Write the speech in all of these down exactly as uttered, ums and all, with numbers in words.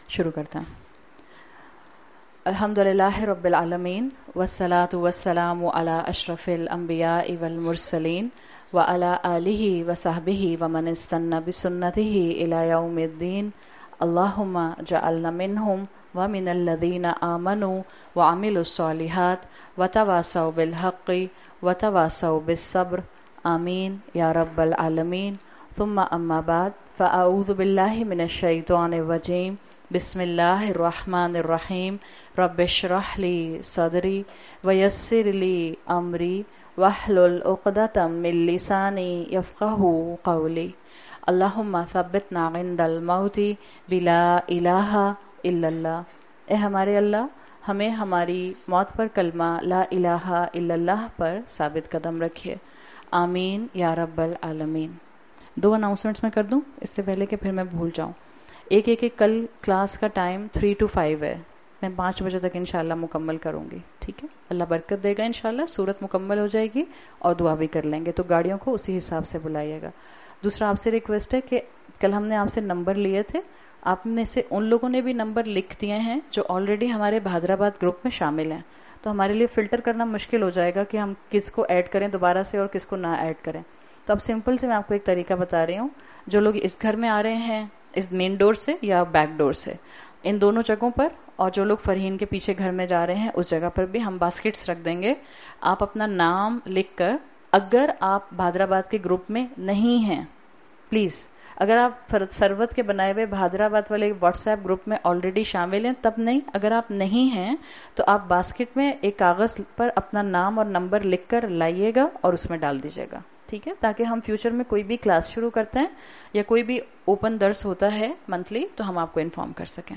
شروع کرتے ہیں. الحمدللہ رب العالمین والصلاة والسلام علی اشرف الانبیاء والمرسلین وعلی آلہ وصحبہ ومن استنى بسنتہ الی یوم الدین. اللہم جعلنا منہم ومن الذین آمنوا وعملوا الصالحات وتواصوا بالحق وتواصوا بالصبر. آمین یا رب العالمین. ثم اما بعد فاعوذ باللہ من الشیطان الرجیم. بسم اللہ الرحمن الرحیم. رب اشرح لی صدری ویسر لی امری واحلل عقدۃ من لسانی یفقہوا قولی. اللہم ثبتنا عند الموت بلا الہ الا اللہ. اے ہمارے اللہ، ہمیں ہماری موت پر کلمہ لا الہ الا اللہ پر ثابت قدم رکھیے. آمین یا رب العالمین. دو اناؤنسمنٹس میں کر دوں اس سے پہلے کہ پھر میں بھول جاؤں. ایک ایک ایک کل کلاس کا ٹائم تھری ٹو فائیو ہے. میں پانچ بجے تک انشاءاللہ مکمل کروں گی. ٹھیک ہے، اللہ برکت دے گا انشاءاللہ. سورت مکمل ہو جائے گی اور دعا بھی کر لیں گے، تو گاڑیوں کو اسی حساب سے بلائیے گا. دوسرا آپ سے ریکویسٹ ہے کہ کل ہم نے آپ سے نمبر لیے تھے، آپ میں سے ان لوگوں نے بھی نمبر لکھ دیے ہیں جو آلریڈی ہمارے بہادرآباد گروپ میں شامل ہیں. تو ہمارے لیے فلٹر کرنا مشکل ہو جائے گا کہ ہم کس کو ایڈ کریں دوبارہ سے اور کس کو نہ ایڈ کریں. تو اب سمپل سے میں آپ کو ایک طریقہ بتا رہی ہوں. جو لوگ اس گھر میں آ رہے ہیں اس مین ڈور سے یا بیک ڈور سے، ان دونوں جگہوں پر، اور جو لوگ فرہین کے پیچھے گھر میں جا رہے ہیں اس جگہ پر بھی ہم باسکٹس رکھ دیں گے. آپ اپنا نام لکھ کر، اگر آپ بہادرآباد کے گروپ میں نہیں ہیں پلیز، اگر آپ سروت کے بنائے ہوئے بہادرآباد والے واٹس ایپ گروپ میں آلریڈی شامل ہیں تب نہیں. اگر آپ نہیں ہیں تو آپ باسکٹ میں ایک کاغذ پر اپنا نام اور نمبر لکھ کر لائیے گا اور اس میں ڈال دیجیے گا. ٹھیک ہے، تاکہ ہم فیوچر میں کوئی بھی کلاس شروع کرتے ہیں یا کوئی بھی اوپن درس ہوتا ہے منتھلی تو ہم آپ کو انفارم کر سکیں.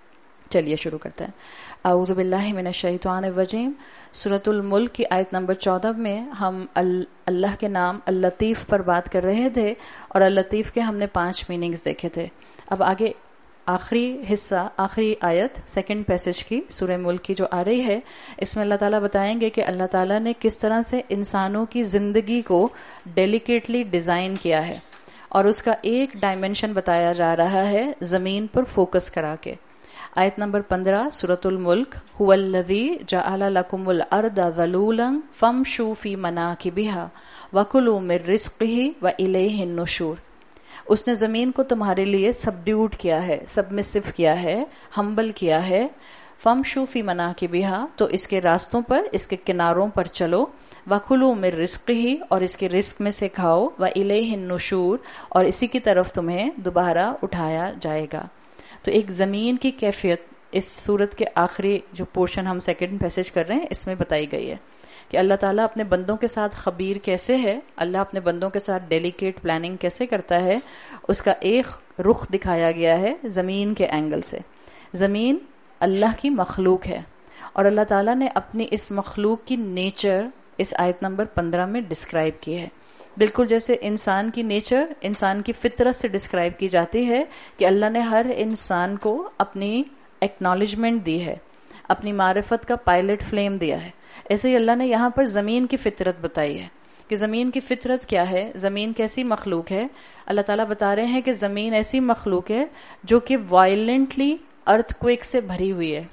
چلیے شروع کرتے ہیں. اعوذ باللہ من الشیطان الرجیم. سورۃ الملک کی آیت نمبر چودہ میں ہم اللہ کے نام اللطیف پر بات کر رہے تھے اور اللطیف کے ہم نے پانچ میننگز دیکھے تھے. اب آگے آخری حصہ، آخری آیت سیکنڈ پیسج کی سورہ ملک کی جو آ رہی ہے، اس میں اللہ تعالیٰ بتائیں گے کہ اللہ تعالیٰ نے کس طرح سے انسانوں کی زندگی کو ڈیلیکیٹلی ڈیزائن کیا ہے، اور اس کا ایک ڈائمنشن بتایا جا رہا ہے زمین پر فوکس کرا کے. آیت نمبر پندرہ سورۃ الملک. هو الذی جعل لکم الارض ذلولا فامشوا فی مناکبها وکلوا من رزقہ والیہ النشور. اس نے زمین کو تمہارے لیے سبڈیوٹ کیا ہے، سبمسو کیا ہے، ہمبل کیا ہے. فامشوا فی مناکبها، تو اس کے راستوں پر، اس کے کناروں پر چلو. وَكُلُوا مِن رِزْقِهِ، اور اس کے رزق میں سے کھاؤ. وَإِلَيْهِ النُّشُورُ، اور اسی کی طرف تمہیں دوبارہ اٹھایا جائے گا. تو ایک زمین کی کیفیت اس سورت کے آخری جو پورشن ہم سیکنڈ پیسج کر رہے ہیں اس میں بتائی گئی ہے کہ اللہ تعالیٰ اپنے بندوں کے ساتھ خبیر کیسے ہے، اللہ اپنے بندوں کے ساتھ ڈیلیکیٹ پلاننگ کیسے کرتا ہے. اس کا ایک رخ دکھایا گیا ہے زمین کے اینگل سے. زمین اللہ کی مخلوق ہے اور اللہ تعالیٰ نے اپنی اس مخلوق کی نیچر اس آیت نمبر پندرہ میں ڈسکرائب کی ہے. بالکل جیسے انسان کی نیچر انسان کی فطرت سے ڈسکرائب کی جاتی ہے کہ اللہ نے ہر انسان کو اپنی ایکنالجمنٹ دی ہے، اپنی معرفت کا پائلٹ فلیم دیا ہے. ایسے ہی اللہ نے یہاں پر زمین کی فطرت بتائی ہے کہ زمین کی فطرت کیا ہے، زمین کیسی مخلوق ہے. اللہ تعالیٰ بتا رہے ہیں کہ زمین ایسی مخلوق ہے جو کہ وائلنٹلی ارتھ کوئک سے بھری ہوئی ہے.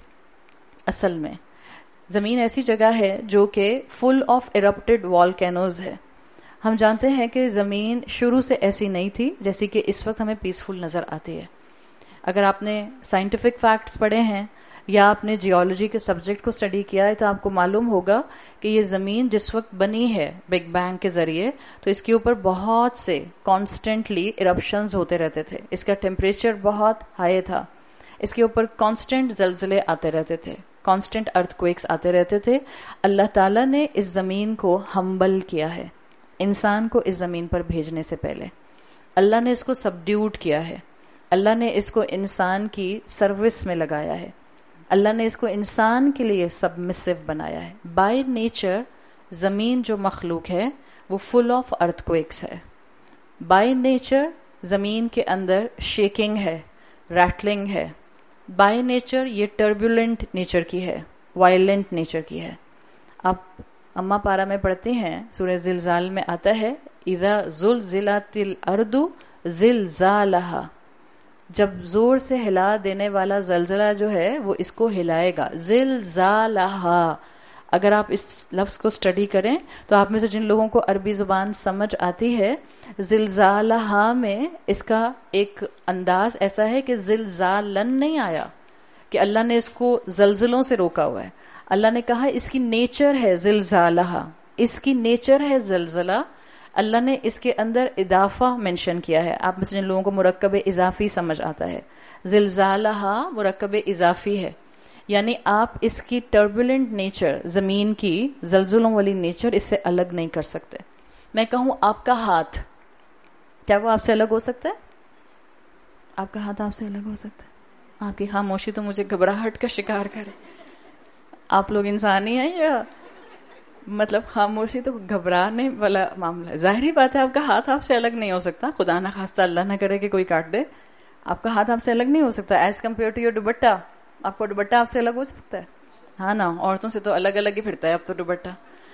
اصل میں زمین ایسی جگہ ہے جو کہ فل آف ایرپٹڈ والکینوز ہے. ہم جانتے ہیں کہ زمین شروع سے ایسی نہیں تھی جیسی کہ اس وقت ہمیں پیسفل نظر آتی ہے. اگر آپ نے سائنٹیفک فیکٹس پڑھے ہیں یا آپ نے جیولوجی کے سبجیکٹ کو اسٹڈی کیا ہے تو آپ کو معلوم ہوگا کہ یہ زمین جس وقت بنی ہے بگ بینگ کے ذریعے تو اس کے اوپر بہت سے کانسٹنٹلی ایرپشنز ہوتے رہتے تھے. اس کا ٹیمپریچر بہت ہائی تھا، اس کے اوپر کانسٹنٹ زلزلے آتے رہتے تھے، کانسٹنٹ ارتھ کوئکس آتے رہتے تھے. اللہ تعالیٰ نے اس زمین کو ہمبل کیا ہے انسان کو اس زمین پر بھیجنے سے پہلے. اللہ نے اس کو سبڈیوٹ کیا ہے، اللہ نے اس کو انسان کی سروس میں لگایا ہے، اللہ نے اس کو انسان کے لیے سبمسو بنایا ہے. بائی نیچر زمین جو مخلوق ہے وہ فل آف ارتھ کوئکس ہے. بائی نیچر زمین کے اندر شیکنگ ہے، ریٹلنگ ہے. بائی نیچر یہ ٹربولنٹ نیچر کی ہے، وائلنٹ نیچر کی ہے. آپ اما پارا میں پڑھتی ہیں، سورہ زلزال میں آتا ہے اذا زلزلت الارض زلزالها. جب زور سے ہلا دینے والا زلزلہ جو ہے وہ اس کو ہلائے گا. زلزالہا، اگر آپ اس لفظ کو اسٹڈی کریں تو آپ میں سے جن لوگوں کو عربی زبان سمجھ آتی ہے، زلزالہا میں اس کا ایک انداز ایسا ہے کہ زلزالن نہیں آیا کہ اللہ نے اس کو زلزلوں سے روکا ہوا ہے. اللہ نے کہا اس کی نیچر ہے زلزالہا، اس کی نیچر ہے زلزلہ. اللہ نے اس کے اندر اضافہ مینشن کیا ہے. آپ میں سے جن لوگوں کو مرکب اضافی سمجھ آتا ہے، زلزالہا مرکب اضافی ہے، یعنی آپ اس کی ٹربولنٹ نیچر، زمین کی زلزلوں والی نیچر اس سے الگ نہیں کر سکتے. میں کہوں آپ کا ہاتھ، کیا وہ آپ سے الگ ہو سکتا ہے؟ آپ کا ہاتھ آپ سے الگ ہو سکتا ہے؟ آپ کی خاموشی تو مجھے گھبراہٹ کا شکار کرے. آپ لوگ انسان ہی ہیں یا مطلب خاموشی تو گھبرانے والا معاملہ ہے. ظاہری بات ہے آپ کا ہاتھ آپ سے الگ نہیں ہو سکتا، خدا نہ خواستہ اللہ نہ کرے کہ کوئی کاٹ دے. آپ کا ہاتھ آپ سے الگ نہیں ہو سکتا ایز کمپیئر ٹو یور دوپٹہ. آپ کا دوپٹہ آپ سے الگ ہو سکتا ہے؟ ہاں نا، عورتوں سے تو الگ الگ ہی پھرتا ہے اب تو دوپٹہ.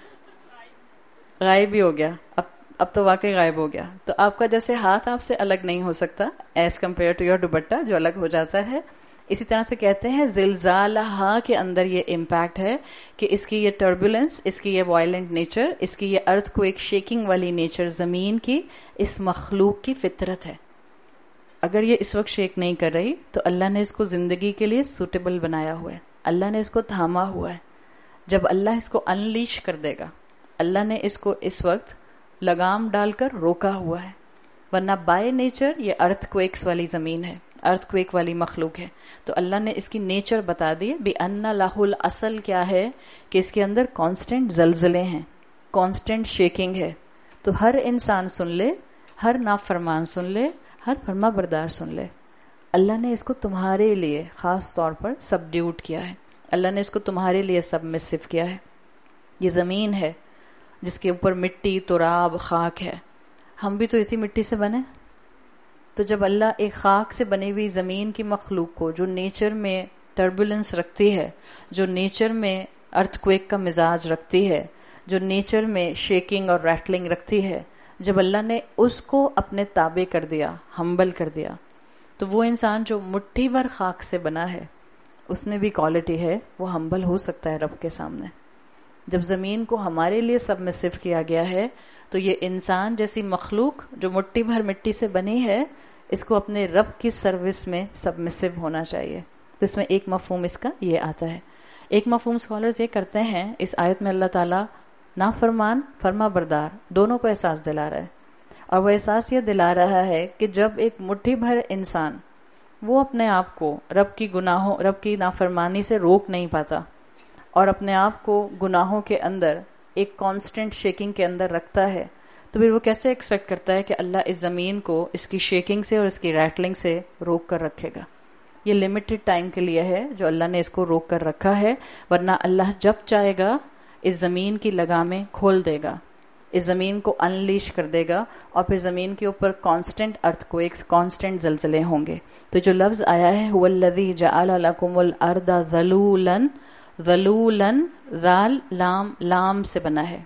غائب ہی ہو گیا اب اب تو واقعی غائب ہو گیا. تو آپ کا جیسے ہاتھ آپ سے الگ نہیں ہو سکتا ایز کمپیئر ٹو یور دوپٹہ جو الگ ہو جاتا ہے، اسی طرح سے کہتے ہیں زلزالہا کے اندر یہ امپیکٹ ہے کہ اس کی یہ ٹربولنس، اس کی یہ وائلنٹ نیچر، اس کی یہ ارتھ کو ایک شیکنگ والی نیچر زمین کی اس مخلوق کی فطرت ہے. اگر یہ اس وقت شیک نہیں کر رہی تو اللہ نے اس کو زندگی کے لیے سوٹیبل بنایا ہوا ہے، اللہ نے اس کو تھاما ہوا ہے. جب اللہ اس کو انلیش کر دے گا، اللہ نے اس کو اس وقت لگام ڈال کر روکا ہوا ہے. ورنہ بائی نیچر یہ ارتھ کویکس والی زمین ہے، ارتھ کویک والی مخلوق ہے. تو اللہ نے اس کی نیچر بتا دی بھی ان لہ الاصل کیا ہے کہ اس کے اندر کانسٹنٹ زلزلے ہیں، کانسٹنٹ شیکنگ ہے. تو ہر انسان سن لے، ہر نافرمان سن لے، ہر فرما بردار سن لے، اللہ نے اس کو تمہارے لیے خاص طور پر سبڈیوٹ کیا ہے. اللہ نے اس کو تمہارے لیے سبمسو کیا ہے. یہ زمین ہے جس کے اوپر مٹی، تراب، خاک ہے. ہم بھی تو اسی مٹی سے بنے. تو جب اللہ ایک خاک سے بنی ہوئی زمین کی مخلوق کو جو نیچر میں ٹربولنس رکھتی ہے، جو نیچر میں ارتھ کویک کا مزاج رکھتی ہے، جو نیچر میں شیکنگ اور ریٹلنگ رکھتی ہے، جب اللہ نے اس کو اپنے تابع کر دیا، ہمبل کر دیا، تو وہ انسان جو مٹھی بھر خاک سے بنا ہے اس میں بھی کوالٹی ہے، وہ ہمبل ہو سکتا ہے رب کے سامنے. جب زمین کو ہمارے لیے سبمسو کیا گیا ہے تو یہ انسان جیسی مخلوق جو مٹھی بھر مٹی سے بنی ہے، اس کو اپنے رب کی سروس میں سبمسو ہونا چاہیے. تو اس میں ایک مفہوم اس کا یہ آتا ہے. ایک مفہوم اسکالرز یہ کرتے ہیں اس آیت میں اللہ تعالیٰ نافرمان فرما بردار دونوں کو احساس دلا رہا ہے، اور وہ احساس یہ دلا رہا ہے کہ جب ایک مٹھی بھر انسان وہ اپنے آپ کو رب کی گناہوں، رب کی نافرمانی سے روک نہیں پاتا اور اپنے آپ کو گناہوں کے اندر ایک کانسٹنٹ شیکنگ کے اندر رکھتا ہے، تو پھر وہ کیسے ایکسپیکٹ کرتا ہے کہ اللہ اس زمین کو اس کی شیکنگ سے اور اس کی ریٹلنگ سے روک کر رکھے گا. یہ لمیٹڈ ٹائم کے لیے ہے جو اللہ نے اس کو روک کر رکھا ہے، ورنہ اللہ جب چاہے گا اس زمین کی لگامیں کھول دے گا، اس زمین کو انلیش کر دے گا، اور پھر زمین کے اوپر کانسٹنٹ ارتھ کویکس، کانسٹنٹ زلزلے ہوں گے. تو جو لفظ آیا ہے هو الذی جعل لکم الارض ذلولا، ذلولا ذال لام لام سے بنا ہے.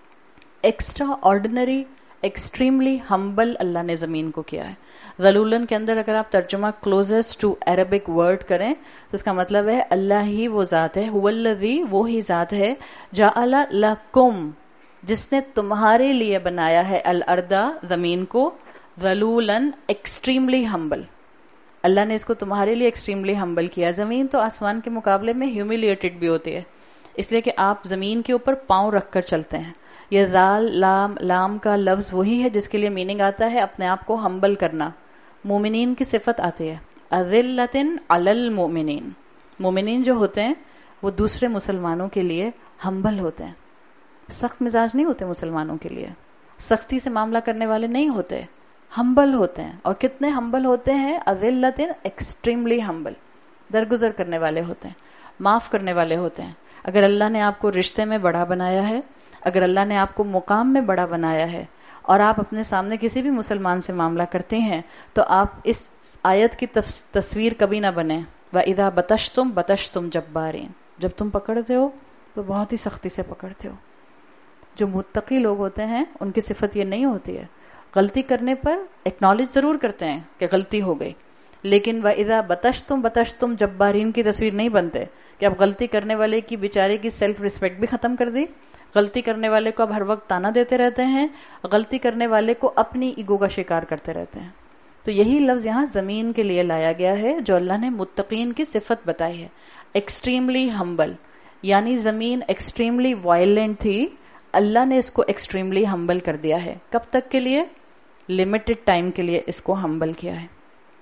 ایکسٹرا آرڈنری، ایکسٹریملی ہمبل اللہ نے زمین کو کیا ہے. ذلولن کے اندر اگر آپ ترجمہ کلوزسٹ ٹو عربک ورڈ کریں تو اس کا مطلب ہے اللہ ہی وہ ذات ہے، هو الذی وہ ہی ذات ہے، جعل لکم جس نے تمہارے لیے بنایا ہے، الارض زمین کو، ذلولن ایکسٹریملی ہمبل. اللہ نے اس کو تمہارے لیے ایکسٹریملی ہمبل کیا. زمین تو آسمان کے مقابلے میں ہیوملیٹڈ بھی ہوتی ہے، اس لیے کہ آپ زمین کے اوپر پاؤں رکھ کر چلتے ہیں. یہ ذال لام لام کا لفظ وہی ہے جس کے لیے میننگ آتا ہے اپنے آپ کو ہمبل کرنا. مومنین کی صفت آتی ہے اذلۃ علی المؤمنین. مومنین جو ہوتے ہیں وہ دوسرے مسلمانوں کے لیے ہمبل ہوتے ہیں، سخت مزاج نہیں ہوتے، مسلمانوں کے لیے سختی سے معاملہ کرنے والے نہیں ہوتے، ہمبل ہوتے ہیں. اور کتنے ہمبل ہوتے ہیں؟ اذلۃ ایکسٹریملی ہمبل، درگزر کرنے والے ہوتے ہیں، معاف کرنے والے ہوتے ہیں. اگر اللہ نے آپ کو رشتے میں بڑا بنایا ہے، اگر اللہ نے آپ کو مقام میں بڑا بنایا ہے، اور آپ اپنے سامنے کسی بھی مسلمان سے معاملہ کرتے ہیں، تو آپ اس آیت کی تصویر کبھی نہ بنیں وَإِذَا بَطَشْتُمْ بَطَشْتُمْ جَبَّارِينَ. جب تم پکڑتے ہو تو بہت ہی سختی سے پکڑتے ہو. جو متقی لوگ ہوتے ہیں ان کی صفت یہ نہیں ہوتی ہے. غلطی کرنے پر ایکنالج ضرور کرتے ہیں کہ غلطی ہو گئی، لیکن وَإِذَا بَطَشْتُمْ بَطَشْتُمْ جبارین کی تصویر نہیں بنتے کہ اب غلطی کرنے والے کی بیچارے کی سیلف ریسپیکٹ بھی ختم کر دی، غلطی کرنے والے کو اب ہر وقت تانا دیتے رہتے ہیں، غلطی کرنے والے کو اپنی ایگو کا شکار کرتے رہتے ہیں. تو یہی لفظ یہاں زمین کے لیے لایا گیا ہے جو اللہ نے متقین کی صفت بتائی ہے. ایکسٹریملی ہمبل، یعنی زمین ایکسٹریملی وائلنٹ تھی، اللہ نے اس کو ایکسٹریملی ہمبل کر دیا ہے. کب تک کے لیے؟ لمیٹڈ ٹائم کے لیے اس کو ہمبل کیا ہے.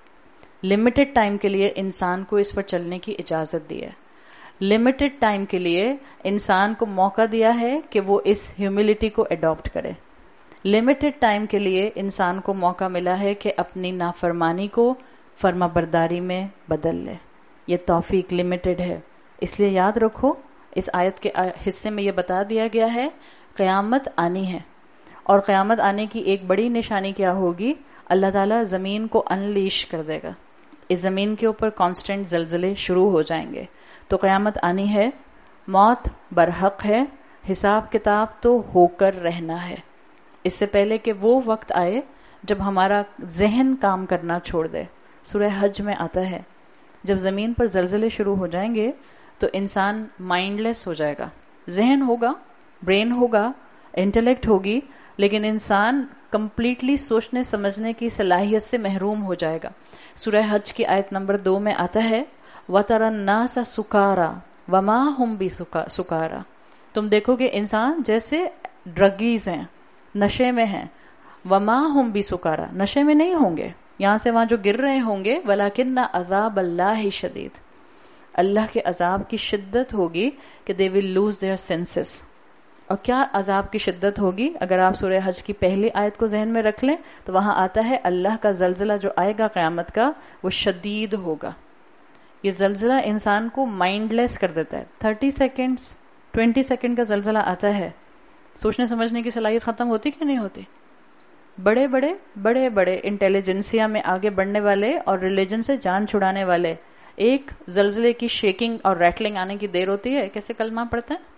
لمیٹڈ ٹائم کے لیے انسان کو اس پر چلنے کی اجازت دی ہے. لمیٹڈ ٹائم کے لیے انسان کو موقع دیا ہے کہ وہ اس ہیوملٹی کو اڈاپٹ کرے. لمیٹڈ ٹائم کے لیے انسان کو موقع ملا ہے کہ اپنی نافرمانی کو فرما برداری میں بدل لے. یہ توفیق لمیٹڈ ہے. اس لیے یاد رکھو اس آیت کے حصے میں یہ بتا دیا گیا ہے قیامت آنی ہے، اور قیامت آنے کی ایک بڑی نشانی کیا ہوگی؟ اللہ تعالیٰ زمین کو انلیش کر دے گا. اس زمین کے اوپر کانسٹنٹ زلزلے شروع ہو جائیں گے. تو قیامت آنی ہے، موت برحق ہے، حساب کتاب تو ہو کر رہنا ہے. اس سے پہلے کہ وہ وقت آئے جب ہمارا ذہن کام کرنا چھوڑ دے. سورہ حج میں آتا ہے جب زمین پر زلزلے شروع ہو جائیں گے تو انسان مائنڈ لیس ہو جائے گا. ذہن ہوگا، برین ہوگا، انٹلیکٹ ہوگی، لیکن انسان کمپلیٹلی سوچنے سمجھنے کی صلاحیت سے محروم ہو جائے گا. سورہ حج کی آیت نمبر دو میں آتا ہے وَتَرَى النَّاسَ سُكَارَى وَمَا هُمْ بِسُكَارَى. تم دیکھو گے انسان جیسے ڈرگیز ہیں، نشے میں ہیں. وَمَا هُمْ بِسُكَارَى، نشے میں نہیں ہوں گے، یہاں سے وہاں جو گر رہے ہوں گے. وَلَكِنَّ عَذَابَ اللَّهِ شَدِيدٌ، اللہ کے عذاب کی شدت ہوگی کہ they will lose their senses. اور کیا عذاب کی شدت ہوگی؟ اگر آپ سورہ حج کی پہلی آیت کو ذہن میں رکھ لیں تو وہاں آتا ہے اللہ کا زلزلہ جو آئے گا قیامت کا وہ شدید ہوگا. یہ زلزلہ انسان کو مائنڈ لیس کر دیتا ہے. تھرٹی سیکنڈز ٹوینٹی سیکنڈ کا زلزلہ آتا ہے، سوچنے سمجھنے کی صلاحیت ختم ہوتی کہ نہیں ہوتی؟ بڑے بڑے بڑے بڑے انٹیلیجنسیا میں آگے بڑھنے والے اور ریلیجن سے جان چھڑانے والے، ایک زلزلے کی شیکنگ اور ریٹلنگ آنے کی دیر ہوتی ہے، کیسے کلمہ پڑھتے ہیں،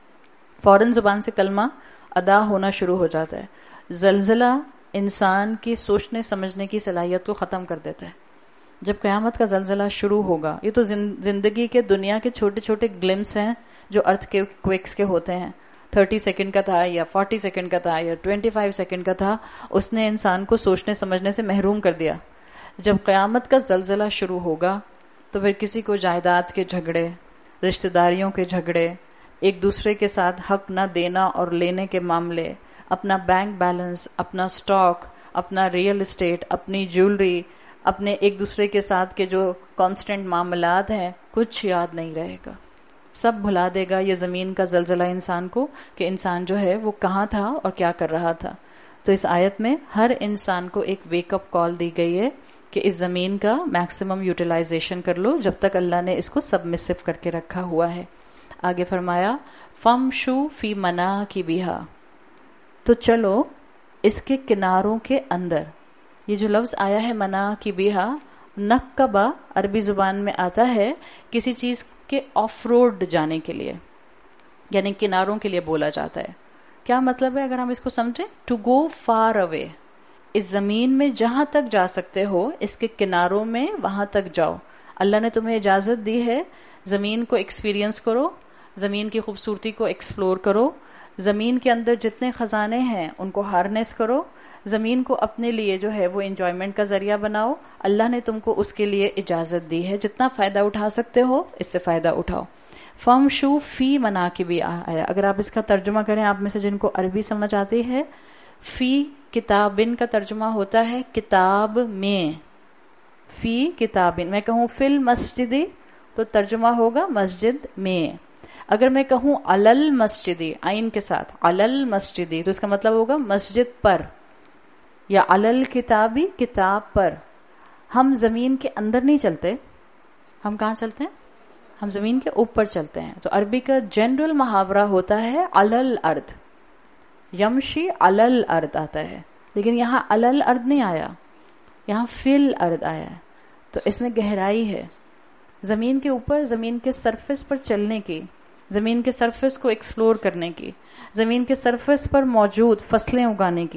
فوراً زبان سے کلمہ ادا ہونا شروع ہو جاتا ہے. زلزلہ انسان کی سوچنے سمجھنے کی صلاحیت کو ختم کر دیتا ہے. جب قیامت کا زلزلہ شروع ہوگا، یہ تو زندگی کے دنیا کے چھوٹے چھوٹے گلمس ہیں جو ارتھ کے کویکس کے ہوتے ہیں. تھرٹی سیکنڈ کا تھا یا فورٹی سیکنڈ کا تھا یا ٹوینٹی فائیو سیکنڈ کا تھا، اس نے انسان کو سوچنے سمجھنے سے محروم کر دیا. جب قیامت کا زلزلہ شروع ہوگا تو پھر کسی کو جائیداد کے جھگڑے، رشتہ داریوں کے جھگڑے، ایک دوسرے کے ساتھ حق نہ دینا اور لینے کے معاملے، اپنا بینک بیلنس، اپنا سٹاک، اپنا ریئل اسٹیٹ، اپنی جیولری، اپنے ایک دوسرے کے ساتھ کے جو کانسٹنٹ معاملات ہیں، کچھ یاد نہیں رہے گا. سب بھلا دے گا یہ زمین کا زلزلہ انسان کو کہ انسان جو ہے وہ کہاں تھا اور کیا کر رہا تھا. تو اس آیت میں ہر انسان کو ایک ویک اپ کال دی گئی ہے کہ اس زمین کا میکسیمم یوٹیلائزیشن کر لو جب تک اللہ نے اس کو سبمسو کر کے رکھا ہوا ہے. آگے فرمایا فَمْشُوا فِي مَنَاكِبِهَا، تو چلو اس کے کناروں کے اندر. یہ جو لفظ آیا ہے مناکبها، نقبہ عربی زبان میں آتا ہے کسی چیز کے آف روڈ جانے کے لیے، یعنی کناروں کے لیے بولا جاتا ہے. کیا مطلب ہے اگر ہم اس کو سمجھیں؟ ٹو گو فار اوے، اس زمین میں جہاں تک جا سکتے ہو اس کے کناروں میں وہاں تک جاؤ. اللہ نے تمہیں اجازت دی ہے زمین کو ایکسپیرینس کرو، زمین کی خوبصورتی کو ایکسپلور کرو، زمین کے اندر جتنے خزانے ہیں ان کو ہارنیس کرو، زمین کو اپنے لیے جو ہے وہ انجوائمنٹ کا ذریعہ بناؤ. اللہ نے تم کو اس کے لیے اجازت دی ہے، جتنا فائدہ اٹھا سکتے ہو اس سے فائدہ اٹھاؤ. فَمْشُوا فِي مَنَاكِبِهَا آیا. اگر آپ اس کا ترجمہ کریں، آپ میں سے جن کو عربی سمجھ آتی ہے، فی کتابن کا ترجمہ ہوتا ہے کتاب میں. فی کتابن، میں کہوں فی المسجد تو ترجمہ ہوگا مسجد میں. اگر میں کہوں علل مسجدی عین کے ساتھ، علل مسجدی، تو اس کا مطلب ہوگا مسجد پر، یا علل کتابی کتاب پر. ہم زمین کے اندر نہیں چلتے، ہم کہاں چلتے ہیں؟ ہم زمین کے اوپر چلتے ہیں. تو عربی کا جنرل محاورہ ہوتا ہے علل ارض، یمشی علل ارض آتا ہے، لیکن یہاں علل ارض نہیں آیا، یہاں فل ارض آیا ہے. تو اس میں گہرائی ہے. زمین کے اوپر، زمین کے سرفیس پر چلنے کی، زمین کے سرفیس کو ایکسپلور کرنے کی، زمین کے سرفیس پر موجود فصلیں اگانے کی،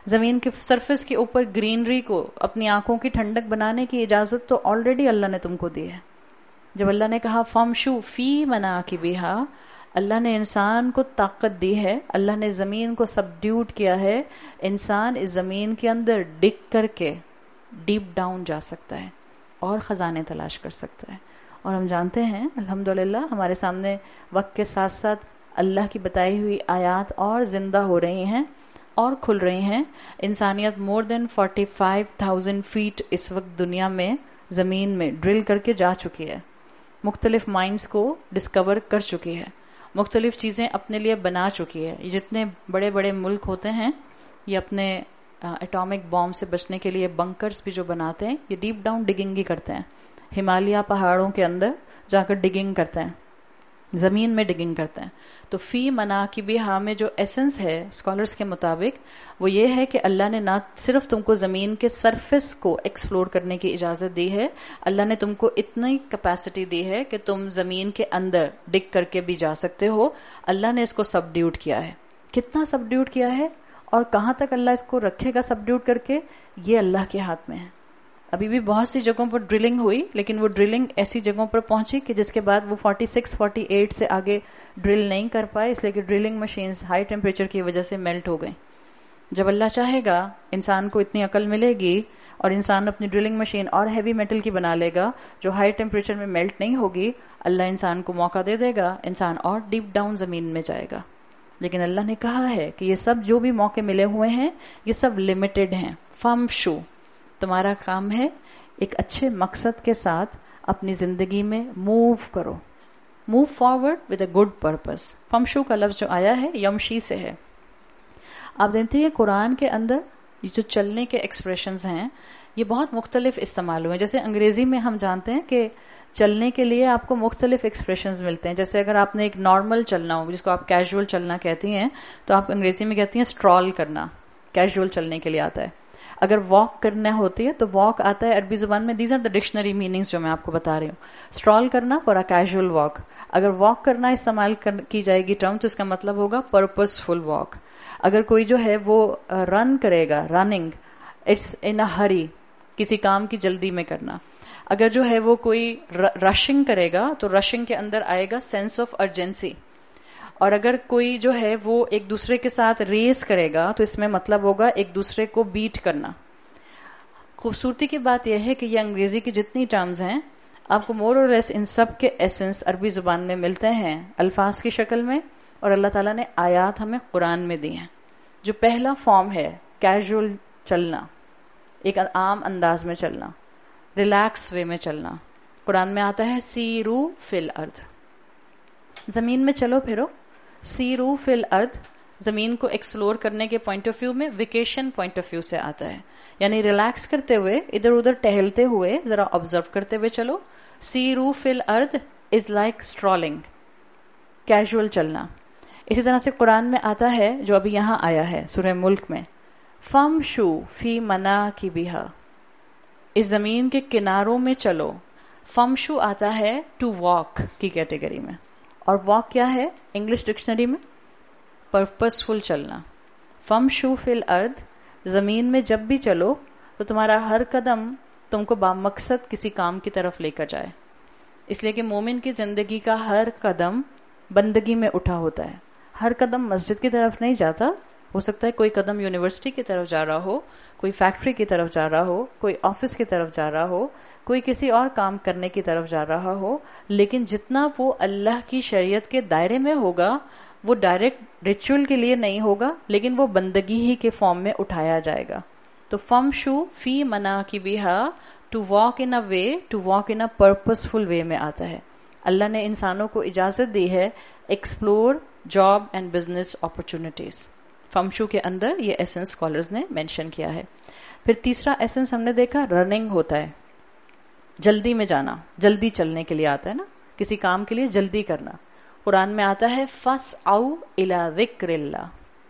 زمین کے سرفیس کے اوپر گرینری کو اپنی آنکھوں کی ٹھنڈک بنانے کی اجازت تو آلریڈی اللہ نے تم کو دی ہے. جب اللہ نے کہا فمشو فی مناکبہا، اللہ نے انسان کو طاقت دی ہے، اللہ نے زمین کو سبڈیوٹ کیا ہے. انسان اس زمین کے اندر ڈگ کر کے ڈیپ ڈاؤن جا سکتا ہے اور خزانے تلاش کر سکتا ہے. اور ہم جانتے ہیں الحمدللہ ہمارے سامنے وقت کے ساتھ ساتھ اللہ کی بتائی ہوئی آیات اور زندہ ہو رہی ہیں اور کھل رہی ہیں. انسانیت more than forty five thousand feet اس وقت دنیا میں زمین میں ڈرل کر کے جا چکی ہے، مختلف مائنز کو ڈسکور کر چکی ہے، مختلف چیزیں اپنے لیے بنا چکی ہے. یہ جتنے بڑے بڑے ملک ہوتے ہیں یہ اپنے ایٹامک بامب سے بچنے کے لیے بنکرز بھی جو بناتے ہیں یہ ڈیپ ڈاؤن ڈگنگ ہی کرتے ہیں. ہمالیہ پہاڑوں کے اندر جا کر ڈگنگ کرتے ہیں، زمین میں ڈگنگ کرتے ہیں. تو فی مناکبہا میں جو ایسنس ہے اسکالرز کے مطابق وہ یہ ہے کہ اللہ نے نہ صرف تم کو زمین کے سرفیس کو ایکسپلور کرنے کی اجازت دی ہے، اللہ نے تم کو اتنی کیپیسٹی دی ہے کہ تم زمین کے اندر ڈگ کر کے بھی جا سکتے ہو. اللہ نے اس کو سبڈیوٹ کیا ہے. کتنا سبڈیوٹ کیا ہے اور کہاں تک اللہ اس کو رکھے گا سبڈیوٹ کر کے، یہ اللہ کے ہاتھ میں ہے. ابھی بھی بہت سی جگہوں پر ڈرلنگ ہوئی، لیکن وہ ڈرلنگ ایسی جگہوں پر پہنچی کہ جس کے بعد وہ فورٹی سکس فورٹی ایٹ سے آگے ڈرل نہیں کر پائے، اس لیے کہ ڈرلنگ مشینز ہائی ٹیمپریچر کی وجہ سے میلٹ ہو گئیں. جب اللہ چاہے گا انسان کو اتنی عقل ملے گی اور انسان اپنی ڈرلنگ مشین اور ہیوی میٹل کی بنا لے گا جو ہائی ٹیمپریچر میں میلٹ نہیں ہوگی، اللہ انسان کو موقع دے دے گا، انسان اور ڈیپ ڈاؤن زمین میں جائے گا. لیکن اللہ نے کہا ہے کہ یہ سب جو بھی موقع ملے ہوئے ہیں یہ سب لمیٹڈ ہیں. فمشو، تمہارا کام ہے ایک اچھے مقصد کے ساتھ اپنی زندگی میں موو کرو، move forward with a good purpose. فمشو کا لفظ جو آیا ہے یمشی سے ہے. آپ دیکھتے ہیں قرآن کے اندر یہ جو چلنے کے ایکسپریشنز ہیں یہ بہت مختلف استعمال ہوئے ہیں. جیسے انگریزی میں ہم جانتے ہیں کہ چلنے کے لیے آپ کو مختلف ایکسپریشنز ملتے ہیں. جیسے اگر آپ نے ایک نارمل چلنا ہو جس کو آپ کیجول چلنا کہتی ہیں تو آپ انگریزی میں کہتی ہیں اسٹرال کرنا، کیجول چلنے کے لیے آتا ہے. اگر واک کرنا ہوتی ہے تو واک آتا ہے عربی زبان میں. These are the dictionary meanings جو میں آپ کو بتا رہی ہوں. اسٹرال کرنا فار اے کیجول واک. اگر واک کرنا استعمال کی جائے گی ٹرم تو اس کا مطلب ہوگا پرپز فل واک. اگر کوئی جو ہے وہ رن کرے گا، رننگ اٹس ان اے ہری، کسی کام کی جلدی میں کرنا. اگر جو ہے وہ کوئی رشنگ کرے گا تو رشنگ کے اندر آئے گا سینس آف ارجنسی. اور اگر کوئی جو ہے وہ ایک دوسرے کے ساتھ ریس کرے گا تو اس میں مطلب ہوگا ایک دوسرے کو بیٹ کرنا. خوبصورتی کی بات یہ ہے کہ یہ انگریزی کی جتنی ٹرمز ہیں آپ کو مور اور لیس ان سب کے ایسنس عربی زبان میں ملتے ہیں الفاظ کی شکل میں، اور اللہ تعالیٰ نے آیات ہمیں قرآن میں دی ہیں. جو پہلا فارم ہے کیجول چلنا، ایک عام انداز میں چلنا، ریلیکس وے میں چلنا، قرآن میں آتا ہے سیرو فی الارض، زمین میں چلو پھرو. سیرو فی الارض زمین کو ایکسپلور کرنے کے پوائنٹ آف ویو میں، ویکیشن پوائنٹ آف ویو سے آتا ہے، یعنی ریلیکس کرتے ہوئے ادھر ادھر ٹہلتے ہوئے ذرا آبزرو کرتے ہوئے چلو. سیرو فی الارض از لائک اسٹرالنگ، کیجول چلنا. اسی طرح سے قرآن میں آتا ہے جو ابھی یہاں آیا ہے سورہ ملک میں، فمشو فی مناکبہا، اس زمین کے کناروں میں چلو. فمشو آتا ہے ٹو واک کی کیٹیگری میں، اور واک کیا ہے انگلش ڈکشنری میں؟ پرپسفل چلنا. فمشو فی الارض، زمین میں جب بھی چلو تو تمہارا ہر قدم تم کو بامقصد کسی کام کی طرف لے کر جائے. اس لیے کہ مومن کی زندگی کا ہر قدم بندگی میں اٹھا ہوتا ہے. ہر قدم مسجد کی طرف نہیں جاتا، ہو سکتا ہے کوئی قدم یونیورسٹی کی طرف جا رہا ہو، کوئی فیکٹری کی طرف جا رہا ہو، کوئی آفس کی طرف جا رہا ہو، کوئی کسی اور کام کرنے کی طرف جا رہا ہو، لیکن جتنا وہ اللہ کی شریعت کے دائرے میں ہوگا وہ ڈائریکٹ ریچول کے لیے نہیں ہوگا، لیکن وہ بندگی ہی کے فارم میں اٹھایا جائے گا. تو فمشو فی مناکبہا، to walk in a way, to walk in a purposeful way میں آتا ہے. اللہ نے انسانوں کو اجازت دی ہے explore job and business opportunities. فمشو کے اندر یہ ایسنس اسکالرز نے مینشن کیا ہے. پھر تیسرا ایسنس ہم نے دیکھا رننگ ہوتا ہے، جلدی میں جانا، جلدی چلنے کے لیے آتا ہے نا، کسی کام کے لیے جلدی کرنا. قرآن میں آتا ہے فَاسْعَوْا إِلَىٰ ذِكْرِ اللَّهِ،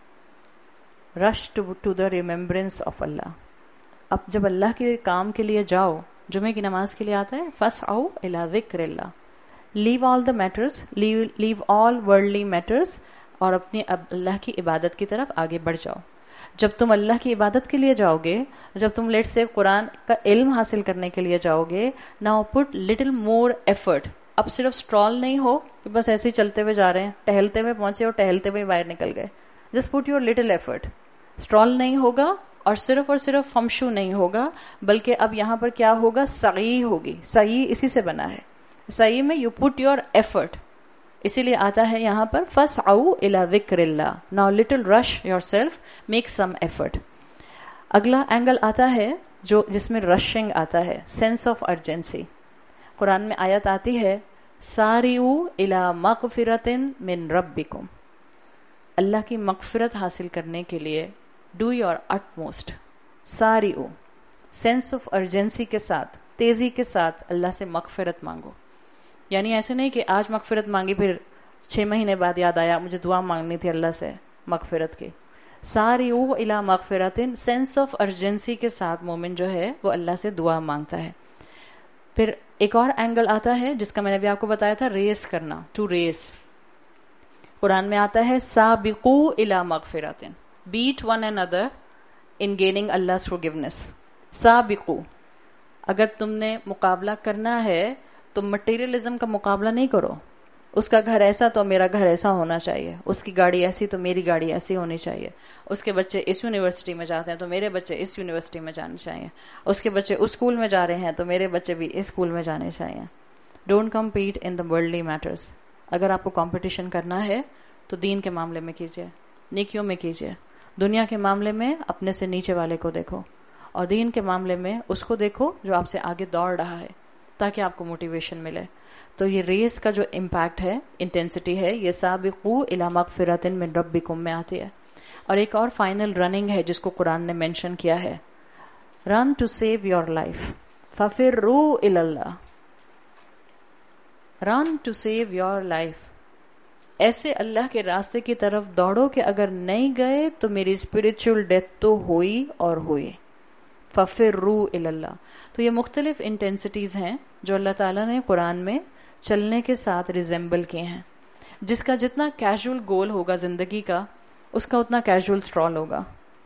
rush to the remembrance of Allah. اب جب اللہ کے کام کے لیے جاؤ، جمعے کی نماز کے لیے آتا ہے فَاسْعَوْا إِلَىٰ ذِكْرِ اللَّهِ، leave all the matters, leave all worldly matters, اور اپنی اللہ کی عبادت کی طرف آگے بڑھ جاؤ. جب تم اللہ کی عبادت کے لیے جاؤ گے, جب تم لیٹ سے قرآن کا علم حاصل کرنے کے لیے جاؤ گے, now put little more effort. اب صرف اسٹرال نہیں ہو کہ بس ایسے ہی چلتے ہوئے جا رہے ہیں, ٹہلتے ہوئے پہنچے اور ٹہلتے ہوئے باہر نکل گئے. Just put your little effort. Stroll نہیں ہوگا اور صرف اور صرف فمشو نہیں ہوگا, بلکہ اب یہاں پر کیا ہوگا, سعی ہوگی. سعی اسی سے بنا ہے, سعی میں یو پٹ یور ایفرٹ. اسی لیے آتا ہے یہاں پر فَاسْعَوْا إِلَى ذِكْرِ اللَّهِ. Now little rush yourself, make some effort. اگلا اینگل آتا ہے جو جس میں رشنگ آتا ہے, سینس آف ارجنسی. قرآن میں آیت آتی ہے سَارِعُوا إِلَى مَغْفِرَةٍ مِّن رَبِّكُمْ. اللہ کی مغفرت حاصل کرنے کے لیے ڈو یور utmost. سَارِعُوا, سینس آف ارجنسی کے ساتھ, تیزی کے ساتھ اللہ سے مغفرت مانگو. یعنی ایسے نہیں کہ آج مغفرت مانگی پھر چھ مہینے بعد یاد آیا مجھے دعا مانگنی تھی اللہ سے مغفرت کی. سَارِعُوا إِلَى مَغْفِرَةٍ, سینس آف ارجنسی کے ساتھ مومن جو ہے وہ اللہ سے دعا مانگتا ہے. پھر ایک اور اینگل آتا ہے جس کا میں نے بھی آپ کو بتایا تھا, ریس کرنا, ٹو ریس. قرآن میں آتا ہے سَابِقُوا إِلَى مَغْفِرَةٍ, beat one another in gaining Allah's forgiveness. سَابِقُوا, اگر تم نے مقابلہ کرنا ہے تو مٹیریلزم کا مقابلہ نہیں کرو. اس کا گھر ایسا تو میرا گھر ایسا ہونا چاہیے, اس کی گاڑی ایسی تو میری گاڑی ایسی ہونی چاہیے, اس کے بچے اس یونیورسٹی میں جاتے ہیں تو میرے بچے اس یونیورسٹی میں جانے چاہیے, اس کے بچے اس اسکول میں جا رہے ہیں تو میرے بچے بھی اس اسکول میں جانے چاہیے. Don't compete in the worldly matters. اگر آپ کو کمپٹیشن کرنا ہے تو دین کے معاملے میں کیجیے, نیکیوں میں کیجیے. دنیا کے معاملے میں اپنے سے نیچے والے کو دیکھو, اور دین کے معاملے میں اس کو دیکھو جو آپ سے آگے دوڑ رہا ہے, تاکہ آپ کو موٹیویشن ملے. تو یہ ریس کا جو امپیکٹ ہے, انٹینسٹی ہے, یہ سابقوا الی مغفرۃ من ربکم میں آتی ہے. اور ایک اور فائنل رننگ ہے جس کو قرآن نے مینشن کیا ہے, run to save your life ففروا الی اللہ. Run to save your life, ایسے اللہ کے راستے کی طرف دوڑو کہ اگر نہیں گئے تو میری اسپرچل ڈیتھ تو ہوئی اور ہوئی. فَفِرُّوا إِلَى اللَّهِ. تو یہ مختلف انٹینسٹیز ہیں جو اللہ تعالیٰ نے قرآن میں چلنے کے ساتھ ریزمبل کیے ہیں. جس کا جتنا کیجول گول ہوگا زندگی کا, اس کا اتنا کیجول اسٹرال ہوگا.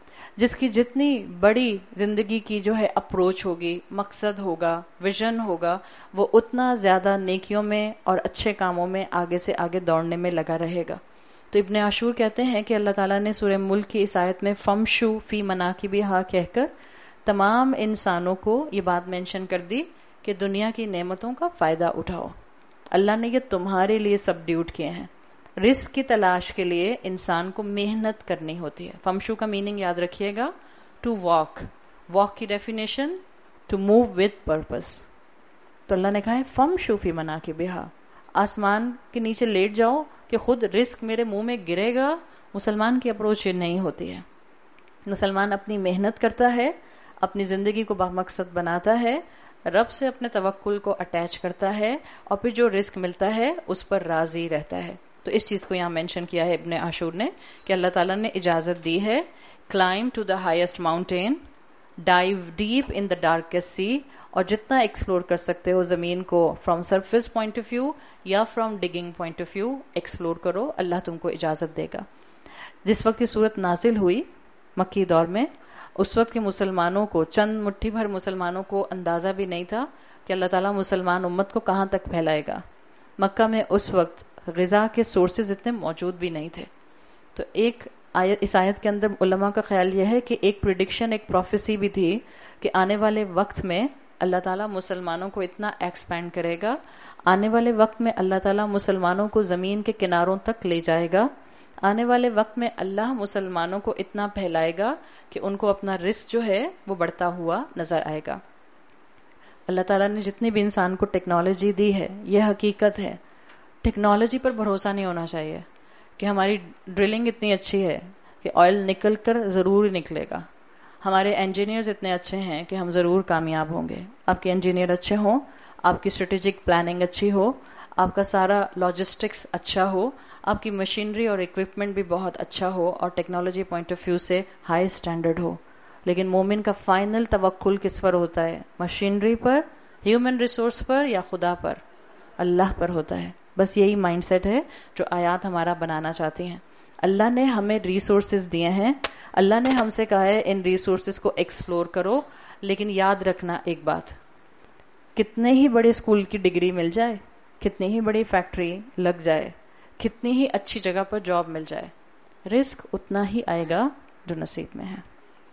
جس کی جتنی بڑی زندگی کی جو ہے اپروچ ہوگی, مقصد ہوگا, ویژن ہوگا, وہ اتنا زیادہ نیکیوں میں اور اچھے کاموں میں آگے سے آگے دوڑنے میں لگا رہے گا. تو ابن عاشور کہتے ہیں کہ اللہ تعالیٰ نے سورہ ملک کی اس آیت میں فَمْشُوا فِي مَنَاكِبِهَا کہہ کر تمام انسانوں کو یہ بات مینشن کر دی کہ دنیا کی نعمتوں کا فائدہ اٹھاؤ. اللہ نے یہ تمہارے لیے سبڈیوٹ کیے ہیں. رزق کی تلاش کے لیے انسان کو محنت کرنی ہوتی ہے. فمشو کا میننگ یاد رکھیے گا, ٹو واک. واک کی definition to move with purpose. تو اللہ نے کہا ہے فمشو فی مناکبہا, آسمان کے نیچے لیٹ جاؤ کہ خود رزق میرے منہ میں گرے گا. مسلمان کی اپروچ یہ نہیں ہوتی ہے. مسلمان اپنی محنت کرتا ہے, اپنی زندگی کو بامقصد بناتا ہے, رب سے اپنے توکل کو اٹیچ کرتا ہے, اور پھر جو رزق ملتا ہے اس پر راضی رہتا ہے. تو اس چیز کو یہاں مینشن کیا ہے ابن عاشور نے کہ اللہ تعالیٰ نے اجازت دی ہے, climb to the highest mountain, dive deep in the darkest sea, اور جتنا ایکسپلور کر سکتے ہو زمین کو from surface point of view یا from digging point of view explore کرو, اللہ تم کو اجازت دے گا. جس وقت یہ صورت نازل ہوئی مکی دور میں, اس وقت کے مسلمانوں کو, چند مٹھی بھر مسلمانوں کو اندازہ بھی نہیں تھا کہ اللہ تعالیٰ مسلمان امت کو کہاں تک پھیلائے گا. مکہ میں اس وقت غذا کے سورسز اتنے موجود بھی نہیں تھے. تو ایک آیت, اس آیت کے اندر علماء کا خیال یہ ہے کہ ایک پریڈکشن, ایک پروفیسی بھی تھی کہ آنے والے وقت میں اللہ تعالیٰ مسلمانوں کو اتنا ایکسپینڈ کرے گا, آنے والے وقت میں اللہ تعالیٰ مسلمانوں کو زمین کے کناروں تک لے جائے گا, آنے والے وقت میں اللہ مسلمانوں کو اتنا پھیلائے گا کہ ان کو اپنا رزق جو ہے وہ بڑھتا ہوا نظر آئے گا. اللہ تعالیٰ نے جتنی بھی انسان کو ٹیکنالوجی دی ہے, یہ حقیقت ہے, ٹیکنالوجی پر بھروسہ نہیں ہونا چاہیے کہ ہماری ڈرلنگ اتنی اچھی ہے کہ آئل نکل کر ضرور نکلے گا, ہمارے انجینئرز اتنے اچھے ہیں کہ ہم ضرور کامیاب ہوں گے. آپ کے انجینئر اچھے ہوں, آپ کی اسٹریٹجک پلاننگ اچھی ہو, آپ کا سارا لاجسٹکس اچھا ہو, آپ کی مشینری اور اکوپمنٹ بھی بہت اچھا ہو, اور ٹیکنالوجی پوائنٹ آف ویو سے ہائی اسٹینڈرڈ ہو, لیکن مومن کا فائنل توکل کس پر ہوتا ہے؟ مشینری پر, ہیومن ریسورس پر, یا خدا پر؟ اللہ پر ہوتا ہے. بس یہی مائنڈ سیٹ ہے جو آیات ہمارا بنانا چاہتی ہیں. اللہ نے ہمیں ریسورسز دیے ہیں, اللہ نے ہم سے کہا ہے ان ریسورسز کو ایکسپلور کرو, لیکن یاد رکھنا ایک بات, کتنے ہی بڑے اسکول کی ڈگری مل جائے, کتنی ہی بڑی فیکٹری لگ جائے, کتنی ہی اچھی جگہ پر جاب مل جائے, رسک اتنا ہی آئے گا جو نصیب میں ہے.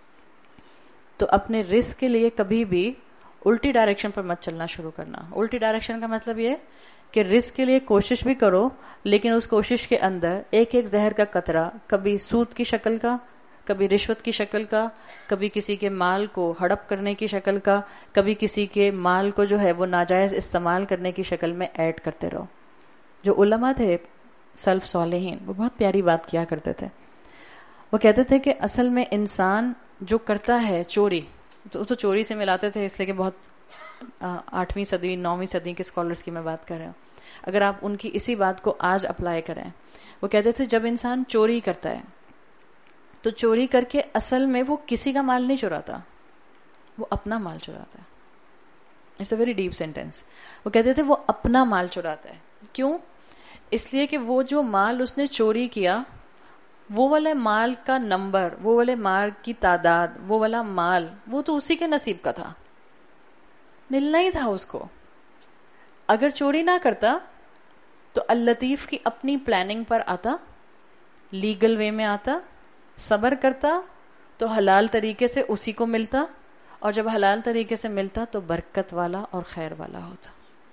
تو اپنے رسک کے لیے کبھی بھی الٹی ڈائریکشن پر مت چلنا شروع کرنا. الٹی ڈائریکشن کا مطلب یہ کہ رسک کے لیے کوشش بھی کرو, لیکن اس کوشش کے اندر ایک ایک زہر کا قطرہ, کبھی سود کی شکل کا, کبھی رشوت کی شکل کا, کبھی کسی کے مال کو ہڑپ کرنے کی شکل کا, کبھی کسی کے مال کو جو ہے وہ ناجائز استعمال کرنے کی شکل میں ایڈ کرتے رہو. جو علماء تھے سلف صالحین, وہ بہت پیاری بات کیا کرتے تھے. وہ کہتے تھے کہ اصل میں انسان جو کرتا ہے چوری, تو تو چوری سے ملاتے تھے اس لیے کہ بہت آٹھویں صدی نویں صدی کے اسکالرس کی میں بات کر رہا ہوں. اگر آپ ان کی اسی بات کو آج اپلائی کریں, وہ کہتے تھے جب انسان چوری کرتا ہے تو چوری کر کے اصل میں وہ کسی کا مال نہیں چراتا, وہ اپنا مال چراتا ہے. It's a very deep sentence. وہ کہتے تھے وہ اپنا مال چراتا ہے. کیوں؟ اس لیے کہ وہ جو مال اس نے چوری کیا, وہ والے مال کا نمبر, وہ والے مال کی تعداد, وہ والا مال وہ تو اسی کے نصیب کا تھا, ملنا ہی تھا اس کو. اگر چوری نہ کرتا تو اللطیف کی اپنی پلاننگ پر آتا, لیگل وے میں آتا, صبر کرتا تو حلال طریقے سے اسی کو ملتا, اور جب حلال طریقے سے ملتا تو برکت والا اور خیر والا ہوتا.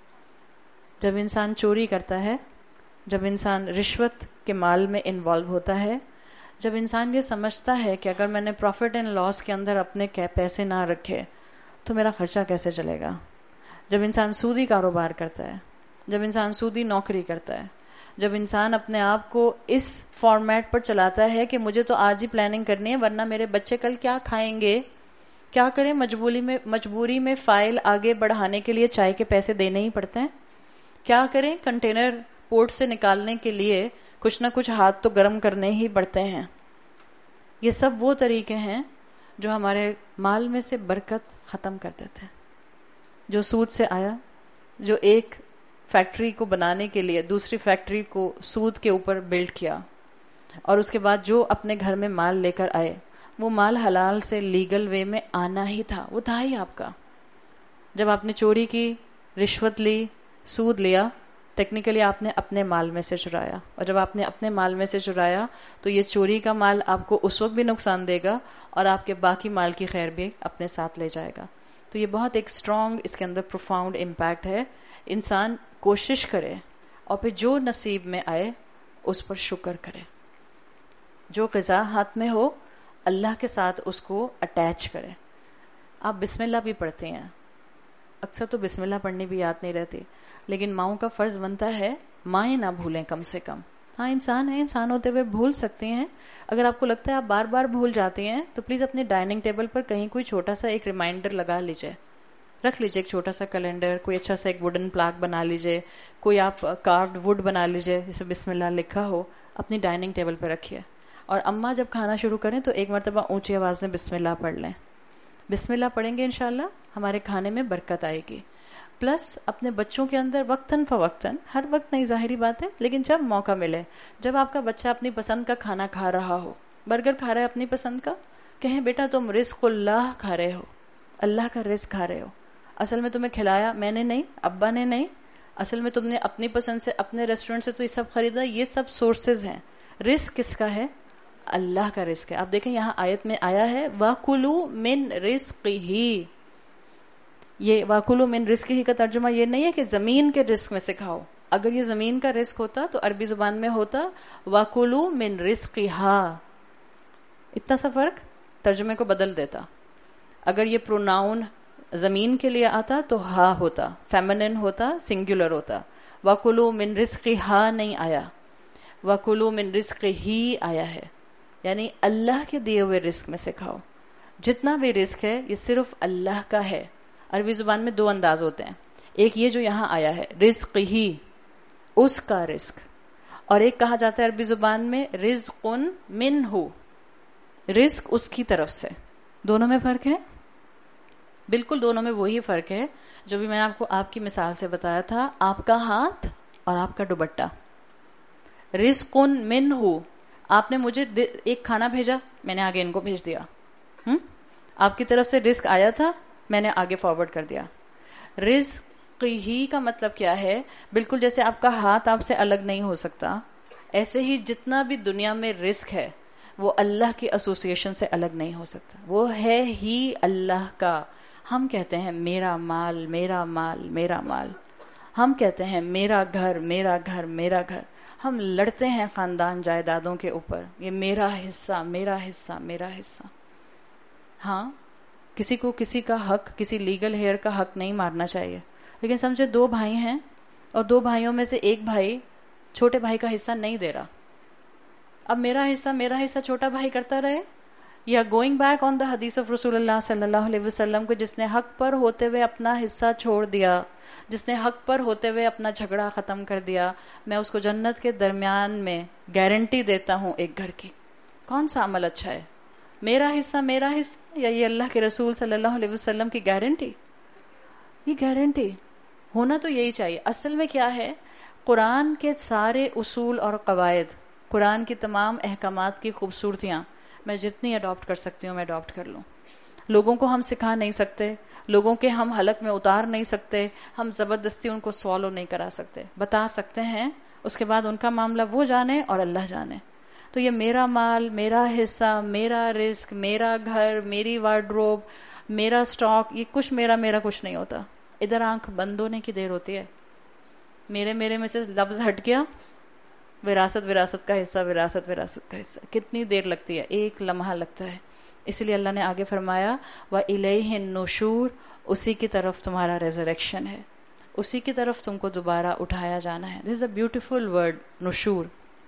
جب انسان چوری کرتا ہے, جب انسان رشوت کے مال میں انوالو ہوتا ہے, جب انسان یہ سمجھتا ہے کہ اگر میں نے پروفٹ اینڈ لاس کے اندر اپنے پیسے نہ رکھے تو میرا خرچہ کیسے چلے گا, جب انسان سودی کاروبار کرتا ہے, جب انسان سودی نوکری کرتا ہے, جب انسان اپنے آپ کو اس فارمیٹ پر چلاتا ہے کہ مجھے تو آج ہی پلاننگ کرنی ہے ورنہ میرے بچے کل کیا کھائیں گے, کیا کریں, مجبوری میں مجبوری میں فائل آگے بڑھانے کے لیے چائے کے پیسے دینے ہی پڑتے ہیں, کیا کریں, کنٹینر پورٹ سے نکالنے کے لیے کچھ نہ کچھ ہاتھ تو گرم کرنے ہی پڑتے ہیں. یہ سب وہ طریقے ہیں جو ہمارے مال میں سے برکت ختم کر دیتے ہیں. جو سود سے آیا, جو ایک فیکٹری کو بنانے کے لیے دوسری فیکٹری کو سود کے اوپر بلڈ کیا, اور اس کے بعد جو اپنے گھر میں مال لے کر آئے, وہ مال حلال سے لیگل وے میں آنا ہی تھا, وہ تھا ہی آپ کا. جب آپ نے چوری کی, رشوت لی, سود لیا, ٹیکنیکلی آپ نے اپنے مال میں سے چرایا, اور جب آپ نے اپنے مال میں سے چرایا تو یہ چوری کا مال آپ کو اس وقت بھی نقصان دے گا اور آپ کے باقی مال کی خیر بھی اپنے ساتھ لے جائے گا. تو یہ بہت ایک اسٹرانگ اس کے اندر پروفاؤنڈ امپیکٹ ہے. انسان کوشش کرے اور پھر جو نصیب میں آئے اس پر شکر کرے. جو قضا ہاتھ میں ہو اللہ کے ساتھ اس کو اٹیچ کرے. آپ بسم اللہ بھی پڑھتے ہیں, اکثر تو بسم اللہ پڑھنی بھی یاد نہیں رہتی, لیکن ماؤں کا فرض بنتا ہے مائیں نہ بھولیں کم سے کم. ہاں انسان ہے, انسان ہوتے ہوئے بھول سکتے ہیں. اگر آپ کو لگتا ہے آپ بار بار بھول جاتے ہیں تو پلیز اپنے ڈائننگ ٹیبل پر کہیں کوئی چھوٹا سا ایک ریمائنڈر لگا لیجئے, رکھ لیجئے ایک چھوٹا سا کیلنڈر, کوئی اچھا سا ایک ووڈن پلاک بنا لیجئے, کوئی آپ کارڈ ووڈ بنا لیجئے جس میں بسم اللہ لکھا ہو, اپنی ڈائننگ ٹیبل پہ رکھیے. اور اماں جب کھانا شروع کریں تو ایک مرتبہ اونچی آواز میں بسم اللہ پڑھ لیں. بسم اللہ پڑھیں گے انشاءاللہ ہمارے کھانے میں برکت آئے گی. پلس اپنے بچوں کے اندر وقتاً فوقتاً, ہر وقت نہیں ظاہری بات ہے, لیکن جب موقع ملے, جب آپ کا بچہ اپنی پسند کا کھانا کھا رہا ہو, برگر کھا رہا ہے اپنی پسند کا, کہیں بیٹا تم رزق اللہ کھا رہے ہو, اللہ کا رزق کھا رہے ہو. اصل میں تمہیں کھلایا میں نے نہیں, ابا نے نہیں, اصل میں تم نے اپنی پسند سے اپنے ریسٹورنٹ سے تو یہ سب خریدا. یہ سب سورسز ہیں. رزق کس کا ہے؟ اللہ کا رزق ہے. آپ دیکھیں یہاں آیت میں آیا ہے وَكُلُوا مِن رِزْقِهِ. یہ وَكُلُوا مِن رِزْقِهِ کا ترجمہ یہ نہیں ہے کہ زمین کے رزق میں سے کھاؤ. اگر یہ زمین کا رزق ہوتا تو عربی زبان میں ہوتا وَكُلُوا مِن رِزْقِهَا. اتنا سا فرق ترجمے کو بدل دیتا. اگر یہ پروناؤن زمین کے لیے آتا تو ہا ہوتا, فیمنن ہوتا, سنگولر ہوتا. وَكُلُوا مِن رِزْقِهَا نہیں آیا, وَكُلُوا مِن رِزْقِهِ آیا ہے. یعنی اللہ کے دیے ہوئے رزق میں سے کھاؤ. جتنا بھی رزق ہے یہ صرف اللہ کا ہے. عربی زبان میں دو انداز ہوتے ہیں, ایک یہ جو یہاں آیا ہے رزق ہی, اس کا رزق, اور ایک کہا جاتا ہے عربی زبان میں رزق منہ, رزق اس کی طرف سے. دونوں میں فرق ہے, بالکل دونوں میں وہی فرق ہے جو بھی میں نے آپ کو آپ کی مثال سے بتایا تھا, آپ کا ہاتھ اور آپ کا دوپٹہ. رزق منہ آپ نے مجھے ایک کھانا بھیجا، میں نے آگے ان کو بھیج دیا. ہم آپ کی طرف سے رزق آیا تھا، میں نے آگے فارورڈ کر دیا. رزق ہی کا مطلب کیا ہے؟ بالکل جیسے آپ کا ہاتھ آپ سے الگ نہیں ہو سکتا، ایسے ہی جتنا بھی دنیا میں رزق ہے وہ اللہ کی ایسوسیشن سے الگ نہیں ہو سکتا، وہ ہے ہی اللہ کا. ہم کہتے ہیں میرا مال میرا مال میرا مال، ہم کہتے ہیں میرا گھر میرا گھر میرا گھر، ہم لڑتے ہیں خاندان جائیدادوں کے اوپر، یہ میرا حصہ میرا حصہ میرا حصہ. ہاں کسی کو کسی کا حق، کسی لیگل ہیئر کا حق نہیں مارنا چاہیے، لیکن سمجھے دو بھائی ہیں اور دو بھائیوں میں سے ایک بھائی چھوٹے بھائی کا حصہ نہیں دے رہا، اب میرا حصہ میرا حصہ چھوٹا بھائی کرتا رہے، یا گوئنگ بیک آن دا حدیث آف رسول اللہ صلی اللہ علیہ وسلم کو، جس نے حق پر ہوتے ہوئے اپنا حصہ چھوڑ دیا، جس نے حق پر ہوتے ہوئے اپنا جھگڑا ختم کر دیا، میں اس کو جنت کے درمیان میں گارنٹی دیتا ہوں ایک گھر کی. کون سا عمل اچھا ہے؟ میرا حصہ میرا حصہ یا یہ اللہ کے رسول صلی اللہ علیہ وسلم کی گارنٹی؟ یہ گارنٹی ہونا تو یہی چاہیے. اصل میں کیا ہے، قرآن کے سارے اصول اور قواعد، قرآن کی تمام احکامات کی خوبصورتیاں میں جتنی اڈاپٹ کر سکتی ہوں میں اڈاپٹ کر لوں. لوگوں کو ہم سکھا نہیں سکتے، لوگوں کے ہم حلق میں اتار نہیں سکتے، ہم زبردستی ان کو سوالو نہیں کرا سکتے، بتا سکتے ہیں، اس کے بعد ان کا معاملہ وہ جانے اور اللہ جانے. تو یہ میرا مال میرا حصہ میرا رزق میرا گھر میری وارڈروب میرا اسٹاک، یہ کچھ میرا میرا کچھ نہیں ہوتا. ادھر آنکھ بند ہونے کی دیر ہوتی ہے، میرے میرے میں سے لفظ ہٹ گیا، وراثت وراثت کا حصہ وراثت وراثت کا حصہ، کتنی دیر لگتی ہے؟ ایک لمحہ لگتا ہے. اس لیے اللہ نے آگے فرمایا وَإِلَيْهِ النُّشُورُ، اسی کی طرف تمہارا ریزریکشن ہے، اسی کی طرف تم کو دوبارہ اٹھایا جانا ہے. This is a beautiful word نشور.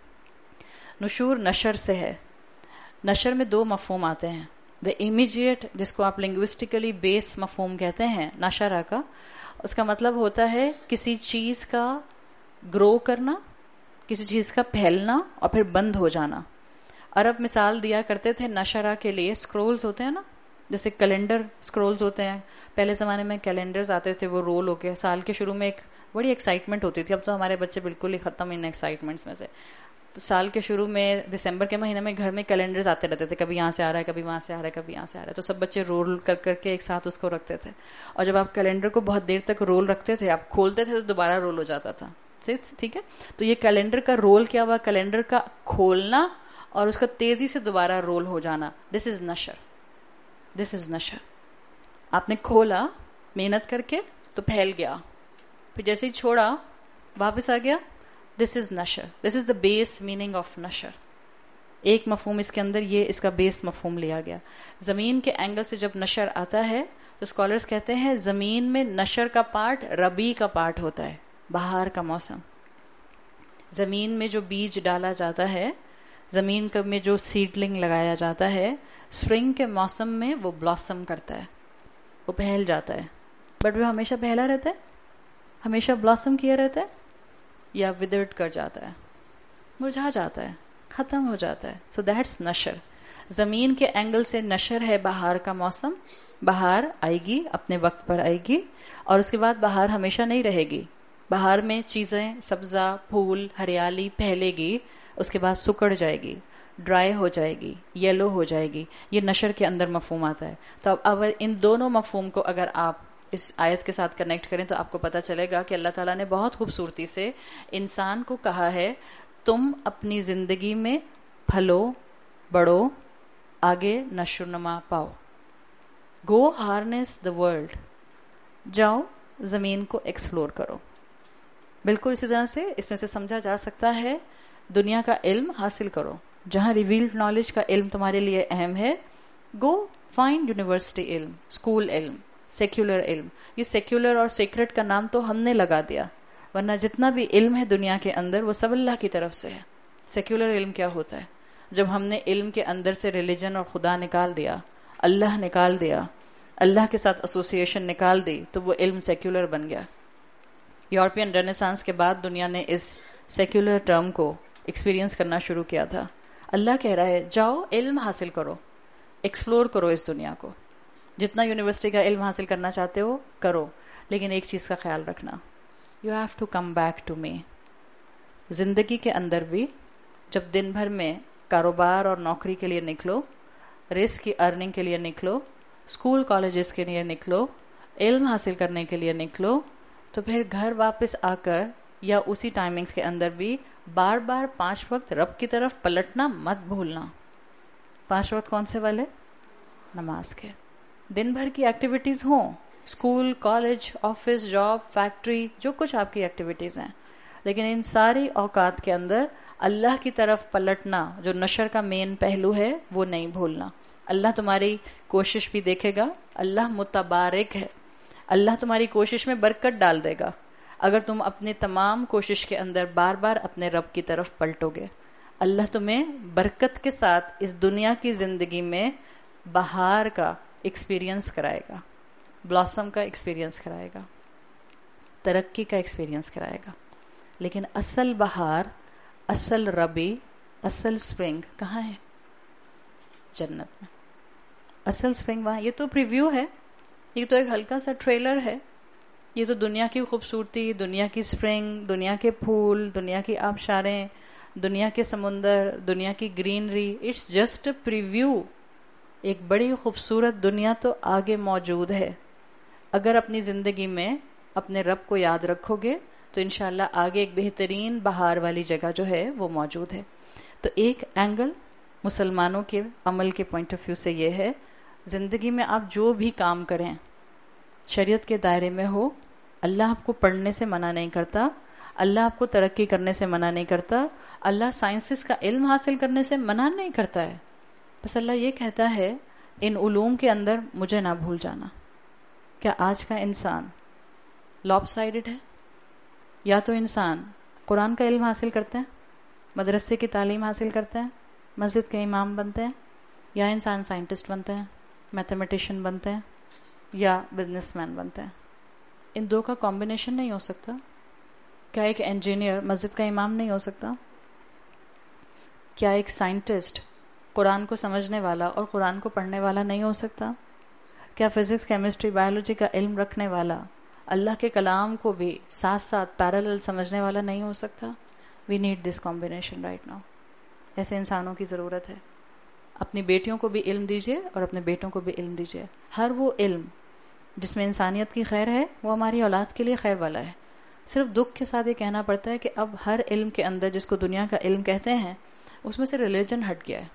نشور نشر سے ہے. نشر میں دو مفہوم آتے ہیں. دا امیجیٹ، جس کو آپ لنگوسٹیکلی بیس مفہوم کہتے ہیں نشرہ کا، اس کا مطلب ہوتا ہے کسی چیز کا گرو کرنا، کسی چیز کا پھیلنا اور پھر بند ہو جانا. عرب مثال دیا کرتے تھے نشرہ کے لیے، سکرولز ہوتے ہیں نا، جیسے کیلنڈر سکرولز ہوتے ہیں. پہلے زمانے میں کیلنڈرز آتے تھے، وہ رول ہو کے سال کے شروع میں ایک بڑی ایکسائٹمنٹ ہوتی تھی. اب تو ہمارے بچے بالکل ہی ختم ان ایکسائٹمنٹس میں سے. سال کے شروع میں دسمبر کے مہینے میں گھر میں کیلنڈرز آتے رہتے تھے، کبھی یہاں سے آ رہا ہے کبھی وہاں سے آ رہا ہے کبھی یہاں سے آ رہا ہے، تو سب بچے رول کر کر کے ایک ساتھ اس کو رکھتے تھے. اور جب آپ کیلنڈر کو بہت دیر تک رول رکھتے تھے، آپ کھولتے تھے تو دوبارہ رول ہو جاتا تھا. ٹھیک ہے، تو یہ کیلنڈر کا رول کیا ہوا؟ کیلنڈر کا کھولنا اور اس کا تیزی سے دوبارہ رول ہو جانا. دس از نشر، دس از نشر. آپ نے کھولا محنت کر کے تو پھیل گیا، پھر جیسے ہی چھوڑا واپس آ گیا. دس از نشر، دس is the base meaning of نشر. ایک مفہوم اس کے اندر یہ اس کا بیس مفہوم لیا گیا. زمین کے اینگل سے جب نشر آتا ہے تو اسکالرز کہتے ہیں زمین میں نشر کا پارٹ ربیع کا پارٹ ہوتا ہے، بہار کا موسم. زمین میں جو بیج ڈالا جاتا ہے، زمین میں جو سیڈلنگ لگایا جاتا ہے، اسپرنگ کے موسم میں وہ بلاسم کرتا ہے، وہ پھیل جاتا ہے. بٹ وہ ہمیشہ پھیلا رہتا ہے، ہمیشہ بلاسم کیا رہتا ہے، یا ودرڈ کر جاتا ہے، مرجھا جاتا ہے، ختم ہو جاتا ہے. سو دیٹس نشر. زمین کے اینگل سے نشر ہے بہار کا موسم. بہار آئے گی، اپنے وقت پر آئے گی، اور اس کے بعد بہار ہمیشہ نہیں رہے گی. بہار میں چیزیں سبزہ پھول ہریالی پھیلے گی، اس کے بعد سکڑ جائے گی، ڈرائی ہو جائے گی، یلو ہو جائے گی. یہ نشر کے اندر مفہوم آتا ہے. تو اب ان دونوں مفہوم کو اگر آپ اس آیت کے ساتھ کنیکٹ کریں تو آپ کو پتہ چلے گا کہ اللہ تعالیٰ نے بہت خوبصورتی سے انسان کو کہا ہے تم اپنی زندگی میں پھلو بڑھو، آگے نشو نما پاؤ. گو ہارنس دا ورلڈ، جاؤ زمین کو ایکسپلور کرو. بالکل اسی طرح سے اس میں سے سمجھا جا سکتا ہے دنیا کا علم حاصل کرو. جہاں ریویلڈ نالج کا علم تمہارے لیے اہم ہے، گو فائنڈ یونیورسٹی علم، اسکول علم، سیکولر علم. یہ سیکولر اور سیکرٹ کا نام تو ہم نے لگا دیا، ورنہ جتنا بھی علم ہے دنیا کے اندر وہ سب اللہ کی طرف سے ہے. سیکولر علم کیا ہوتا ہے؟ جب ہم نے علم کے اندر سے ریلیجن اور خدا نکال دیا، اللہ نکال دیا، اللہ کے ساتھ ایسوسیشن نکال دی، تو وہ علم سیکولر بن گیا. یورپین رینیسانس کے بعد دنیا نے اس سیکولر ٹرم کو ایکسپیرینس کرنا شروع کیا تھا. اللہ کہہ رہا ہے جاؤ علم حاصل کرو، ایکسپلور کرو اس دنیا کو. جتنا یونیورسٹی کا علم حاصل کرنا چاہتے ہو کرو، لیکن ایک چیز کا خیال رکھنا، you have to come back to me. زندگی کے اندر بھی جب دن بھر میں کاروبار اور نوکری کے لیے نکلو, رزق کی ارننگ کے لیے نکلو, اسکول کالجز کے لیے نکلو, علم حاصل کرنے کے لیے نکلو, تو پھر گھر واپس آ کر یا اسی ٹائمنگز کے اندر بھی بار بار پانچ وقت رب کی طرف پلٹنا مت بھولنا. پانچ وقت کون سے والے؟ نماز کے. دن بھر کی ایکٹیویٹیز ہوں, school, college, office, job, factory, جو کچھ آپ کی ایکٹیویٹیز ہیں, لیکن ان ساری اوقات کے اندر اللہ کی طرف پلٹنا جو نشر کا مین پہلو ہے وہ نہیں بھولنا. اللہ تمہاری کوشش بھی دیکھے گا, اللہ متبارک ہے, اللہ تمہاری کوشش میں برکت ڈال دے گا اگر تم اپنے تمام کوشش کے اندر بار بار اپنے رب کی طرف پلٹو گے. اللہ تمہیں برکت کے ساتھ اس دنیا کی زندگی میں بہار کا ایکسپیرینس کرائے گا, بلاسم کا ایکسپیرینس کرائے گا, ترقی کا ایکسپیرینس کرائے گا. لیکن اصل بہار, اصل ربی, اصل سپرنگ کہاں ہے؟ جنت میں. اصل سپرنگ وہاں. یہ تو پریویو ہے, یہ تو ایک ہلکا سا ٹریلر ہے. یہ تو دنیا کی خوبصورتی, دنیا کی سپرنگ, دنیا کے پھول, دنیا کی آبشاریں, دنیا کے سمندر, دنیا کی گرینری, اٹس جسٹ پریویو. ایک بڑی خوبصورت دنیا تو آگے موجود ہے. اگر اپنی زندگی میں اپنے رب کو یاد رکھو گے تو انشاءاللہ آگے ایک بہترین بہار والی جگہ جو ہے وہ موجود ہے. تو ایک اینگل مسلمانوں کے عمل کے پوائنٹ آف ویو سے یہ ہے, زندگی میں آپ جو بھی کام کریں شریعت کے دائرے میں ہو. اللہ آپ کو پڑھنے سے منع نہیں کرتا, اللہ آپ کو ترقی کرنے سے منع نہیں کرتا, اللہ سائنسز کا علم حاصل کرنے سے منع نہیں کرتا ہے. بس اللہ یہ کہتا ہے ان علوم کے اندر مجھے نہ بھول جانا. کیا آج کا انسان لاپ سائڈڈ ہے؟ یا تو انسان قرآن کا علم حاصل کرتے ہیں, مدرسے کی تعلیم حاصل کرتے ہیں, مسجد کے امام بنتے ہیں, یا انسان سائنٹسٹ بنتے ہیں, میتھمیٹیشین بنتے ہیں, یا بزنس مین بنتے ہیں. ان دو کا کمبینیشن نہیں ہو سکتا. کیا ایک انجینئر مسجد کا امام نہیں ہو سکتا؟ کیا ایک سائنٹسٹ قرآن کو سمجھنے والا اور قرآن کو پڑھنے والا نہیں ہو سکتا؟ کیا فزکس, کیمسٹری, بایولوجی کا علم رکھنے والا اللہ کے کلام کو بھی ساتھ ساتھ پیرالل سمجھنے والا نہیں ہو سکتا؟ We need this combination right now. ایسے انسانوں کی ضرورت ہے. اپنی بیٹیوں کو بھی علم دیجیے اور اپنے بیٹوں کو بھی علم دیجیے. ہر وہ علم جس میں انسانیت کی خیر ہے وہ ہماری اولاد کے لیے خیر والا ہے. صرف دکھ کے ساتھ یہ کہنا پڑتا ہے کہ اب ہر علم کے اندر جس کو دنیا کا علم کہتے ہیں اس میں سے ریلیجن ہٹ گیا ہے.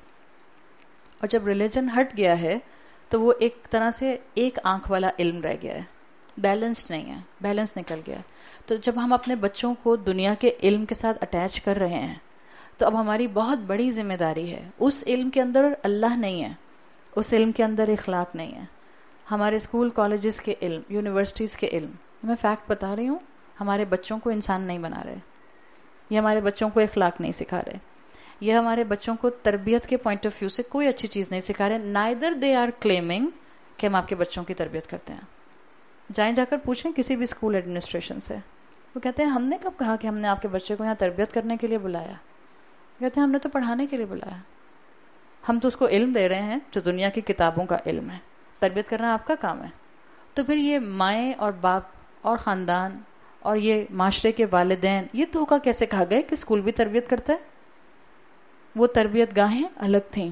اور جب ریلیجن ہٹ گیا ہے تو وہ ایک طرح سے ایک آنکھ والا علم رہ گیا ہے, بیلنسڈ نہیں ہے, بیلنس نکل گیا. تو جب ہم اپنے بچوں کو دنیا کے علم کے ساتھ اٹیچ کر رہے ہیں تو اب ہماری بہت بڑی ذمہ داری ہے. اس علم کے اندر اللہ نہیں ہے, اس علم کے اندر اخلاق نہیں ہے. ہمارے اسکول کالجز کے علم, یونیورسٹیز کے علم, میں فیکٹ بتا رہی ہوں, ہمارے بچوں کو انسان نہیں بنا رہے, یہ ہمارے بچوں کو اخلاق نہیں سکھا رہے, یہ ہمارے بچوں کو تربیت کے پوائنٹ آف ویو سے کوئی اچھی چیز نہیں سکھا رہے. نائدر دے آر کلیمنگ کہ ہم آپ کے بچوں کی تربیت کرتے ہیں. جائیں جا کر پوچھیں کسی بھی اسکول ایڈمنسٹریشن سے, وہ کہتے ہیں ہم نے کب کہا کہ ہم نے آپ کے بچے کو یہاں تربیت کرنے کے لیے بلایا؟ کہتے ہیں ہم نے تو پڑھانے کے لیے بلایا. ہم تو اس کو علم دے رہے ہیں جو دنیا کی کتابوں کا علم ہے, تربیت کرنا آپ کا کام ہے. تو پھر یہ مائیں اور باپ اور خاندان اور یہ معاشرے کے والدین یہ دھوکہ کیسے کھا گئے کہ اسکول بھی تربیت کرتا ہے؟ وہ تربیت گاہیں الگ تھیں,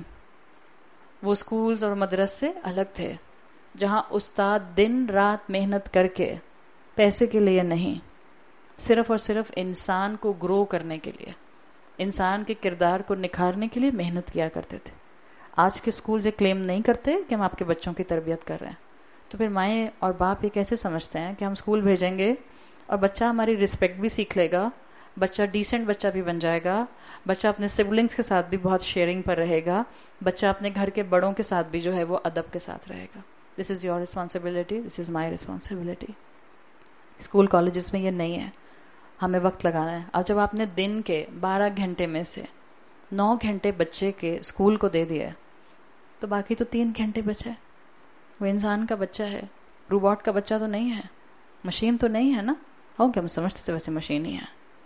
وہ اسکولز اور مدرسے الگ تھے جہاں استاد دن رات محنت کر کے پیسے کے لیے نہیں, صرف اور صرف انسان کو گرو کرنے کے لیے, انسان کے کردار کو نکھارنے کے لیے محنت کیا کرتے تھے. آج کے اسکول یہ کلیم نہیں کرتے کہ ہم آپ کے بچوں کی تربیت کر رہے ہیں. تو پھر مائیں اور باپ یہ کیسے سمجھتے ہیں کہ ہم اسکول بھیجیں گے اور بچہ ہماری رسپیکٹ بھی سیکھ لے گا, بچہ ڈیسنٹ بچہ بھی بن جائے گا, بچہ اپنے سبلنگس کے ساتھ بھی بہت شیئرنگ پر رہے گا, بچہ اپنے گھر کے بڑوں کے ساتھ بھی جو ہے وہ ادب کے ساتھ رہے گا. This is your responsibility, this is my responsibility. School colleges میں یہ نہیں ہے, ہمیں وقت لگانا ہے. اب جب آپ نے دن کے بارہ گھنٹے میں سے نو گھنٹے بچے کے اسکول کو دے دیا تو باقی تو تین گھنٹے بچے. وہ انسان کا بچہ ہے, روبوٹ کا بچہ تو نہیں ہے, مشین تو نہیں ہے نا. ہو کہ ہم سمجھتے تو ویسے مشین ہی ہے,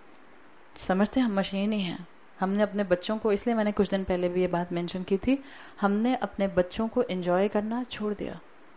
سمجھتے ہم مشین ہی ہیں. ہم نے اپنے بچوں کو, اس لیے میں نے کچھ دن پہلے بھی یہ بات مینشن کی تھی, ہم نے اپنے بچوں کو انجوائے کرنا چھوڑ دیا.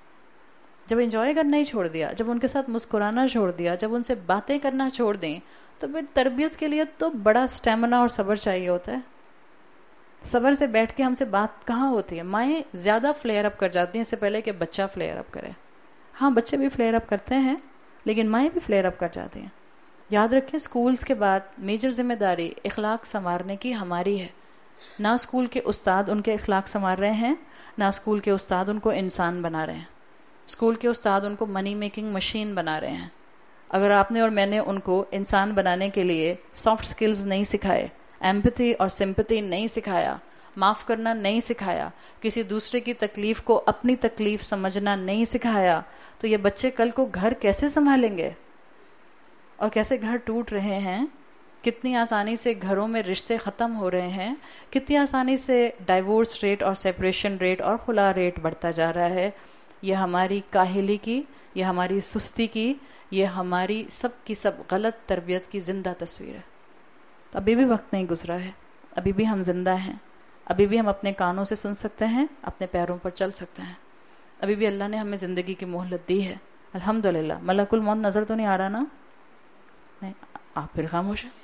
جب انجوائے کرنا ہی چھوڑ دیا, جب ان کے ساتھ مسکرانا چھوڑ دیا, جب ان سے باتیں کرنا چھوڑ دیں, تو پھر تربیت کے لیے تو بڑا سٹیمنا اور صبر چاہیے ہوتا ہے. صبر سے بیٹھ کے ہم سے بات کہاں ہوتی ہے. مائیں زیادہ فلیئر اپ کر جاتی ہیں اس سے پہلے کہ بچہ فلیئر اپ کرے. ہاں بچے بھی فلیئر اپ کرتے ہیں لیکن مائیں بھی فلیئر اپ کر جاتی ہیں. یاد رکھیں اسکولز کے بعد میجر ذمہ داری اخلاق سنوارنے کی ہماری ہے. نہ اسکول کے استاد ان کے اخلاق سنوار رہے ہیں، نہ اسکول کے استاد ان کو انسان بنا رہے ہیں. اسکول کے استاد ان کو منی میکنگ مشین بنا رہے ہیں. اگر آپ نے اور میں نے ان کو انسان بنانے کے لیے سافٹ سکلز نہیں سکھائے، ایمپتھی اور سمپتھی نہیں سکھایا، معاف کرنا نہیں سکھایا، کسی دوسرے کی تکلیف کو اپنی تکلیف سمجھنا نہیں سکھایا، تو یہ بچے کل کو گھر کیسے سنبھالیں گے؟ اور کیسے گھر ٹوٹ رہے ہیں، کتنی آسانی سے گھروں میں رشتے ختم ہو رہے ہیں، کتنی آسانی سے ڈائیورس ریٹ اور سیپریشن ریٹ اور خلا ریٹ بڑھتا جا رہا ہے. یہ ہماری کاہلی کی، یہ ہماری سستی کی، یہ ہماری سب کی سب غلط تربیت کی زندہ تصویر ہے. تو ابھی بھی وقت نہیں گزرا ہے، ابھی بھی ہم زندہ ہیں، ابھی بھی ہم اپنے کانوں سے سن سکتے ہیں، اپنے پیروں پر چل سکتے ہیں. ابھی بھی اللہ نے ہمیں زندگی کی مہلت دی ہے الحمدللہ. ملک الموت نظر تو نہیں آ رہا نا؟ نہیں، آپ پھر خاموش ہیں.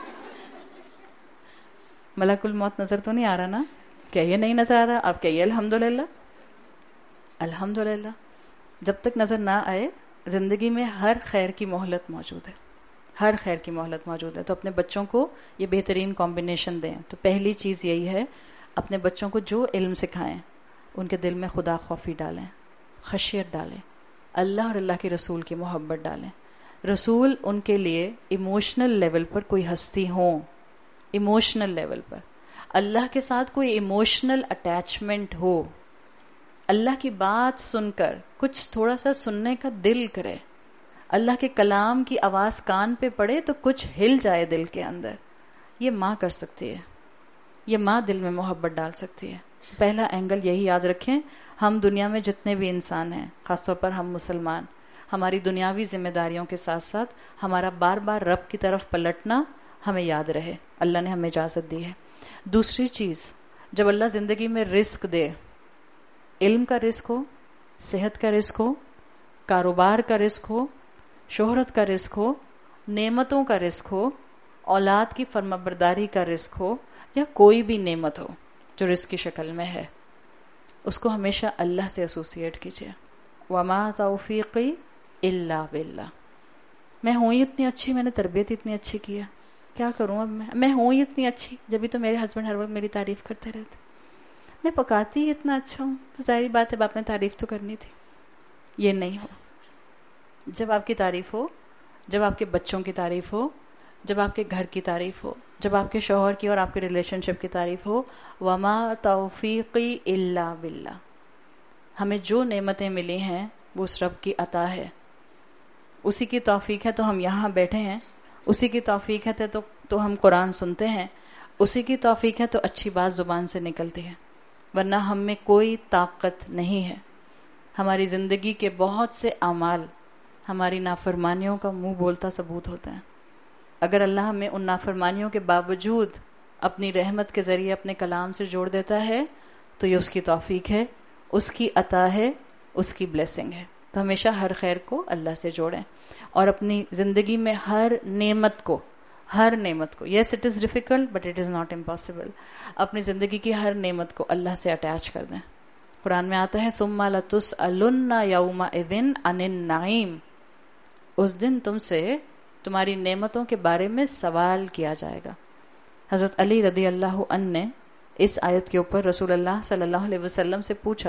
ملک الموت نظر تو نہیں آ رہا نا؟ کیا یہ نہیں نظر آ رہا؟ آپ کہیے الحمدللہ. الحمدللہ. جب تک نظر نہ آئے زندگی میں ہر خیر کی مہلت موجود ہے، ہر خیر کی مہلت موجود ہے. تو اپنے بچوں کو یہ بہترین کمبینیشن دیں. تو پہلی چیز یہی ہے، اپنے بچوں کو جو علم سکھائیں ان کے دل میں خدا خوفی ڈالیں، خشیت ڈالیں، اللہ اور اللہ کے رسول کی محبت ڈالیں. رسول ان کے لیے ایموشنل لیول پر کوئی ہستی ہوں، ایموشنل لیول پر اللہ کے ساتھ کوئی ایموشنل اٹیچمنٹ ہو، اللہ کی بات سن کر کچھ تھوڑا سا سننے کا دل کرے، اللہ کے کلام کی آواز کان پہ پڑے تو کچھ ہل جائے دل کے اندر. یہ ماں کر سکتی ہے، یہ ماں دل میں محبت ڈال سکتی ہے. پہلا اینگل یہی یاد رکھیں، ہم دنیا میں جتنے بھی انسان ہیں، خاص طور پر ہم مسلمان، ہماری دنیاوی ذمہ داریوں کے ساتھ ساتھ ہمارا بار بار رب کی طرف پلٹنا ہمیں یاد رہے. اللہ نے ہمیں اجازت دی ہے. دوسری چیز، جب اللہ زندگی میں رزق دے، علم کا رزق ہو، صحت کا رزق ہو، کاروبار کا رزق ہو، شہرت کا رزق ہو، نعمتوں کا رزق ہو، اولاد کی فرمانبرداری کا رزق ہو، یا کوئی بھی نعمت ہو جو رزق کی شکل میں ہے، اس کو ہمیشہ اللہ سے ایسوسیٹ کیجیے. وما توفیقی الا باللہ. میں ہوں ہی اتنی اچھی، میں نے تربیت اتنی اچھی کی ہے، کیا کروں اب میں میں ہوں ہی اتنی اچھی، جبھی تو میرے ہسبینڈ ہر وقت میری تعریف کرتے رہتے. میں پکاتی ہی اتنا اچھا ہوں تو ظاہری بات ہے باپ نے تعریف تو کرنی تھی. یہ نہیں ہو. جب آپ کی تعریف ہو، جب آپ کے بچوں کی تعریف ہو، جب آپ کے گھر کی تعریف ہو، جب آپ کے شوہر کی اور آپ کے ریلیشن شپ کی تعریف ہو. وما توفیقی الا باللہ. ہمیں جو نعمتیں ملی ہیں وہ اس رب کی عطا ہے، اسی کی توفیق ہے تو ہم یہاں بیٹھے ہیں، اسی کی توفیق ہے تو تو ہم قرآن سنتے ہیں، اسی کی توفیق ہے تو اچھی بات زبان سے نکلتی ہے، ورنہ ہم میں کوئی طاقت نہیں ہے. ہماری زندگی کے بہت سے اعمال ہماری نافرمانیوں کا منہ بولتا ثبوت ہوتا ہے. اگر اللہ ہمیں ان نافرمانیوں کے باوجود اپنی رحمت کے ذریعے اپنے کلام سے جوڑ دیتا ہے تو یہ اس کی توفیق ہے، اس کی عطا ہے، اس کی بلیسنگ ہے. تو ہمیشہ ہر خیر کو اللہ سے جوڑیں اور اپنی زندگی میں ہر نعمت کو ہر نعمت کو yes it is difficult but it is not impossible, اپنی زندگی کی ہر نعمت کو اللہ سے اٹیچ کر دیں. قرآن میں آتا ہے ثم لتسألن یومئذ عن النعیم. اس دن تم سے تمہاری نعمتوں کے بارے میں سوال کیا جائے گا. حضرت علی رضی اللہ عنہ نے اس آیت کے اوپر رسول اللہ صلی اللہ علیہ وسلم سے پوچھا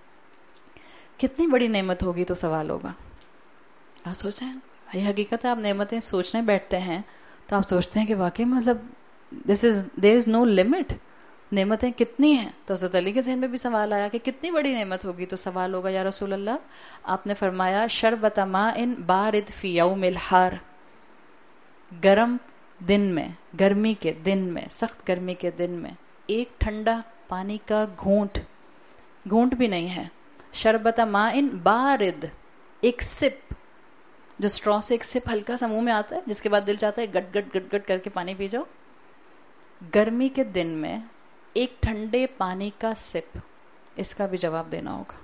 کتنی بڑی نعمت ہوگی تو سوال ہوگا. آپ سوچیں، یہ حقیقت ہے. آپ نعمتیں سوچنے بیٹھتے ہیں تو آپ سوچتے ہیں کہ واقعی مطلب دس از دیر از نو لمٹ. نعمتیں کتنی ہیں؟ تو حضرت علی کے ذہن میں بھی سوال آیا کہ کتنی بڑی نعمت ہوگی تو سوال ہوگا یا رسول اللہ. آپ نے فرمایا شربت ماء بارد فی یوم الحار. گرم دن میں، گرمی کے دن میں، سخت گرمی کے دن میں ایک ٹھنڈا پانی کا گھونٹ، گھونٹ بھی نہیں ہے، شربت ماء بارد، ایک سپ، جو اسٹرا سے ایک سپ ہلکا سا منہ میں آتا ہے جس کے بعد دل چاہتا ہے گٹ گٹ گٹ گٹ کر کے پانی پی جاؤ. گرمی کے دن میں ایک ٹھنڈے پانی کا سپ، اس کا بھی جواب دینا ہوگا.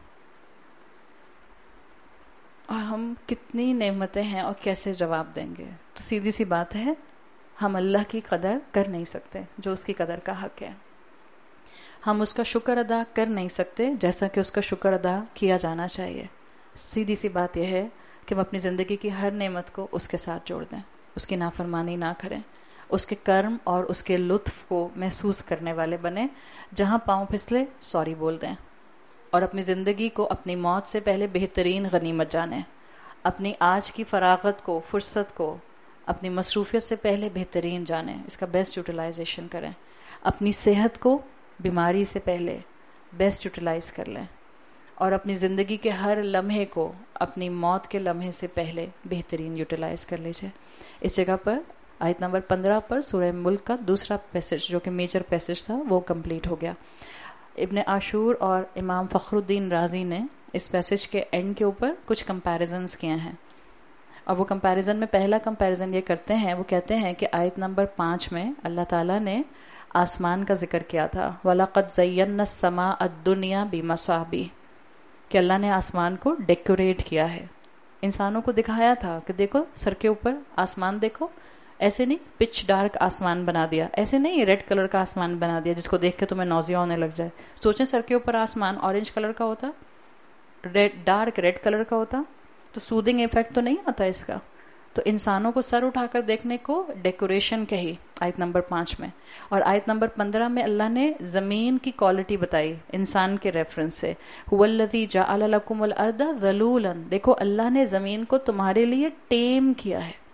اور ہم کتنی نعمتیں ہیں اور کیسے جواب دیں گے؟ تو سیدھی سی بات ہے، ہم اللہ کی قدر کر نہیں سکتے جو اس کی قدر کا حق ہے. ہم اس کا شکر ادا کر نہیں سکتے جیسا کہ اس کا شکر ادا کیا جانا چاہیے. سیدھی سی بات یہ ہے کہ ہم اپنی زندگی کی ہر نعمت کو اس کے ساتھ جوڑ دیں, اس کی نافرمانی نہ کریں, اس کے کرم اور اس کے لطف کو محسوس کرنے والے بنیں. جہاں پاؤں پھسلے سوری بول دیں, اور اپنی زندگی کو اپنی موت سے پہلے بہترین غنیمت جانیں. اپنی آج کی فراغت کو, فرصت کو اپنی مصروفیت سے پہلے بہترین جانیں, اس کا بیسٹ یوٹیلائزیشن کریں. اپنی صحت کو بیماری سے پہلے بیسٹ یوٹیلائز کر لیں, اور اپنی زندگی کے ہر لمحے کو اپنی موت کے لمحے سے پہلے بہترین یوٹیلائز کر لیجیے. اس جگہ پر آیت نمبر پندرہ پر سورہ ملک کا دوسرا پیسج جو کہ میجر پیسج تھا وہ کمپلیٹ ہو گیا. ابن عاشور اور امام فخر الدین رازی نے اس پیسج کے اینڈ کے اوپر کچھ کمپیریزنز کیے ہیں, اور وہ کمپیریزن میں پہلا کمپیریزن یہ کرتے ہیں, وہ کہتے ہیں کہ آیت نمبر پانچ میں اللہ تعالیٰ نے آسمان کا ذکر کیا تھا, وَلَقَدْ زَيَّنَّا السَّمَاءَ الدُّنْيَا بِمَصَابِيحَ, کہ اللہ نے آسمان کو ڈیکوریٹ کیا ہے, انسانوں کو دکھایا تھا کہ دیکھو سر کے اوپر آسمان دیکھو, ایسے نہیں پچ ڈارک آسمان بنا دیا, ایسے نہیں ریڈ کلر کا آسمان بنا دیا جس کو دیکھ کے تمہیں نوزیا ہونے لگ جائے. سوچیں سر کے اوپر آسمان اورنج کلر کا ہوتا, ریڈ ڈارک ریڈ کلر کا ہوتا تو سودنگ ایفیکٹ تو نہیں آتا اس کا. تو انسانوں کو سر اٹھا کر دیکھنے کو ڈیکوریشن کہی آیت نمبر پانچ میں, اور آیت نمبر پندرہ میں اللہ نے زمین کی کوالٹی بتائی انسان کے ریفرنس سے, هُوَ الَّذِي جَعَلَ لَكُمُ الْأَرْضَ ذَلُولًا, دیکھو اللہ نے زمین کو تمہارے لیے ٹیم کیا ہے.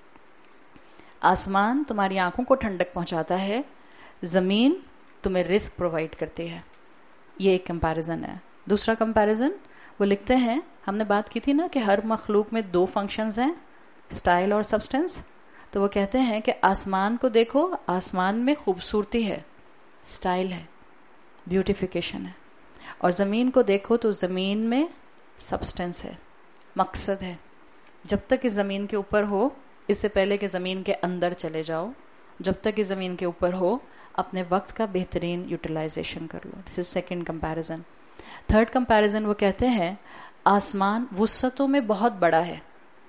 آسمان تمہاری آنکھوں کو ٹھنڈک پہنچاتا ہے, زمین تمہیں رزق پرووائڈ کرتی ہے. یہ ایک کمپیریزن ہے. دوسرا کمپیریزن وہ لکھتے ہیں, ہم نے بات کی تھی نا کہ ہر مخلوق میں دو فنکشنز ہیں, سٹائل اور سبسٹنس. تو وہ کہتے ہیں کہ آسمان کو دیکھو, آسمان میں خوبصورتی ہے, سٹائل ہے, بیوٹیفیکیشن ہے, اور زمین کو دیکھو تو زمین میں سبسٹنس ہے, مقصد ہے. جب تک اس زمین کے اوپر ہو, اس سے پہلے کہ زمین کے اندر چلے جاؤ, جب تک اس زمین کے اوپر ہو اپنے وقت کا بہترین یوٹیلائزیشن کر لو. This is second comparison. Third comparison وہ کہتے ہیں آسمان وسعتوں میں بہت بڑا ہے,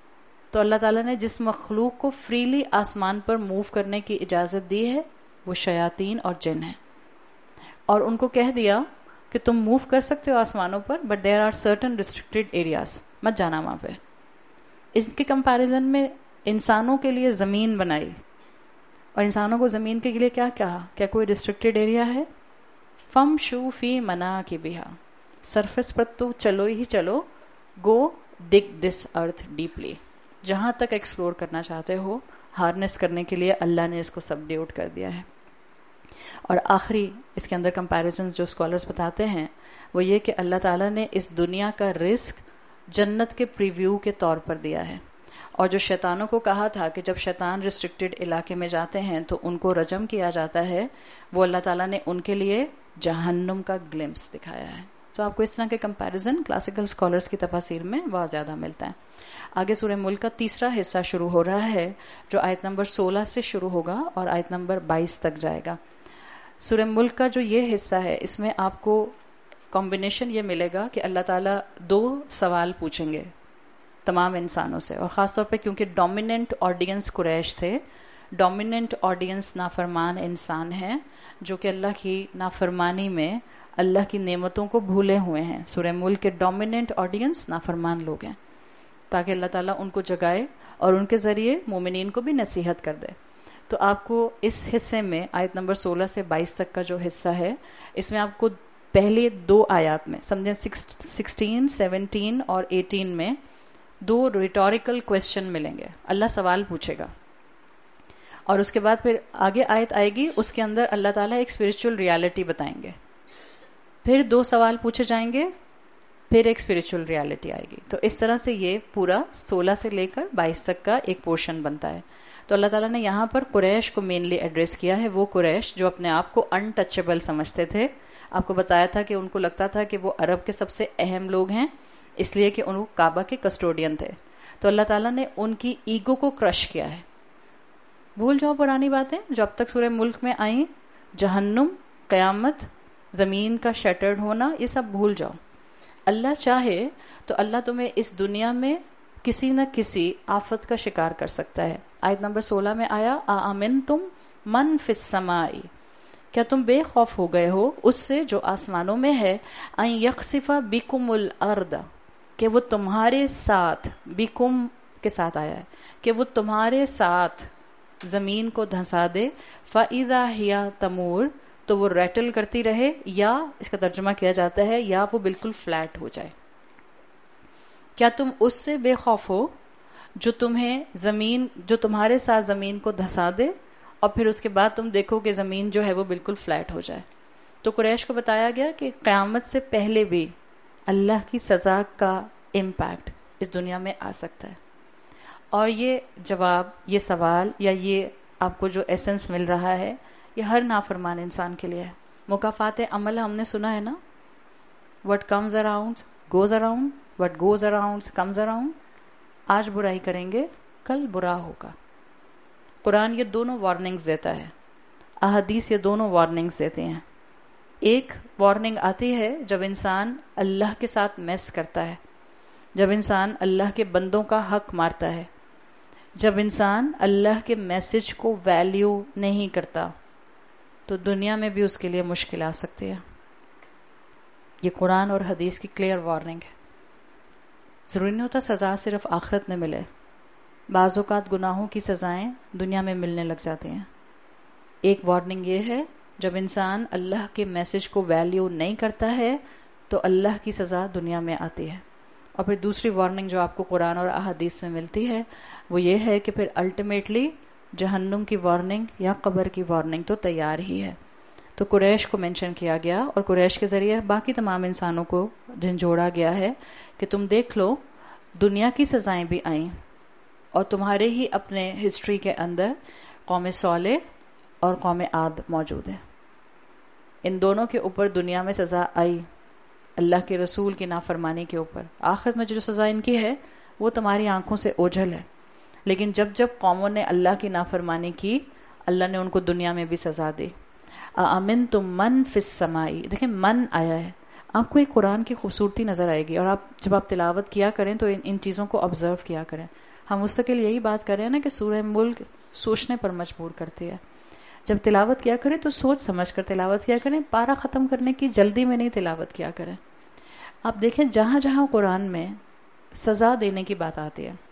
تو اللہ تعالیٰ نے جس مخلوق کو فریلی آسمان پر موو کرنے کی اجازت دی ہے وہ شیاطین اور جن ہیں, اور ان کو کہہ دیا کہ تم موو کر سکتے ہو آسمانوں پر, but there are certain restricted areas, مت جانا وہاں پہ. اس کے کمپیریزن میں انسانوں کے لیے زمین بنائی, اور انسانوں کو زمین کے لیے کیا کہا, کیا کوئی ریسٹرکٹیڈ ایریا ہے؟ فَامْشُوا فِي مَنَاكِبِهَا, سرفس پر تو چلو ہی چلو, گو ڈگ دس ارتھ ڈیپلی, جہاں تک ایکسپلور کرنا چاہتے ہو ہارنس کرنے کے لیے اللہ نے اس کو سبڈیوٹ کر دیا ہے. اور آخری اس کے اندر کمپیریزنز جو اسکالرز بتاتے ہیں وہ یہ کہ اللہ تعالیٰ نے اس دنیا کا رزق جنت کے پریویو کے طور پر دیا ہے, اور جو شیطانوں کو کہا تھا کہ جب شیطان ریسٹرکٹیڈ علاقے میں جاتے ہیں تو ان کو رجم کیا جاتا ہے, وہ اللہ تعالیٰ نے ان کے لیے جہنم کا گلمپس دکھایا ہے. تو آپ کو اس طرح کے کمپیریزن کلاسیکل اسکالرز کی تفاسیر میں بہت زیادہ ملتا ہے. آگے سورہ ملک کا تیسرا حصہ شروع ہو رہا ہے جو آیت نمبر سولہ سے شروع ہوگا اور آیت نمبر بائیس تک جائے گا. سورہ ملک کا جو یہ حصہ ہے اس میں آپ کو کمبینیشن یہ ملے گا کہ اللہ تعالیٰ دو سوال پوچھیں گے تمام انسانوں سے, اور خاص طور پہ کیونکہ ڈومیننٹ آڈینس قریش تھے, ڈومیننٹ آڈینس نافرمان انسان ہیں جو کہ اللہ کی نافرمانی میں اللہ کی نعمتوں کو بھولے ہوئے ہیں. سورہ ملک کے ڈومیننٹ آڈینس نافرمان لوگ ہیں, تاکہ اللہ تعالیٰ ان کو جگائے اور ان کے ذریعے مومنین کو بھی نصیحت کر دے. تو آپ کو اس حصے میں آیت نمبر سولہ سے بائیس تک کا جو حصہ ہے اس میں آپ کو پہلے دو آیات میں سمجھیں سکسٹین سیونٹین اور ایٹین میں دو ریٹوریکل کویسچن ملیں گے. اللہ سوال پوچھے گا اور اس کے بعد پھر آگے آیت آئے گی, اس کے اندر اللہ تعالیٰ ایک اسپرچل ریالٹی بتائیں گے, پھر دو سوال پوچھے جائیں گے, پھر ایک اسپرچل ریالٹی آئے گی. تو اس طرح سے یہ پورا سولہ سے لے کر بائیس تک کا ایک پورشن بنتا ہے. تو اللہ تعالیٰ نے یہاں پر قریش کو مینلی ایڈریس کیا ہے, وہ قریش جو اپنے آپ کو ان ٹچیبل سمجھتے تھے. آپ کو بتایا تھا کہ ان کو لگتا تھا کہ وہ عرب کے سب سے اہم لوگ ہیں اس لیے کہ ان کعبہ کے کسٹوڈین تھے. تو اللہ تعالیٰ نے ان کی ایگو کو کرش کیا ہے. بھول جاؤ پرانی باتیں جو اب تک سورہ ملک میں آئیں, جہنم, قیامت, زمین کا شیٹرڈ ہونا, یہ سب بھول جاؤ. اللہ چاہے تو اللہ تمہیں اس دنیا میں کسی نہ کسی آفت کا شکار کر سکتا ہے. آیت نمبر سولہ میں آیا آمنتم من فی السماء, کیا تم بے خوف ہو گئے ہو اس سے جو آسمانوں میں ہے، ان یخسف بکم الارض، کہ وہ تمہارے ساتھ، بکم کے ساتھ آیا ہے، کہ وہ تمہارے ساتھ زمین کو دھنسا دے، فاذا ہی تمور، تو وہ ریٹل کرتی رہے، یا اس کا ترجمہ کیا جاتا ہے یا وہ بالکل فلیٹ ہو جائے۔ کیا تم اس سے بے خوف ہو جو تمہیں زمین جو تمہارے ساتھ زمین کو دھسا دے اور پھر اس کے بعد تم دیکھو کہ زمین جو ہے وہ بالکل فلیٹ ہو جائے؟ تو قریش کو بتایا گیا کہ قیامت سے پہلے بھی اللہ کی سزا کا امپیکٹ اس دنیا میں آ سکتا ہے، اور یہ جواب، یہ سوال یا یہ آپ کو جو ایسنس مل رہا ہے، یہ ہر نافرمان انسان کے لیے ہے۔ مکافات عمل ہم نے سنا ہے نا، what comes around goes around, what goes around comes around۔ آج برائی کریں گے، کل برا ہوگا۔ قرآن یہ دونوں وارننگز دیتا ہے، احادیث یہ دونوں وارننگز دیتے ہیں۔ ایک وارننگ آتی ہے جب انسان اللہ کے ساتھ میس کرتا ہے، جب انسان اللہ کے بندوں کا حق مارتا ہے، جب انسان اللہ کے میسج کو ویلیو نہیں کرتا، تو دنیا میں بھی اس کے لیے مشکل آ سکتی ہے۔ یہ قرآن اور حدیث کی کلیئر وارننگ ہے۔ ضروری نہیں ہوتا سزا صرف آخرت میں ملے، بعض اوقات گناہوں کی سزائیں دنیا میں ملنے لگ جاتی ہیں۔ ایک وارننگ یہ ہے جب انسان اللہ کے میسج کو ویلیو نہیں کرتا ہے تو اللہ کی سزا دنیا میں آتی ہے۔ اور پھر دوسری وارننگ جو آپ کو قرآن اور احادیث میں ملتی ہے وہ یہ ہے کہ پھر الٹیمیٹلی جہنم کی وارننگ یا قبر کی وارننگ تو تیار ہی ہے۔ تو قریش کو مینشن کیا گیا اور قریش کے ذریعے باقی تمام انسانوں کو جھنجھوڑا گیا ہے کہ تم دیکھ لو دنیا کی سزائیں بھی آئیں، اور تمہارے ہی اپنے ہسٹری کے اندر قوم صالح اور قوم عاد موجود ہے۔ ان دونوں کے اوپر دنیا میں سزا آئی، اللہ کے رسول کی نافرمانی کے اوپر۔ آخرت میں جو سزا ان کی ہے وہ تمہاری آنکھوں سے اوجھل ہے، لیکن جب جب قوموں نے اللہ کی نافرمانی کی، اللہ نے ان کو دنیا میں بھی سزا دی۔ اَأَمِنْتُم مَّن فِي السَّمَاءِ، دیکھیں من آیا ہے، آپ کو ایک قرآن کی خوبصورتی نظر آئے گی، اور آپ جب آپ تلاوت کیا کریں تو ان, ان چیزوں کو آبزرو کیا کریں۔ ہم مستقل یہی بات کر رہے ہیں نا کہ سورہ ملک سوچنے پر مجبور کرتی ہے۔ جب تلاوت کیا کریں تو سوچ سمجھ کر تلاوت کیا کریں، پارہ ختم کرنے کی جلدی میں نہیں تلاوت کیا کریں۔ آپ دیکھیں جہاں جہاں قرآن میں سزا دینے کی بات آتی ہے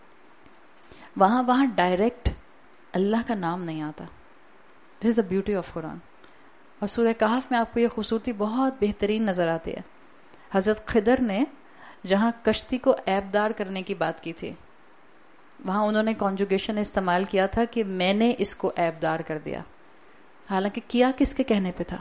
وہاں وہاں ڈائریکٹ اللہ کا نام نہیں آتا۔ This is the beauty of Quran. اور سورہ کہف میں آپ کو یہ خوبصورتی بہت بہترین نظر آتی ہے۔ حضرت خضر نے جہاں کشتی کو عیب دار کرنے کی بات کی تھی، وہاں انہوں نے کانجوگیشن استعمال کیا تھا کہ میں نے اس کو عیب دار کر دیا، حالانکہ کیا کس کے کہنے پہ تھا،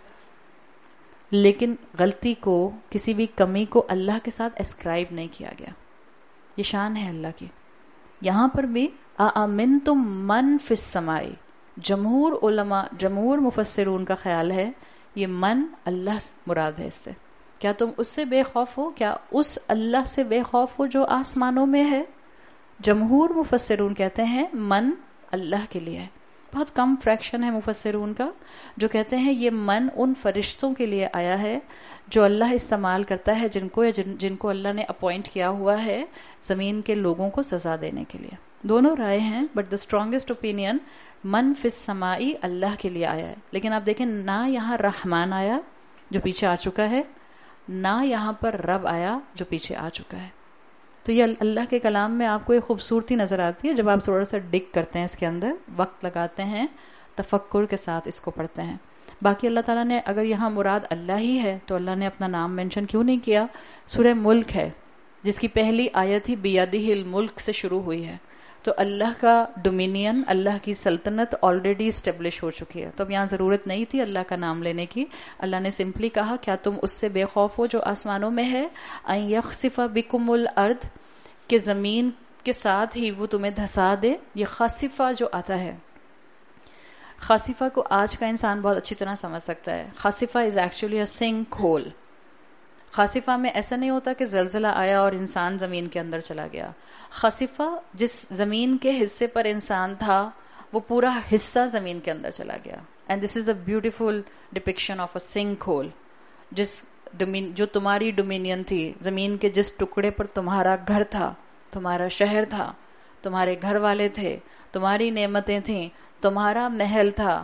لیکن غلطی کو، کسی بھی کمی کو اللہ کے ساتھ اسکرائب نہیں کیا گیا۔ یہ شان ہے اللہ کی۔ یہاں پر بھی اَأَمِنْتُم مَّن فِي السَّمَاءِ، جمہور علماء، جمہور مفسرون کا خیال ہے یہ من اللہ مراد ہے اس سے۔ کیا تم اس سے بے خوف ہو، کیا اس اللہ سے بے خوف ہو جو آسمانوں میں ہے؟ جمہور مفسرون کہتے ہیں من اللہ کے لیے ہے۔ بہت کم فریکشن ہے مفسرون کا جو کہتے ہیں یہ من ان فرشتوں کے لیے آیا ہے جو اللہ استعمال کرتا ہے، جن کو یا جن, جن کو اللہ نے اپوائنٹ کیا ہوا ہے زمین کے لوگوں کو سزا دینے کے لیے۔ دونوں رائے ہیں، بٹ دا اسٹرانگیسٹ اوپینین من فی السمائی اللہ کے لیے آیا ہے۔ لیکن آپ دیکھیں نہ یہاں رحمان آیا جو پیچھے آ چکا ہے، نہ یہاں پر رب آیا جو پیچھے آ چکا ہے۔ تو یہ اللہ کے کلام میں آپ کو ایک خوبصورتی نظر آتی ہے جب آپ تھوڑا سا ڈگ کرتے ہیں اس کے اندر، وقت لگاتے ہیں، تفکر کے ساتھ اس کو پڑھتے ہیں۔ باقی اللہ تعالیٰ نے اگر یہاں مراد اللہ ہی ہے تو اللہ نے اپنا نام مینشن کیوں نہیں کیا؟ سورہ ملک ہے جس کی پہلی آیت ہی بیدہ الملک سے شروع ہوئی ہے، تو اللہ کا ڈومینین، اللہ کی سلطنت آلریڈی اسٹیبلش ہو چکی ہے، تو اب یہاں ضرورت نہیں تھی اللہ کا نام لینے کی۔ اللہ نے سمپلی کہا کیا تم اس سے بے خوف ہو جو آسمانوں میں ہے، ان یخسف بکم الارض، کہ زمین کے ساتھ ہی وہ تمہیں دھسا دے۔ یہ خاسفہ جو آتا ہے، خاسفہ کو آج کا انسان بہت اچھی طرح سمجھ سکتا ہے۔ خاسفہ is actually a sinkhole. خاسفہ میں ایسا نہیں ہوتا کہ زلزلہ آیا اور انسان زمین کے اندر چلا گیا۔ خاسفہ جس زمین کے حصے پر انسان تھا وہ پورا حصہ زمین کے اندر چلا گیا۔ And this is the beautiful depiction of a sinkhole, جس جو تمہاری ڈومینین تھی، زمین کے جس ٹکڑے پر تمہارا گھر تھا، تمہارا شہر تھا، تمہارے گھر والے تھے، تمہاری نعمتیں تھیں، تمہارا محل تھا،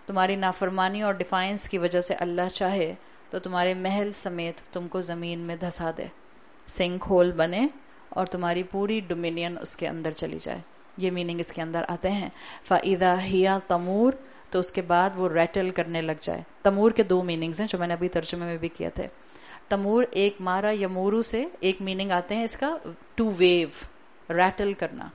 تمہاری نافرمانی اور ڈیفائنس کی وجہ سے اللہ چاہے تو تمہارے محل سمیت تم کو زمین میں دھسا دے، سنک ہول بنے اور تمہاری پوری ڈومینین اس کے اندر چلی جائے. یہ میننگ اس کے اندر آتے ہیں. فَإِذَا هِيَ تَمُورُ، تو اس کے بعد وہ ریٹل کرنے لگ جائے. تمور کے دو میننگز ہیں جو میں نے ابھی ترجمے میں بھی کیا تھے. تمور ایک مارا یمورو سے ایک میننگ آتے ہیں اس کا ٹو ویو، ریٹل کرنا،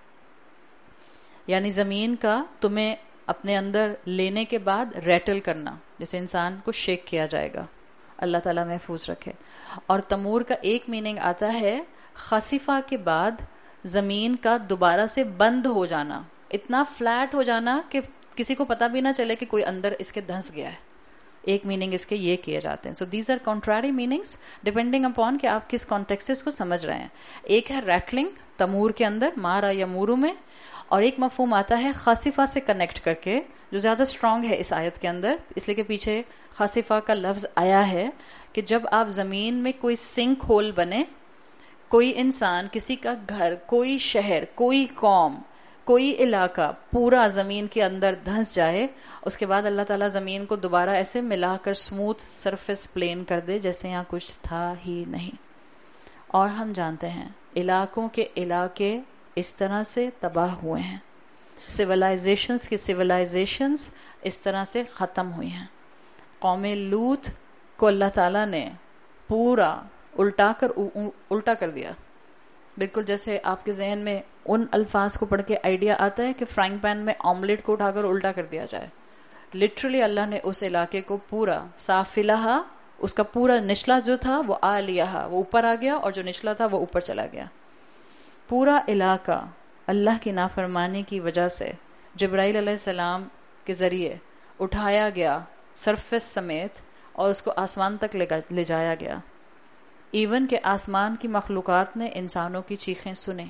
یعنی زمین کا تمہیں اپنے اندر لینے کے بعد ریٹل کرنا، جیسے انسان کو شیک کیا جائے گا. اللہ تعالیٰ محفوظ رکھے. اور تمور کا ایک میننگ آتا ہے خسفہ کے بعد زمین کا دوبارہ سے بند ہو جانا، اتنا فلیٹ ہو جانا کہ کسی کو پتہ بھی نہ چلے کہ کوئی اندر اس کے دھنس گیا ہے. ایک میننگ اس کے یہ کیے جاتے ہیں. So these are contrary meanings depending upon کہ آپ کس کانٹیکسٹ کو سمجھ رہے ہیں. ایک ہے ریٹلنگ تمور کے اندر، مارا یا مورو میں، اور ایک مفہوم آتا ہے خاسفہ سے کنیکٹ کر کے جو زیادہ اسٹرانگ ہے اس آیت کے اندر، اس لیے کہ پیچھے خاسفہ کا لفظ آیا ہے کہ جب آپ زمین میں کوئی سنک ہول بنے، کوئی انسان، کسی کا گھر، کوئی شہر، کوئی قوم، کوئی علاقہ پورا زمین کے اندر دھنس جائے، اس کے بعد اللہ تعالیٰ زمین کو دوبارہ ایسے ملا کر اسموتھ سرفیس پلین کر دے جیسے یہاں کچھ تھا ہی نہیں. اور ہم جانتے ہیں علاقوں کے علاقے اس طرح سے تباہ ہوئے ہیں، سویلائزیشنز کی سویلائزیشنز اس طرح سے ختم ہوئی ہیں. قوم لوط کو اللہ تعالیٰ نے پورا الٹا کر الٹا کر دیا، بالکل جیسے آپ کے ذہن میں ان الفاظ کو پڑھ کے آئیڈیا آتا ہے کہ فرائنگ پین میں آملیٹ کو اٹھا کر الٹا کر دیا جائے. لٹرلی اللہ نے اس علاقے کو پورا سافلہا، اس کا پورا نچلا جو تھا وہ عالیہا، وہ اوپر آ گیا، اور جو نچلا تھا وہ اوپر چلا گیا. پورا علاقہ اللہ کی نافرمانی کی وجہ سے جبرائیل علیہ السلام کے ذریعے اٹھایا گیا سرفس سمیت اور اس کو آسمان تک لے جایا گیا. ایون کہ آسمان کی مخلوقات نے انسانوں کی چیخیں سنیں،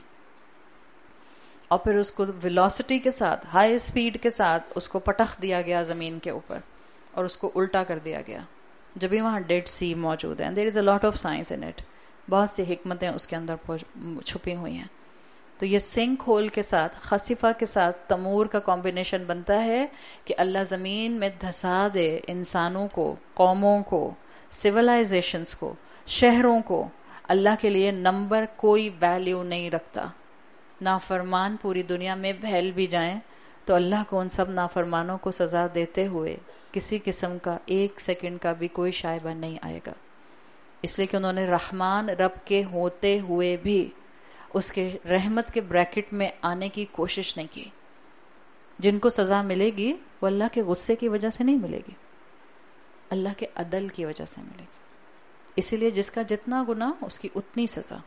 اور پھر اس کو ویلوسٹی کے ساتھ، ہائی اسپیڈ کے ساتھ اس کو پٹخ دیا گیا زمین کے اوپر اور اس کو الٹا کر دیا گیا. جب بھی وہاں ڈیڈ سی موجود ہے، there is a lot of science in it, بہت سی حکمتیں اس کے اندر چھپی ہوئی ہیں. تو یہ سنک ہول کے ساتھ، خسفہ کے ساتھ تمور کا کمبینیشن بنتا ہے کہ اللہ زمین میں دھسا دے انسانوں کو، قوموں کو، سویلائزیشنز کو، شہروں کو. اللہ کے لیے نمبر کوئی ویلیو نہیں رکھتا. نافرمان پوری دنیا میں پھیل بھی جائیں تو اللہ کو ان سب نافرمانوں کو سزا دیتے ہوئے کسی قسم کا ایک سیکنڈ کا بھی کوئی شائبہ نہیں آئے گا، اس لیے کہ انہوں نے رحمان رب کے ہوتے ہوئے بھی اس کے رحمت کے بریکٹ میں آنے کی کوشش نہیں کی. جن کو سزا ملے گی وہ اللہ کے غصے کی وجہ سے نہیں ملے گی، اللہ کے عدل کی وجہ سے ملے گی. اسی لیے جس کا جتنا گناہ اس کی اتنی سزا.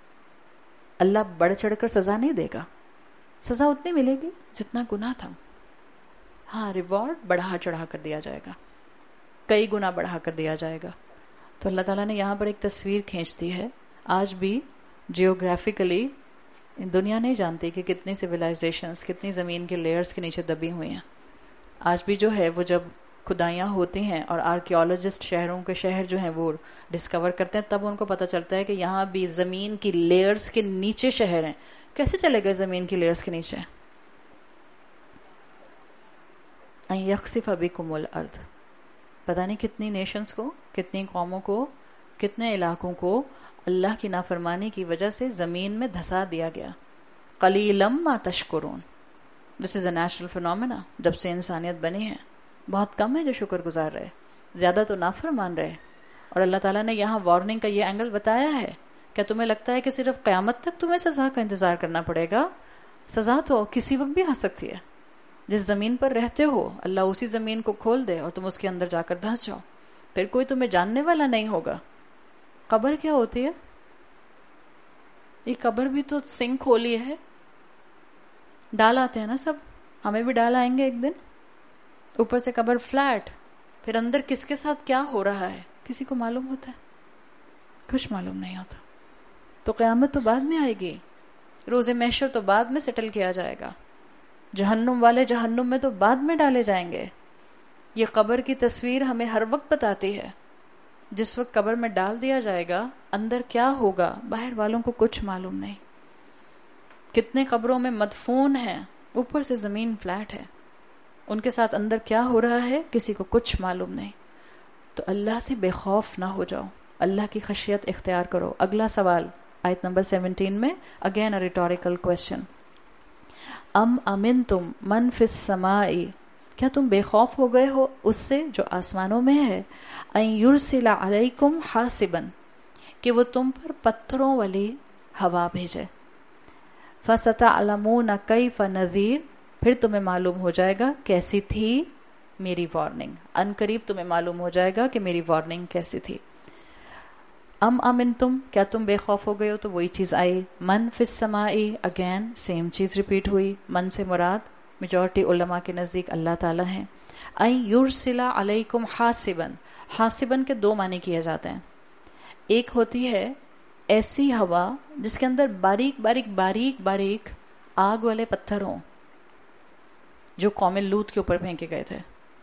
اللہ بڑھ چڑھ کر سزا نہیں دے گا، سزا اتنی ملے گی جتنا گناہ تھا. ہاں ریوارڈ بڑھا چڑھا کر دیا جائے گا، کئی گنا بڑھا کر دیا جائے گا. تو اللہ تعالیٰ نے یہاں پر ایک تصویر کھینچ دی ہے. آج بھی جیوگرافیکلی دنیا نہیں جانتی کہ کتنی سویلائزیشنز کتنی زمین کے لیئرز کے نیچے دبی ہوئی ہیں. آج بھی جو ہے وہ جب کھدائیاں ہوتی ہیں اور آرکیولوجسٹ شہروں کے شہر جو ہیں وہ ڈسکور کرتے ہیں، تب ان کو پتہ چلتا ہے کہ یہاں بھی زمین کی لیئرز کے نیچے شہر ہیں. کیسے چلے گئے زمین کی لیئرز کے نیچے؟ ان یخسف بکم الارض، پتہ نہیں کتنی نیشنز کو، کتنی قوموں کو، کتنے علاقوں کو اللہ کی نافرمانی کی وجہ سے زمین میں دھسا دیا گیا. قلیلا ما تشکرون. دس از اے نیچرل فینومینا. جب سے انسانیت بنی ہے بہت کم ہے جو شکر گزار رہے، زیادہ تو نافرمان رہے. اور اللہ تعالیٰ نے یہاں وارننگ کا یہ اینگل بتایا ہے. کیا تمہیں لگتا ہے کہ صرف قیامت تک تمہیں سزا کا انتظار کرنا پڑے گا؟ سزا تو کسی وقت بھی آ سکتی ہے. جس زمین پر رہتے ہو اللہ اسی زمین کو کھول دے اور تم اس کے اندر جا کر دھنس جاؤ، پھر کوئی تمہیں جاننے والا نہیں ہوگا. قبر کیا ہوتی ہے؟ یہ قبر بھی تو سنک ہولی ہے. ڈال آتے ہیں نا سب، ہمیں بھی ڈال آئیں گے ایک دن. اوپر سے قبر فلیٹ، پھر اندر کس کے ساتھ کیا ہو رہا ہے کسی کو معلوم ہوتا ہے؟ کچھ معلوم نہیں ہوتا. تو قیامت تو بعد میں آئے گی، روز محشر تو بعد میں سیٹل کیا جائے گا، جہنم والے جہنم میں تو بعد میں ڈالے جائیں گے. یہ قبر کی تصویر ہمیں ہر وقت بتاتی ہے. جس وقت قبر میں ڈال دیا جائے گا اندر کیا ہوگا باہر والوں کو کچھ معلوم نہیں. کتنے قبروں میں مدفون ہیں، اوپر سے زمین فلیٹ ہے ان کے ساتھ اندر کیا ہو رہا ہے کسی کو کچھ معلوم نہیں. تو اللہ سے بے خوف نہ ہو جاؤ, اللہ کی خشیت اختیار کرو. اگلا سوال آیت نمبر سیونٹین میں, again a rhetorical question. Um امن تم من فی السماء, کیا تم بے خوف ہو گئے ہو اس سے جو آسمانوں میں ہے, ان یرسل علیکم حاسبا, کہ وہ تم پر پتھروں والی ہوا بھیجے. فستعلمون کیف نذیر, پھر تمہیں معلوم ہو جائے گا کیسی تھی میری وارننگ. ان قریب تمہیں معلوم ہو جائے گا کہ میری وارننگ کیسی تھی. ام امن تم, کیا تم بے خوف ہو گئے ہو, تو وہی چیز آئی. من فی السماء, اگین سیم چیز ریپیٹ ہوئی. من سے مراد میجورٹی علماء کے نزدیک اللہ تعالیٰ ہیں. این یرسل علیکم حاسبا, حاسبا کے دو معنی کیے جاتے ہیں. ایک ہوتی ہے ایسی ہوا جس کے اندر باریک باریک باریک باریک آگ والے پتھر ہوں, جو قوم لوط کے اوپر پھینکے گئے تھے.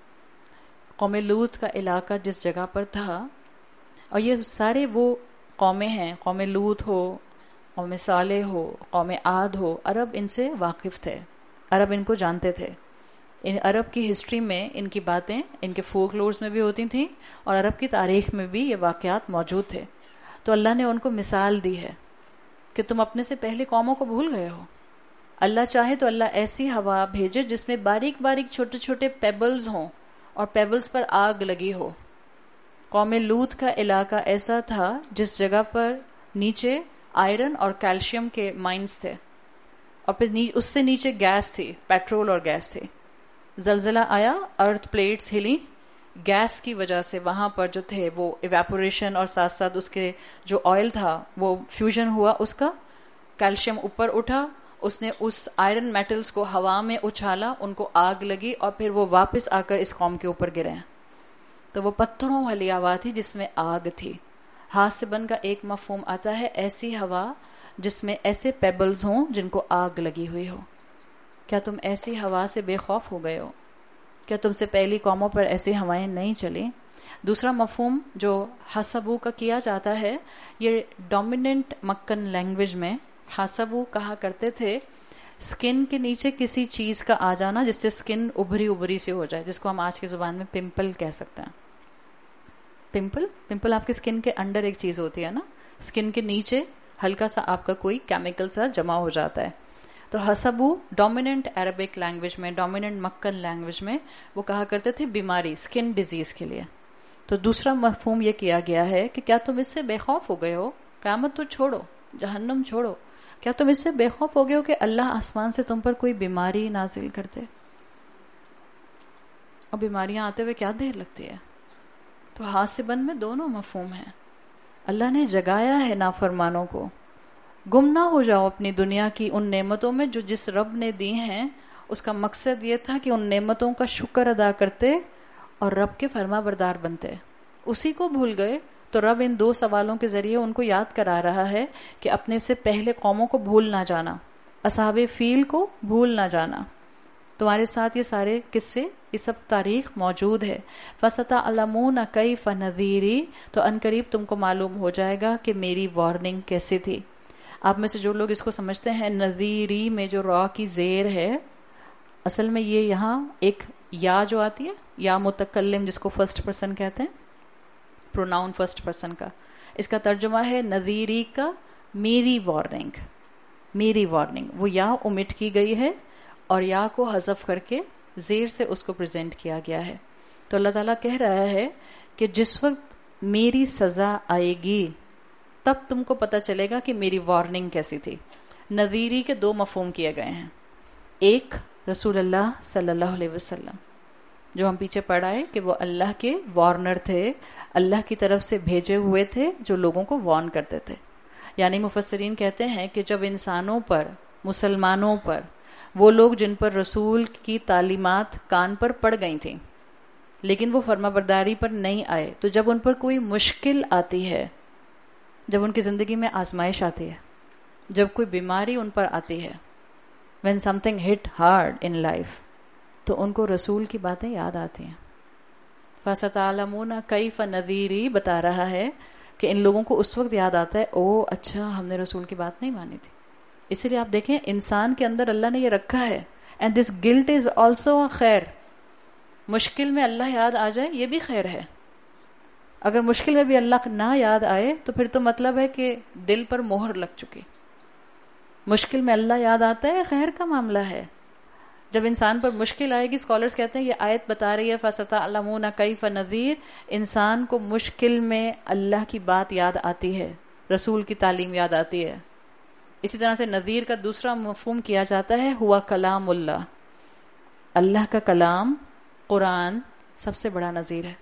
قوم لوط کا علاقہ جس جگہ پر تھا, اور یہ سارے وہ قومیں ہیں, قوم لوط ہو, قوم صالح ہو, قوم عاد ہو, عرب ان سے واقف تھے, عرب ان کو جانتے تھے. ان عرب کی ہسٹری میں ان کی باتیں ان کے فولک لورز میں بھی ہوتی تھیں, اور عرب کی تاریخ میں بھی یہ واقعات موجود تھے. تو اللہ نے ان کو مثال دی ہے کہ تم اپنے سے پہلے قوموں کو بھول گئے ہو. اللہ چاہے تو اللہ ایسی ہوا بھیجے جس میں باریک باریک چھوٹے چھوٹے پیبلز ہوں, اور پیبلز پر آگ لگی ہو. قوم لوط کا علاقہ ایسا تھا جس جگہ پر نیچے آئرن اور کیلشیم کے مائنز تھے, اور پھر اس سے نیچے گیس تھی, پیٹرول اور گیس تھی. زلزلہ آیا, ارتھ پلیٹس ہلی, گیس کی وجہ سے وہاں پر جو تھے وہ ایواپوریشن, اور ساتھ ساتھ اس کے جو آئل تھا وہ فیوژن ہوا, اس کا کیلشیم اوپر اٹھا, اس نے اس آئرن میٹلز کو ہوا میں اچھالا, ان کو آگ لگی, اور پھر وہ واپس آ کر اس قوم کے اوپر گرے. تو وہ پتھروں والی ہوا تھی جس میں آگ تھی. حاسبن کا ایک مفہوم آتا ہے ایسی ہوا جس میں ایسے پیبلز ہوں جن کو آگ لگی ہوئی ہو. کیا تم ایسی ہوا سے بے خوف ہو گئے ہو؟ کیا تم سے پہلی قوموں پر ایسی ہوائیں نہیں چلیں؟ دوسرا مفہوم جو حسبو کا کیا جاتا ہے, یہ ڈومیننٹ مکن لینگویج میں حسبو کہا کرتے تھے سکن کے نیچے کسی چیز کا آ جانا جس سے سکن ابھری ابھری سے ہو جائے, جس کو ہم آج کی زبان میں پمپل کہہ سکتے ہیں. پمپل پمپل آپ کی سکن کے انڈر ایک چیز ہوتی ہے نا, سکن کے نیچے ہلکا سا آپ کا کوئی کیمیکل سا جمع ہو جاتا ہے. تو حسبو ڈومیننٹ عربک لینگویج میں, ڈومیننٹ مکن لینگویج میں وہ کہا کرتے تھے بیماری, سکن ڈیزیز کے لیے. تو دوسرا مفہوم یہ کیا گیا ہے کہ کیا تم اس سے بے خوف ہو گئے ہو, قیامت تو چھوڑو, جہنم چھوڑو, کیا تم اس سے بے خوف ہو گئے ہو کہ اللہ آسمان سے تم پر کوئی بیماری نازل کر دے؟ اور بیماریاں آتے ہوئے کیا دیر لگتی ہے. تو حاسبن میں دونوں مفہوم ہیں. اللہ نے جگایا ہے نافرمانوں کو. گم نہ ہو جاؤ اپنی دنیا کی ان نعمتوں میں جو جس رب نے دی ہیں. اس کا مقصد یہ تھا کہ ان نعمتوں کا شکر ادا کرتے اور رب کے فرما بردار بنتے. اسی کو بھول گئے تو رب ان دو سوالوں کے ذریعے ان کو یاد کرا رہا ہے کہ اپنے سے پہلے قوموں کو بھول نہ جانا, اصحاب فیل کو بھول نہ جانا. تمہارے ساتھ یہ سارے قصے, یہ سب تاریخ موجود ہے. فَسَتَعْلَمُونَ كَيْفَ نَذِيرِي, تو ان قریب تم کو معلوم ہو جائے گا کہ میری وارننگ کیسی تھی. آپ میں سے جو لوگ اس کو سمجھتے ہیں نذیری میں جو را کی زیر ہے, اصل میں یہ یہاں ایک یا جو آتی ہے, یا متکلم جس کو فرسٹ پرسن کہتے ہیں, پروناؤن فرسٹ پرسن کا, اس کا ترجمہ ہے نذیری کا میری وارننگ. میری وارننگ, وہ یا اومٹ کی گئی ہے اور یا کو حذف کر کے زیر سے اس کو پریزنٹ کیا گیا ہے. تو اللہ تعالیٰ کہہ رہا ہے کہ جس وقت میری سزا آئے گی تب تم کو پتہ چلے گا کہ میری وارننگ کیسی تھی. نذیری کے دو مفہوم کیے گئے ہیں. ایک رسول اللہ صلی اللہ علیہ وسلم جو ہم پیچھے پڑھائے کہ وہ اللہ کے وارنر تھے, اللہ کی طرف سے بھیجے ہوئے تھے جو لوگوں کو وارن کرتے تھے. یعنی مفسرین کہتے ہیں کہ جب انسانوں پر, مسلمانوں پر, وہ لوگ جن پر رسول کی تعلیمات کان پر پڑ گئی تھیں لیکن وہ فرما برداری پر نہیں آئے, تو جب ان پر کوئی مشکل آتی ہے, جب ان کی زندگی میں آزمائش آتی ہے, جب کوئی بیماری ان پر آتی ہے, when something hit hard in life, تو ان کو رسول کی باتیں یاد آتی ہیں. فَسَتَعْلَمُونَ كَيْفَ نَذِيرِي بتا رہا ہے کہ ان لوگوں کو اس وقت یاد آتا ہے, او اچھا ہم نے رسول کی بات نہیں مانی تھی. اس لیے آپ دیکھیں انسان کے اندر اللہ نے یہ رکھا ہے, and this guilt is also a خیر. مشکل میں اللہ یاد آ جائے یہ بھی خیر ہے. اگر مشکل میں بھی اللہ نہ یاد آئے تو پھر تو مطلب ہے کہ دل پر مہر لگ چکی. مشکل میں اللہ یاد آتا ہے خیر کا معاملہ ہے. جب انسان پر مشکل آئے گی، اسکالرز کہتے ہیں یہ آیت بتا رہی ہے فَسَتَعْلَمُونَ كَيْفَ نَذِيرٌ، انسان کو مشکل میں اللہ کی بات یاد آتی ہے، رسول کی تعلیم یاد آتی ہے. اسی طرح سے نذیر کا دوسرا مفہوم کیا جاتا ہے ہوا کلام اللہ، اللہ کا کلام قرآن سب سے بڑا نذیر ہے.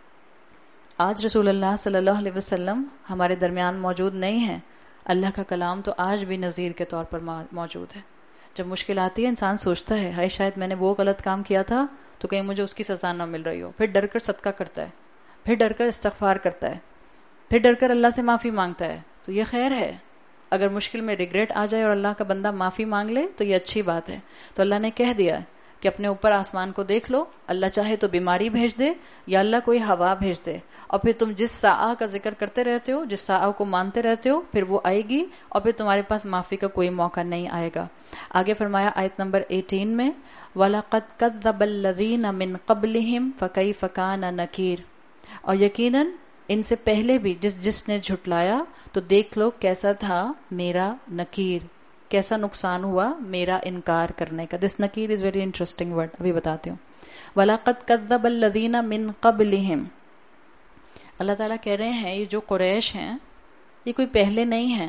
آج رسول اللہ صلی اللہ علیہ وسلم ہمارے درمیان موجود نہیں ہیں، اللہ کا کلام تو آج بھی نذیر کے طور پر موجود ہے. جب مشکل آتی ہے انسان سوچتا ہے ہائے شاید میں نے وہ غلط کام کیا تھا تو کہیں مجھے اس کی سزا نہ مل رہی ہو، پھر ڈر کر صدقہ کرتا ہے، پھر ڈر کر استغفار کرتا ہے، پھر ڈر کر اللہ سے معافی مانگتا ہے. تو یہ خیر ہے. اگر مشکل میں ریگریٹ آ جائے اور اللہ کا بندہ معافی مانگ لے تو یہ اچھی بات ہے. تو اللہ نے کہہ دیا کہ اپنے اوپر آسمان کو دیکھ لو، اللہ چاہے تو بیماری بھیج دے یا اللہ کوئی ہوا بھیج دے، اور پھر تم جس ساعہ کا ذکر کرتے رہتے ہو، جس ساعہ کو مانتے رہتے ہو، پھر وہ آئے گی اور پھر تمہارے پاس معافی کا کوئی موقع نہیں آئے گا. آگے فرمایا آیت نمبر اٹھارہ میں وَلَقَدْ كَذَّبَ الَّذِينَ مِن قَبْلِهِمْ فَكَيْفَ كَانَ نَكِيرٌ، اور یقیناً ان سے پہلے بھی جس جس نے جھٹلایا تو دیکھ لو کیسا تھا میرا نکیر، کیسا نقصان ہوا میرا انکار کرنے کا. دس نکیر از ویری انٹرسٹنگ ورڈ، ابھی بتاتی ہوں. وَلَقَدْ كَذَّبَ الَّذِينَ مِن قَبْلِهِمْ، اللہ تعالیٰ کہہ رہے ہیں یہ جو قریش ہیں یہ کوئی پہلے نہیں ہیں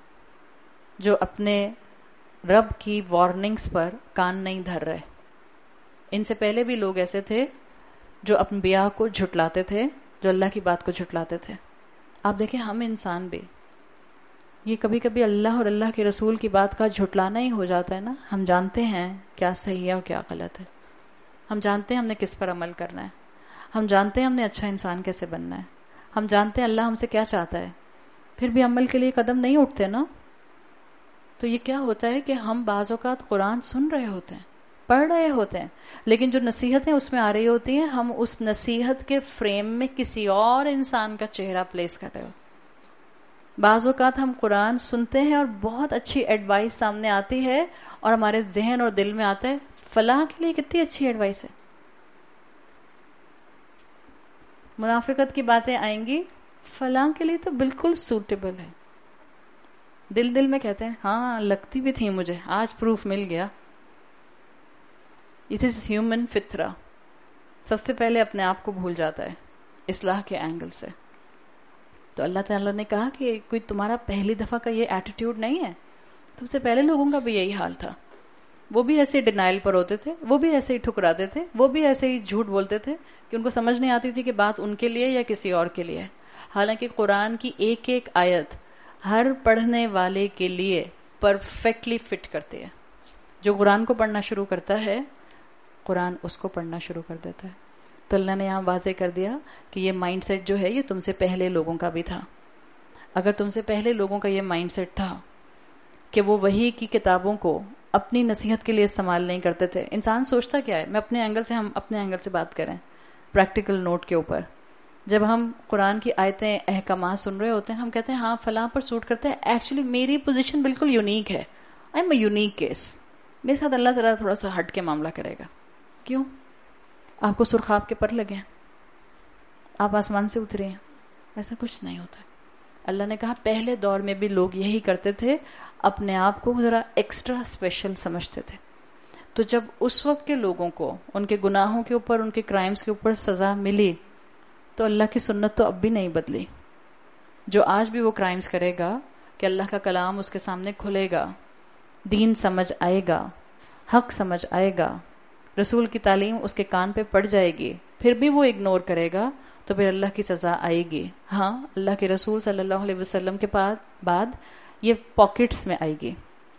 جو اپنے رب کی وارننگز پر کان نہیں دھر رہے. ان سے پہلے بھی لوگ ایسے تھے جو انبیاء کو جھٹلاتے تھے، جو اللہ کی بات کو جھٹلاتے تھے. آپ دیکھیں ہم انسان بھی یہ کبھی کبھی اللہ اور اللہ کے رسول کی بات کا جھٹلانا ہی ہو جاتا ہے نا. ہم جانتے ہیں کیا صحیح ہے اور کیا غلط ہے، ہم جانتے ہیں ہم نے کس پر عمل کرنا ہے، ہم جانتے ہیں ہم نے اچھا انسان کیسے بننا ہے، ہم جانتے ہیں اللہ ہم سے کیا چاہتا ہے، پھر بھی عمل کے لیے قدم نہیں اٹھتے نا. تو یہ کیا ہوتا ہے کہ ہم بعض اوقات قرآن سن رہے ہوتے ہیں، پڑھ رہے ہوتے ہیں، لیکن جو نصیحتیں اس میں آ رہی ہوتی ہیں ہم اس نصیحت کے فریم میں کسی اور انسان کا چہرہ پلیس کر رہے ہوتے. بعض اوقات ہم قرآن سنتے ہیں اور بہت اچھی ایڈوائس سامنے آتی ہے اور ہمارے ذہن اور دل میں آتا ہے فلاں کے لیے کتنی اچھی ایڈوائس ہے. منافقت کی باتیں آئیں گی، فلاں کے لیے تو بالکل سوٹیبل ہے. دل دل میں کہتے ہیں ہاں لگتی بھی تھی مجھے، آج پروف مل گیا. It is human فطرہ. سب سے پہلے اپنے آپ کو بھول جاتا ہے اصلاح کے اینگل سے. تو اللہ تعالیٰ نے کہا کہ کوئی تمہارا پہلی دفعہ کا یہ ایٹیٹیوڈ نہیں ہے، سب سے پہلے لوگوں کا بھی یہی حال تھا. وہ بھی ایسے ڈینائل پر ہوتے تھے، وہ بھی ایسے ہی ٹھکراتے تھے، وہ بھی ایسے ہی جھوٹ بولتے تھے کہ ان کو سمجھ نہیں آتی تھی کہ بات ان کے لیے یا کسی اور کے لیے. حالانکہ قرآن کی ایک ایک آیت ہر پڑھنے والے کے لیے پرفیکٹلی فٹ کرتی ہے. جو قرآن کو پڑھنا شروع کرتا ہے قرآن اس کو پڑھنا شروع کر دیتا ہے. تو اللہ نے یہاں واضح کر دیا کہ یہ مائنڈ سیٹ جو ہے یہ تم سے پہلے لوگوں کا بھی تھا. اگر تم سے پہلے لوگوں کا یہ مائنڈ سیٹ تھا کہ وہ وحی کی کتابوں کو اپنی نصیحت کے لیے استعمال نہیں کرتے تھے. انسان سوچتا کیا ہے، میں اپنے اینگل سے ہم اپنے اینگل سے بات کریں پریکٹیکل نوٹ کے اوپر. جب ہم قرآن کی آیتیں احکامات سن رہے ہوتے ہیں ہم کہتے ہیں ہاں فلاں پر سوٹ کرتے ہیں. ایکچولی میری پوزیشن بالکل یونیک ہے، I am a unique case. میرے ساتھ اللہ ذرا تھوڑا سا ہٹ کے معاملہ کرے گا. کیوں؟ آپ کو سرخاب کے پر لگے ہیں، آپ آسمان سے اترے ہیں، ایسا کچھ نہیں ہوتا. اللہ نے کہا پہلے دور میں بھی لوگ یہی کرتے تھے، اپنے آپ کو ذرا ایکسٹرا اسپیشل سمجھتے تھے. تو جب اس وقت کے لوگوں کو ان کے گناہوں کے اوپر، ان کے کرائمز کے اوپر سزا ملی تو اللہ کی سنت تو اب بھی نہیں بدلی. جو آج بھی وہ کرائمز کرے گا کہ اللہ کا کلام اس کے سامنے کھلے گا، دین سمجھ آئے گا، حق سمجھ آئے گا، رسول کی تعلیم اس کے کان پہ پڑ جائے گی، پھر بھی وہ اگنور کرے گا تو پھر اللہ کی سزا آئے گی. ہاں اللہ کے رسول صلی اللہ علیہ وسلم کے پاس بعد یہ پاکٹس میں آئے گی.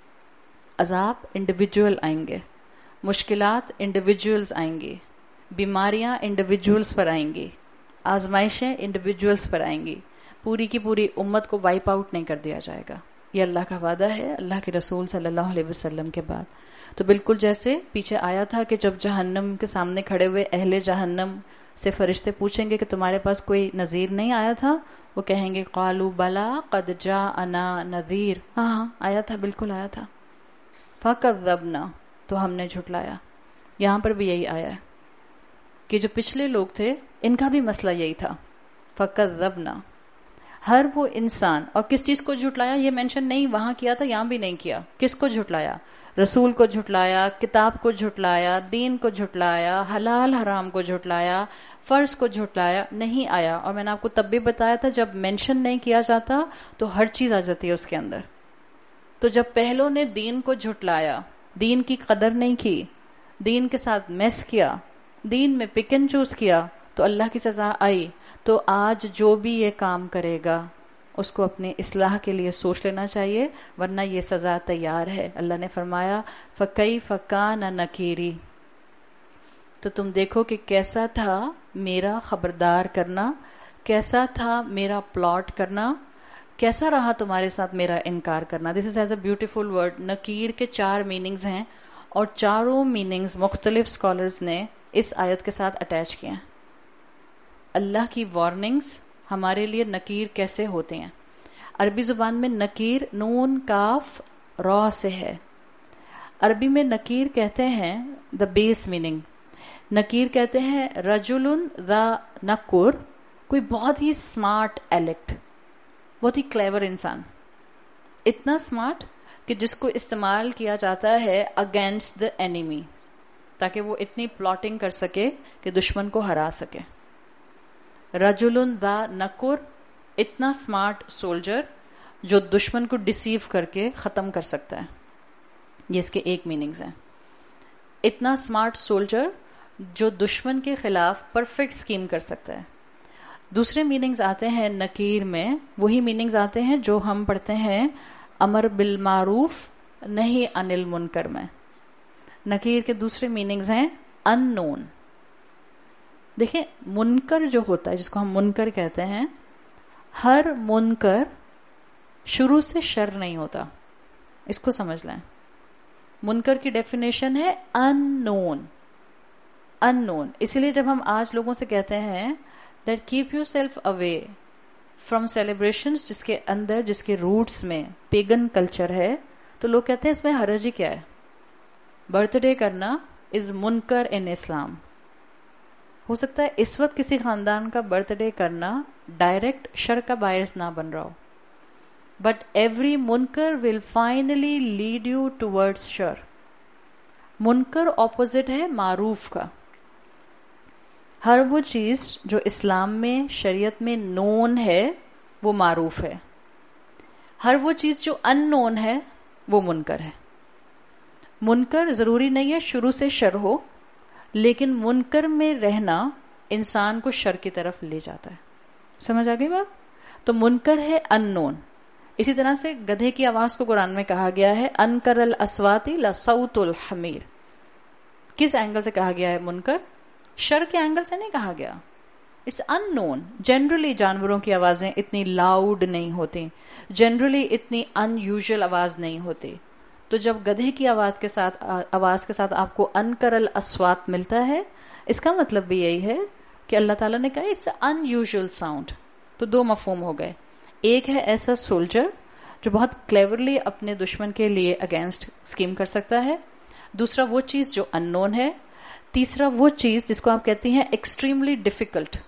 عذاب انڈیویجول آئیں گے، مشکلات انڈیویجولز آئیں گی، بیماریاں انڈیویجولز پر آئیں گی، آزمائشیں انڈیویجولز پر آئیں گی. پوری کی پوری امت کو وائپ آؤٹ نہیں کر دیا جائے گا. یہ اللہ کا وعدہ ہے اللہ کے رسول صلی اللہ علیہ وسلم کے بعد. تو بالکل جیسے پیچھے آیا تھا کہ جب جہنم کے سامنے کھڑے ہوئے اہل جہنم سے فرشتے پوچھیں گے کہ تمہارے پاس کوئی نذیر نہیں آیا تھا، وہ کہیں گے قالوا بلا قد جاءنا نذیر، ہاں ہاں آیا تھا، بالکل آیا تھا. فکذبنا، تو ہم نے جھٹلایا. یہاں پر بھی یہی آیا ہے کہ جو پچھلے لوگ تھے ان کا بھی مسئلہ یہی تھا، فَكَذَّبْنَا، ہر وہ انسان، اور کس چیز کو جھٹلایا یہ مینشن نہیں وہاں کیا تھا یہاں بھی نہیں کیا، کس کو جھٹلایا؟ رسول کو جھٹلایا، کتاب کو جھٹلایا، دین کو جھٹلایا، حلال حرام کو جھٹلایا، فرض کو جھٹلایا، نہیں آیا. اور میں نے آپ کو تب بھی بتایا تھا جب مینشن نہیں کیا جاتا تو ہر چیز آ جاتی ہے اس کے اندر. تو جب پہلوں نے دین کو جھٹلایا، دین کی قدر نہیں کی، دین کے ساتھ میس کیا، دین میں پک اینڈ چوز کیا، تو اللہ کی سزا آئی. تو آج جو بھی یہ کام کرے گا اس کو اپنی اصلاح کے لیے سوچ لینا چاہیے، ورنہ یہ سزا تیار ہے. اللہ نے فرمایا فَكَيْفَ كَانَ نَكِيرِ، تو تم دیکھو کہ کیسا تھا میرا خبردار کرنا، کیسا تھا میرا پلاٹ کرنا، کیسا رہا تمہارے ساتھ میرا انکار کرنا. This is as a beautiful word. نکیر کے چار میننگز ہیں اور چاروں میننگز مختلف اسکالرز نے اس آیت کے ساتھ اٹیچ کیے ہیں. اللہ کی وارننگز ہمارے لیے نکیر کیسے ہوتے ہیں. عربی زبان میں نکیر نون کاف را سے ہے. عربی میں نکیر کہتے ہیں دا بیس میننگ. نکیر کہتے ہیں رجل ذا نکر، کوئی بہت ہی اسمارٹ ایلیکٹ، بہت ہی کلیور انسان، اتنا اسمارٹ کہ جس کو استعمال کیا جاتا ہے اگینسٹ دا اینیمی، تاکہ وہ اتنی پلاٹنگ کر سکے کہ دشمن کو ہرا سکے. رجل ذا نکر، اتنا اسمارٹ سولجر جو دشمن کو ڈسیو کر کے ختم کر سکتا ہے. یہ اس کے ایک میننگز ہیں. اتنا اسمارٹ سولجر جو دشمن کے خلاف پرفیکٹ اسکیم کر سکتا ہے. دوسرے میننگز آتے ہیں نکیر میں، وہی میننگز آتے ہیں جو ہم پڑھتے ہیں امر بالمعروف نہی عن المنکر میں. نکیر کے دوسرے میننگز ہیں ان نون. دیکھیں منکر جو ہوتا ہے، جس کو ہم منکر کہتے ہیں، ہر منکر شروع سے شر نہیں ہوتا، اس کو سمجھ لیں. منکر کی ڈیفینیشن ہے ان نون. ان نون. اسی لیے جب ہم آج لوگوں سے کہتے ہیں that keep yourself away from celebrations جس کے اندر، جس کے روٹس میں پیگن کلچر ہے، تو لوگ کہتے ہیں اس میں حرج ہی کیا ہے. برتھ ڈے کرنا از منکر ان اسلام. ہو سکتا ہے اس وقت کسی خاندان کا برتھ ڈے کرنا ڈائریکٹ شر کا باعث نہ بن رہا ہو، بٹ ایوری منکر will finally lead you towards شر. منکر اپوزٹ ہے معروف کا. ہر وہ چیز جو اسلام میں، شریعت میں نون ہے وہ معروف ہے. ہر وہ چیز جو ان نون ہے وہ منکر ہے. منکر ضروری نہیں ہے شروع سے شر ہو، لیکن منکر میں رہنا انسان کو شر کی طرف لے جاتا ہے. سمجھ آ گئی بات؟ تو منکر ہے ان نون. اسی طرح سے گدھے کی آواز کو قرآن میں کہا گیا ہے انکر الاسواتی لصوت الحمیر. کس اینگل سے کہا گیا ہے منکر؟ شر کے اینگل سے نہیں کہا گیا. It's in known. جنرلی جانوروں کی آوازیں اتنی لاؤڈ نہیں ہوتی، جنرلی اتنی ان یوزول آواز نہیں ہوتی. تو جب گدھے کی آواز کے ساتھ آواز کے ساتھ آپ کو انکر الاسوات ملتا ہے، اس کا مطلب بھی یہی ہے کہ اللہ تعالیٰ نے کہا اٹس ان یوزول ساؤنڈ. تو دو مفہوم ہو گئے. ایک ہے ایسا سولجر جو بہت کلیورلی اپنے دشمن کے لیے اگینسٹ اسکیم کر سکتا ہے. دوسرا وہ چیز جو ان نون ہے. تیسرا وہ چیز جس کو آپ کہتی ہیں ایکسٹریملی ڈیفیکلٹ.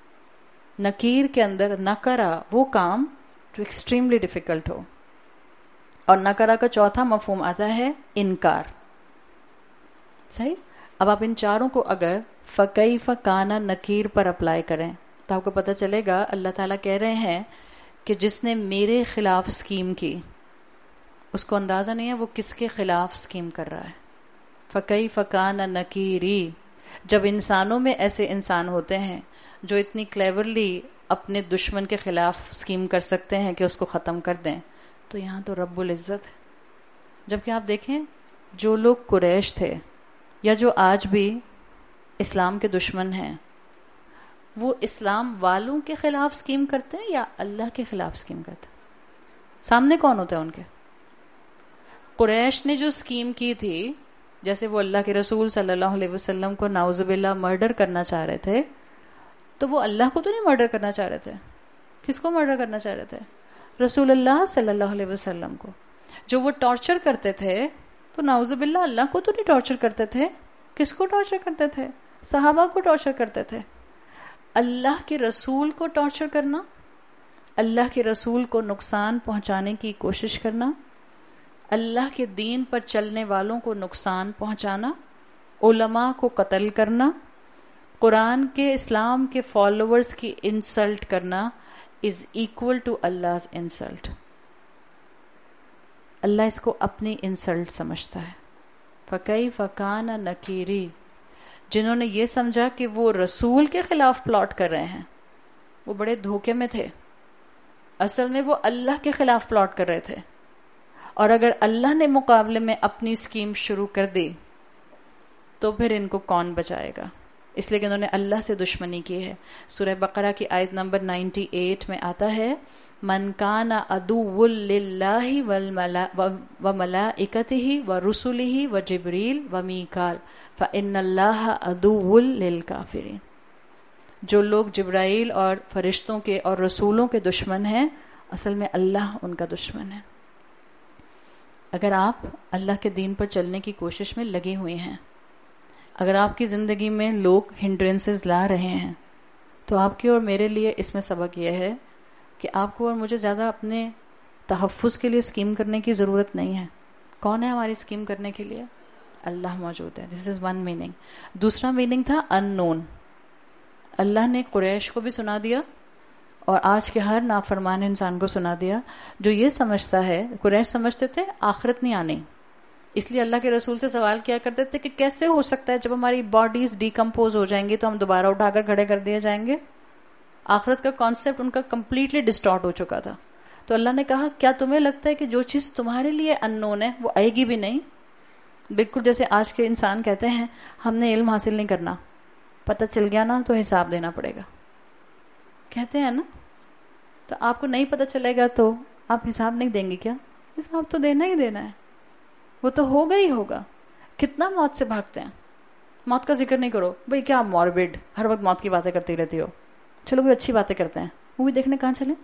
نکیر کے اندر نکرا وہ کام جو ایکسٹریملی ڈیفیکلٹ ہو. اور نکرا کا چوتھا مفہوم آتا ہے انکار. صحیح. اب آپ ان چاروں کو اگر فَكَيْفَ كَانَ نکیر پر اپلائی کریں تو آپ کو پتہ چلے گا اللہ تعالیٰ کہہ رہے ہیں کہ جس نے میرے خلاف اسکیم کی اس کو اندازہ نہیں ہے وہ کس کے خلاف اسکیم کر رہا ہے. فَكَيْفَ كَانَ نَكِيرِ. جب انسانوں میں ایسے انسان ہوتے ہیں جو اتنی کلیورلی اپنے دشمن کے خلاف اسکیم کر سکتے ہیں کہ اس کو ختم کر دیں، تو یہاں تو رب العزت ہے. جبکہ آپ دیکھیں جو لوگ قریش تھے یا جو آج بھی اسلام کے دشمن ہیں، وہ اسلام والوں کے خلاف اسکیم کرتے ہیں یا اللہ کے خلاف اسکیم کرتے ہیں؟ سامنے کون ہوتے ہیں ان کے؟ قریش نے جو اسکیم کی تھی، جیسے وہ اللہ کے رسول صلی اللہ علیہ وسلم کو نعوذ باللہ مرڈر کرنا چاہ رہے تھے، تو وہ اللہ کو تو نہیں مرڈر کرنا چاہ رہے تھے. کس کو مرڈر کرنا چاہ رہے تھے؟ رسول اللہ صلی اللہ علیہ وسلم کو. جو وہ ٹارچر کرتے تھے تو نعوذ باللہ اللہ کو تو نہیں ٹارچر کرتے تھے. کس کو ٹارچر کرتے تھے؟ صحابہ کو ٹارچر کرتے تھے. اللہ کے رسول کو ٹارچر کرنا، اللہ کے رسول کو نقصان پہنچانے کی کوشش کرنا، اللہ کے دین پر چلنے والوں کو نقصان پہنچانا، علماء کو قتل کرنا، قرآن کے اسلام کے فالوورز کی انسلٹ کرنا is equal to Allah's insult. اللہ اس کو اپنی انسلٹ سمجھتا ہے. فَكَيْفَ كَانَ نَكِيرِ. جنہوں نے یہ سمجھا کہ وہ رسول کے خلاف پلاٹ کر رہے ہیں وہ بڑے دھوکے میں تھے. اصل میں وہ اللہ کے خلاف پلاٹ کر رہے تھے، اور اگر اللہ نے مقابلے میں اپنی اسکیم شروع کر دی تو پھر ان کو کون بچائے گا؟ اس لیے کہ انہوں نے اللہ سے دشمنی کی ہے. سورہ بقرہ کی آیت نمبر اٹھانوے میں آتا ہے من کان عدو للہ وملائکتہ ورسلہ وجبریل ومیکال فإن اللہ عدو للکافرین. جو لوگ جبرائیل اور فرشتوں کے اور رسولوں کے دشمن ہیں، اصل میں اللہ ان کا دشمن ہے. اگر آپ اللہ کے دین پر چلنے کی کوشش میں لگے ہوئے ہیں، اگر آپ کی زندگی میں لوگ ہنڈرنسز لا رہے ہیں، تو آپ کے اور میرے لیے اس میں سبق یہ ہے کہ آپ کو اور مجھے زیادہ اپنے تحفظ کے لیے اسکیم کرنے کی ضرورت نہیں ہے. کون ہے ہماری اسکیم کرنے کے لیے؟ اللہ موجود ہے. This is one meaning. دوسرا میننگ تھا ان نون. اللہ نے قریش کو بھی سنا دیا اور آج کے ہر نافرمان انسان کو سنا دیا جو یہ سمجھتا ہے. قریش سمجھتے تھے آخرت نہیں آنی، اس لیے اللہ کے رسول سے سوال کیا کرتے تھے کہ کیسے ہو سکتا ہے جب ہماری باڈیز ڈیکمپوز ہو جائیں گی تو ہم دوبارہ اٹھا کر کھڑے کر دیے جائیں گے. آخرت کا کانسیپٹ ان کا کمپلیٹلی ڈسٹارٹ ہو چکا تھا. تو اللہ نے کہا کیا تمہیں لگتا ہے کہ جو چیز تمہارے لیے ان نون ہے وہ آئے گی بھی نہیں؟ بالکل جیسے آج کے انسان کہتے ہیں ہم نے علم حاصل نہیں کرنا، پتہ چل گیا نا تو حساب دینا پڑے گا. کہتے ہیں نا، تو آپ کو نہیں پتہ چلے گا تو آپ حساب نہیں دیں گے کیا؟ حساب تو دینا ہی دینا ہے، وہ تو ہوگا ہی ہوگا. کتنا موت سے بھاگتے ہیں. موت کا ذکر نہیں کرو بھئی، کیا موربڈ ہر وقت موت کی باتیں کرتی رہتی ہو. چلو کوئی اچھی باتیں کرتے ہیں. مووی دیکھنے کہاں چلیں؟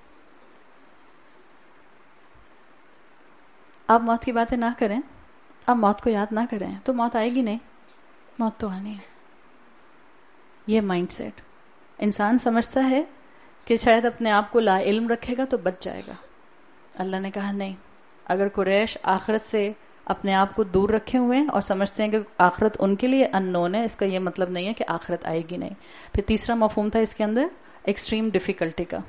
آپ موت کی باتیں نہ کریں، آپ موت کو یاد نہ کریں تو موت آئے گی نہیں. موت تو آنی ہے. یہ مائنڈ سیٹ انسان سمجھتا ہے کہ شاید اپنے آپ کو لا علم رکھے گا تو بچ جائے گا. اللہ نے کہا نہیں. اگر قریش آخرت سے اپنے آپ کو دور رکھے ہوئے ہیں اور سمجھتے ہیں کہ آخرت ان کے لیے ان نون ہے، اس کا یہ مطلب نہیں ہے کہ آخرت آئے گی نہیں. پھر تیسرا مفہوم تھا اس کے اندر ایکسٹریم ڈیفیکلٹی کا.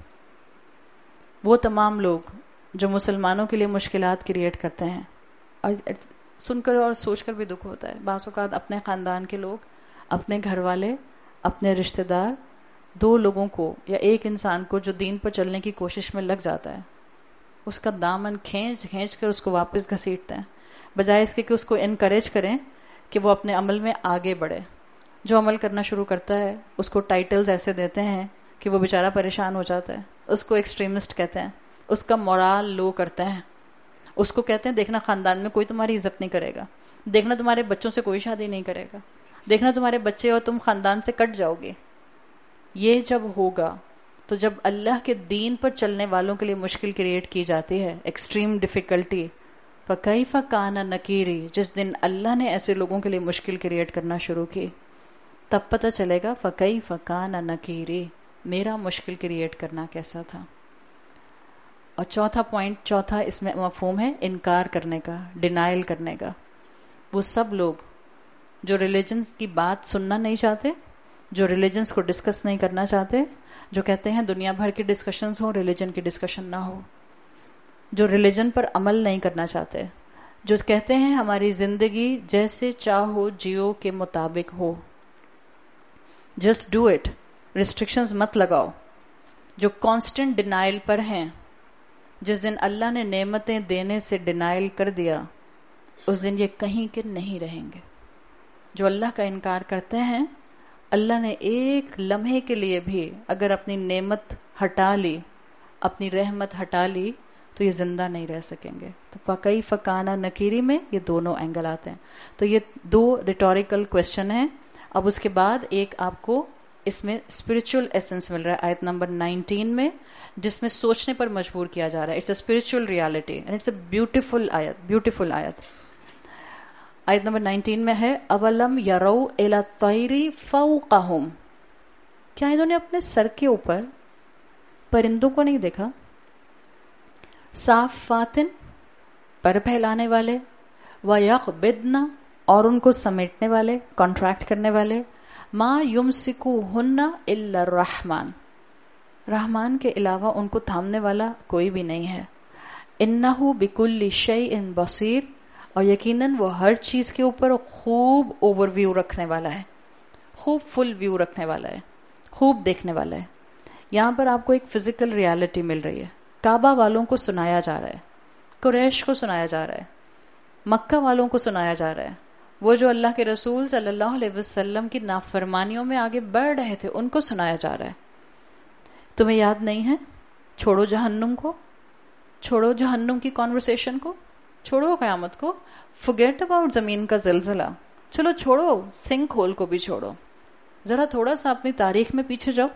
وہ تمام لوگ جو مسلمانوں کے لیے مشکلات کریٹ کرتے ہیں، اور سن کر اور سوچ کر بھی دکھ ہوتا ہے. بعض اوقات اپنے خاندان کے لوگ، اپنے گھر والے، اپنے رشتہ دار، دو لوگوں کو یا ایک انسان کو جو دین پر چلنے کی کوشش میں لگ جاتا ہے، اس کا دامن کھینچ کھینچ کر اس کو واپس گھسیٹتے ہیں، بجائے اس کے کہ اس کو انکریج کریں کہ وہ اپنے عمل میں آگے بڑھے. جو عمل کرنا شروع کرتا ہے اس کو ٹائٹلز ایسے دیتے ہیں کہ وہ بیچارہ پریشان ہو جاتا ہے. اس کو ایکسٹریمسٹ کہتے ہیں، اس کا مورال لو کرتے ہیں. اس کو کہتے ہیں دیکھنا خاندان میں کوئی تمہاری عزت نہیں کرے گا، دیکھنا تمہارے بچوں سے کوئی شادی نہیں کرے گا، دیکھنا تمہارے بچے اور تم خاندان سے کٹ جاؤ گے. یہ جب ہوگا تو جب اللہ کے دین پر چلنے والوں کے لیے مشکل کریٹ کی جاتی ہے، ایکسٹریم ڈیفیکلٹی، فَكَيْفَ كَانَ نَكِيرِ، جس دن اللہ نے ایسے لوگوں کے لیے مشکل کریٹ کرنا شروع کی تب پتہ چلے گا فَكَيْفَ كَانَ نَكِيرِ، میرا مشکل کریٹ کرنا کیسا تھا. اور چوتھا پوائنٹ، چوتھا اس میں مفہوم ہے انکار کرنے کا، ڈینائل کرنے کا. وہ سب لوگ جو ریلیجنز کی بات سننا نہیں چاہتے، جو ریلیجنز کو ڈسکس نہیں کرنا چاہتے، جو کہتے ہیں دنیا بھر کی ڈسکشنز ہوں، ریلیجن کی ڈسکشن نہ ہو، جو ریلیجن پر عمل نہیں کرنا چاہتے، جو کہتے ہیں ہماری زندگی جیسے چاہو جیو کے مطابق ہو، جسٹ ڈو اٹ، ریسٹرکشنز مت لگاؤ، جو کانسٹنٹ ڈینائل پر ہیں. جس دن اللہ نے نعمتیں دینے سے ڈینائل کر دیا اس دن یہ کہیں کے نہیں رہیں گے. جو اللہ کا انکار کرتے ہیں، اللہ نے ایک لمحے کے لیے بھی اگر اپنی نعمت ہٹا لی، اپنی رحمت ہٹا لی تو یہ زندہ نہیں رہ سکیں گے. تو فَكَيْفَ كَانَ نَكِيرِ میں یہ دونوں اینگل آتے ہیں. تو یہ دو ریٹوریکل کوشچن ہیں. اب اس کے بعد ایک آپ کو اس میں اسپرچل ایسنس مل رہا ہے آیت نمبر نائنٹین میں، جس میں سوچنے پر مجبور کیا جا رہا ہے. It's a spiritual reality and it's a beautiful آیت، بیوٹیفل آیت. آیت نمبر نائنٹین میں ہے اولم یرو الی الطیر فوقہم، کیا انہوں نے اپنے سر کے اوپر پرندوں کو نہیں دیکھا؟ صافاتن، پر پھیلانے والے، ویقبضن، اور ان کو سمیٹنے والے، کانٹریکٹ کرنے والے، ما یمسکوہن الا الرحمن، رحمان کے علاوہ ان کو تھامنے والا کوئی بھی نہیں ہے، انہ بکل شیء بصیر، اور یقیناً وہ ہر چیز کے اوپر خوب اوور ویو رکھنے والا ہے، خوب فل ویو رکھنے والا ہے، خوب دیکھنے والا ہے۔ یہاں پر آپ کو ایک فزیکل ریالٹی مل رہی ہے، کعبہ والوں کو سنایا جا رہا ہے، قریش کو سنایا جا رہا ہے، مکہ والوں کو سنایا جا رہا ہے، وہ جو اللہ کے رسول صلی اللہ علیہ وسلم کی نافرمانیوں میں آگے بڑھ رہے تھے ان کو سنایا جا رہا ہے۔ تمہیں یاد نہیں ہے؟ چھوڑو جہنم کو، چھوڑو جہنم کی کانورسیشن کو، چھوڑو قیامت کو، forget about زمین کا زلزلہ، چلو چھوڑو سنک ہول کو بھی چھوڑو، ذرا تھوڑا سا اپنی تاریخ میں پیچھے جاؤ،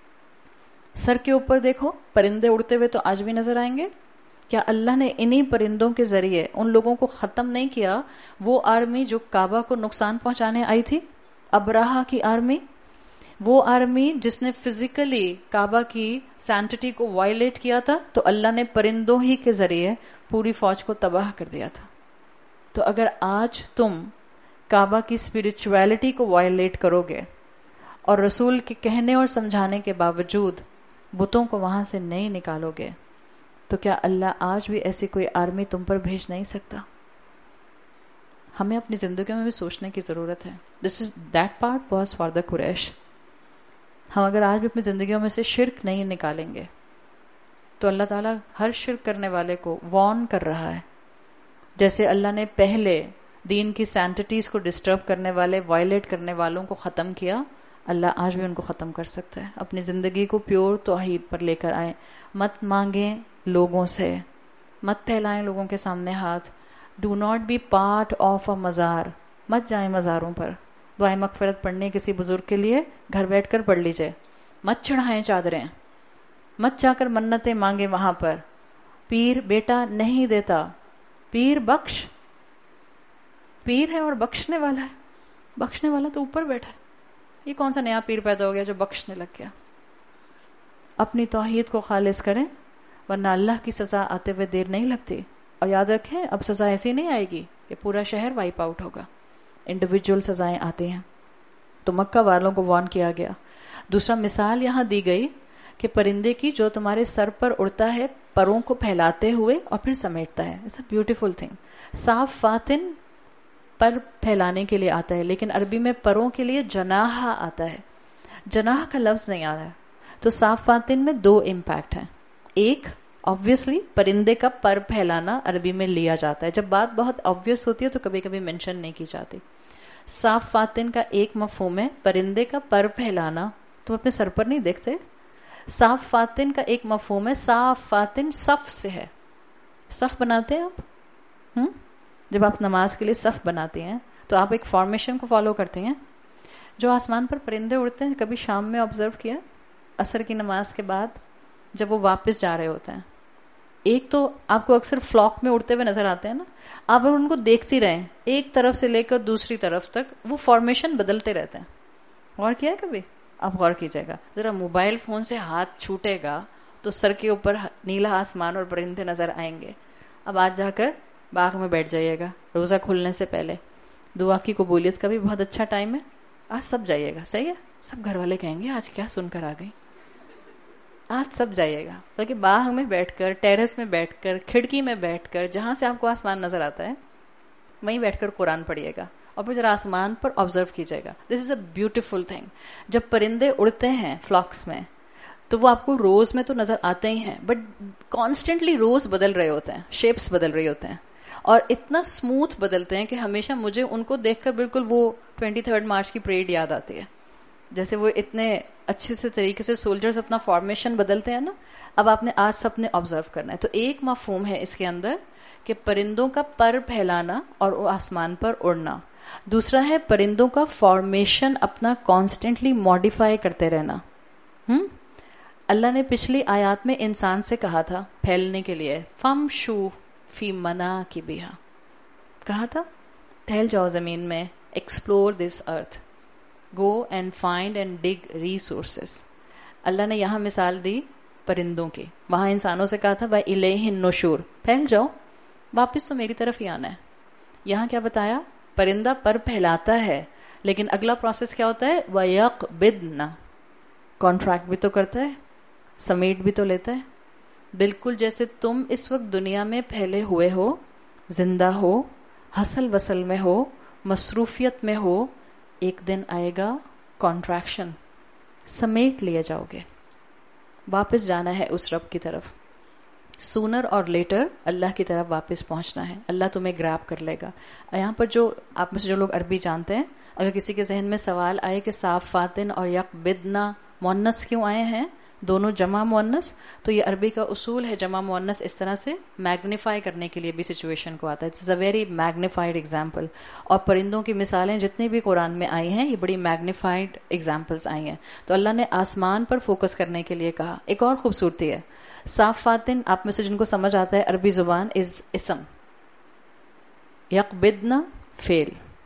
سر کے اوپر دیکھو، پرندے اڑتے ہوئے تو آج بھی نظر آئیں گے۔ کیا اللہ نے انہی پرندوں کے ذریعے ان لوگوں کو ختم نہیں کیا؟ وہ آرمی جو کعبہ کو نقصان پہنچانے آئی تھی، ابراہا کی آرمی، وہ آرمی جس نے فزیکلی کعبہ کی سینٹٹی کو وائلیٹ کیا تھا، تو اللہ نے پرندوں ہی کے ذریعے پوری فوج کو تباہ کر دیا تھا۔ تو اگر آج تم کعبہ کی اسپرچویلٹی کو وائلیٹ کرو گے اور رسول کے کہنے اور سمجھانے کے باوجود بتوں کو وہاں سے نہیں نکالو گے، تو کیا اللہ آج بھی ایسی کوئی آرمی تم پر بھیج نہیں سکتا؟ ہمیں اپنی زندگیوں میں بھی سوچنے کی ضرورت ہے۔ This is that part was for the Quraysh. ہم اگر آج بھی اپنی زندگیوں میں سے شرک نہیں نکالیں گے تو اللہ تعالیٰ ہر شرک کرنے والے کو وارن کر رہا ہے۔ جیسے اللہ نے پہلے دین کی سینٹٹیز کو ڈسٹرب کرنے والے، وائلیٹ کرنے والوں کو ختم کیا، اللہ آج بھی ان کو ختم کر سکتا ہے۔ اپنی زندگی کو پیور توحید پر لے کر آئیں، مت مانگیں لوگوں سے، مت پھیلائیں لوگوں کے سامنے ہاتھ، do not be part of a مزار، مت جائیں مزاروں پر دعائیں مغفرت پڑھنے کسی بزرگ کے لیے، گھر بیٹھ کر پڑھ لیجئے، مت چڑھائیں چادریں، مت جا کر منتیں مانگیں وہاں پر، پیر بیٹا نہیں دیتا، پیر بخش، پیر ہے اور بخشنے والا ہے، بخشنے والا تو اوپر بیٹھا ہے، یہ کون سا نیا پیر پیدا ہو گیا جو بخشنے لگ گیا؟ اپنی توحید کو خالص کریں ورنہ اللہ کی سزا آتے ہوئے دیر نہیں لگتی۔ اور یاد رکھیں اب سزا ایسی نہیں آئے گی کہ پورا شہر وائپ آؤٹ ہوگا، انڈیویجول سزائیں آتی ہیں۔ تو مکہ والوں کو وارن کیا گیا۔ دوسرا مثال یہاں دی گئی کہ پرندے کی جو تمہارے سر پر اڑتا ہے پروں کو پھیلاتے ہوئے اور پھر سمیٹتا ہے، اٹس اے بیوٹیفل تھنگ۔ صاف فاتن پر پھیلانے کے لیے آتا ہے، لیکن عربی میں پروں کے لیے جناح آتا ہے، جناح کا لفظ نہیں آ رہا ہے۔ تو صاف فاتن میں دو امپیکٹ ہیں۔ ایک obviously پرندے کا پر پھیلانا عربی میں لیا جاتا ہے، جب بات بہت obvious ہوتی ہے تو کبھی کبھی منشن نہیں کی جاتی۔ صاف فاتن کا ایک مفہوم ہے پرندے کا پر پھیلانا، تم اپنے سر پر نہیں دیکھتے۔ صاف فاتن کا ایک مفہوم ہے، صاف فاتن صف سے ہے، صف بناتے ہیں آپ، ہم جب آپ نماز کے لیے صف بناتے ہیں تو آپ ایک فارمیشن کو فالو کرتے ہیں۔ جو آسمان پر پرندے اڑتے ہیں کبھی شام میں آبزرو کیا، عصر کی نماز کے بعد جب وہ واپس جا رہے ہوتے ہیں، ایک تو آپ کو اکثر فلاک میں اڑتے ہوئے نظر آتے ہیں نا، آپ ان کو دیکھتی رہیں ایک طرف سے لے کر دوسری طرف تک وہ فارمیشن بدلتے رہتے ہیں۔ غور کیا ہے کبھی؟ آپ غور کیجئے گا، ذرا موبائل فون سے ہاتھ چھوٹے گا تو سر کے اوپر نیلا آسمان اور پرندے نظر آئیں گے۔ اب آج جا کر باغ میں بیٹھ جائیے گا، روزہ کھلنے سے پہلے دعا کی قبولیت کا بھی بہت اچھا ٹائم ہے، آج سب جائیے گا، صحیح ہے؟ سب گھر والے کہیں گے آج کیا سن کر آ گئی، آج سب جائیے گا، بلکہ باغ میں بیٹھ کر، ٹیرس میں بیٹھ کر، کھڑکی میں بیٹھ کر، جہاں سے آپ کو آسمان نظر آتا ہے وہیں بیٹھ کر قرآن پڑھیے گا اور پھر ذرا آسمان پر آبزرو کیجیے گا۔ This is a beautiful thing. جب پرندے اڑتے ہیں فلاکس میں تو وہ آپ کو روز میں تو نظر آتے ہی ہیں، بٹ کانسٹنٹلی روز بدل رہے ہوتے ہیں، شیپس بدل رہے ہوتے ہیں، اور اتنا اسموتھ بدلتے ہیں کہ ہمیشہ مجھے ان کو دیکھ کر بالکل وہ ٹوینٹی تھرڈ مارچ کی پریڈ یاد آتی ہے، جیسے وہ اتنے اچھے سے طریقے سے سولجرز اپنا فارمیشن بدلتے ہیں نا۔ اب آپ نے آج سب نے آبزرو کرنا ہے۔ تو ایک مفہوم ہے اس کے اندر کہ پرندوں کا پر پھیلانا اور وہ آسمان پر اڑنا، دوسرا ہے پرندوں کا فارمیشن اپنا کانسٹنٹلی ماڈیفائی کرتے رہنا۔ ہم اللہ نے پچھلی آیات میں انسان سے کہا تھا پھیلنے کے لیے، فم شو فی منا کی بیہا، کہا تھا پھیل جاؤ زمین میں, explore this earth, go and find and dig resources. اللہ نے یہاں مثال دی پرندوں کی, وہاں انسانوں سے کہا تھا وَإِلَيْهِ النُّشُورُ, پھیل جاؤ, واپس تو میری طرف ہی آنا ہے. یہاں کیا بتایا, پرندہ پر پھیلاتا ہے, لیکن اگلا پروسیس کیا ہوتا ہے, وَيَقْبِضْنَ, کانٹریکٹ بھی تو کرتا ہے, سمیٹ بھی تو لیتا ہے. بالکل جیسے تم اس وقت دنیا میں پھیلے ہوئے ہو, زندہ ہو, حسل وصل میں ہو, مصروفیت میں ہو, ایک دن آئے گا کانٹریکشن, سمیٹ لیا جاؤ گے, واپس جانا ہے اس رب کی طرف. سونر اور لیٹر اللہ کی طرف واپس پہنچنا ہے, اللہ تمہیں گریب کر لے گا. یہاں پر جو آپ میں سے جو لوگ عربی جانتے ہیں, اگر کسی کے ذہن میں سوال آئے کہ صافاتن اور یقبضنا مؤنث کیوں آئے ہیں, دونوں جمع مؤنث, تو یہ عربی کا اصول ہے, جمع مؤنث اس طرح سے میگنیفائی کرنے کے لیے بھی سچویشن کو آتا ہے. It's a very magnified example. اور پرندوں کی مثالیں جتنی بھی قرآن میں آئی ہیں, یہ بڑی میگنیفائڈ ایگزامپلس آئی ہیں. تو اللہ نے آسمان پر فوکس کرنے کے لیے کہا. ایک اور خوبصورتی ہے, صافاتن آپ میں سے جن کو سمجھ آتا ہے عربی زبان, از اسم, یقبضنا فعل.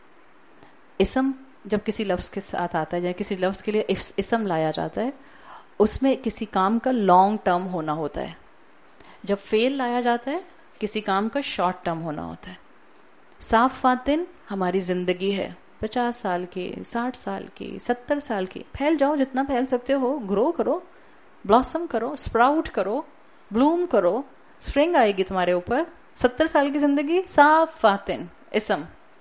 اسم جب کسی لفظ کے ساتھ آتا ہے یا کسی لفظ کے لیے اسم لایا جاتا ہے, اس میں کسی کام کا لانگ ٹرم ہونا ہوتا ہے. جب فعل لایا جاتا ہے, کسی کام کا شارٹ ٹرم ہونا ہوتا ہے. صافاتن ہماری زندگی ہے, پچاس سال کی, ساٹھ سال کی, ستر سال کی. پھیل جاؤ جتنا پھیل سکتے ہو, گرو کرو, بلاسم کرو, اسپراؤٹ کرو, بلوم کرو, اسپرنگ آئے گی تمہارے اوپر. ستر سال کی زندگی, صافاتن اسم,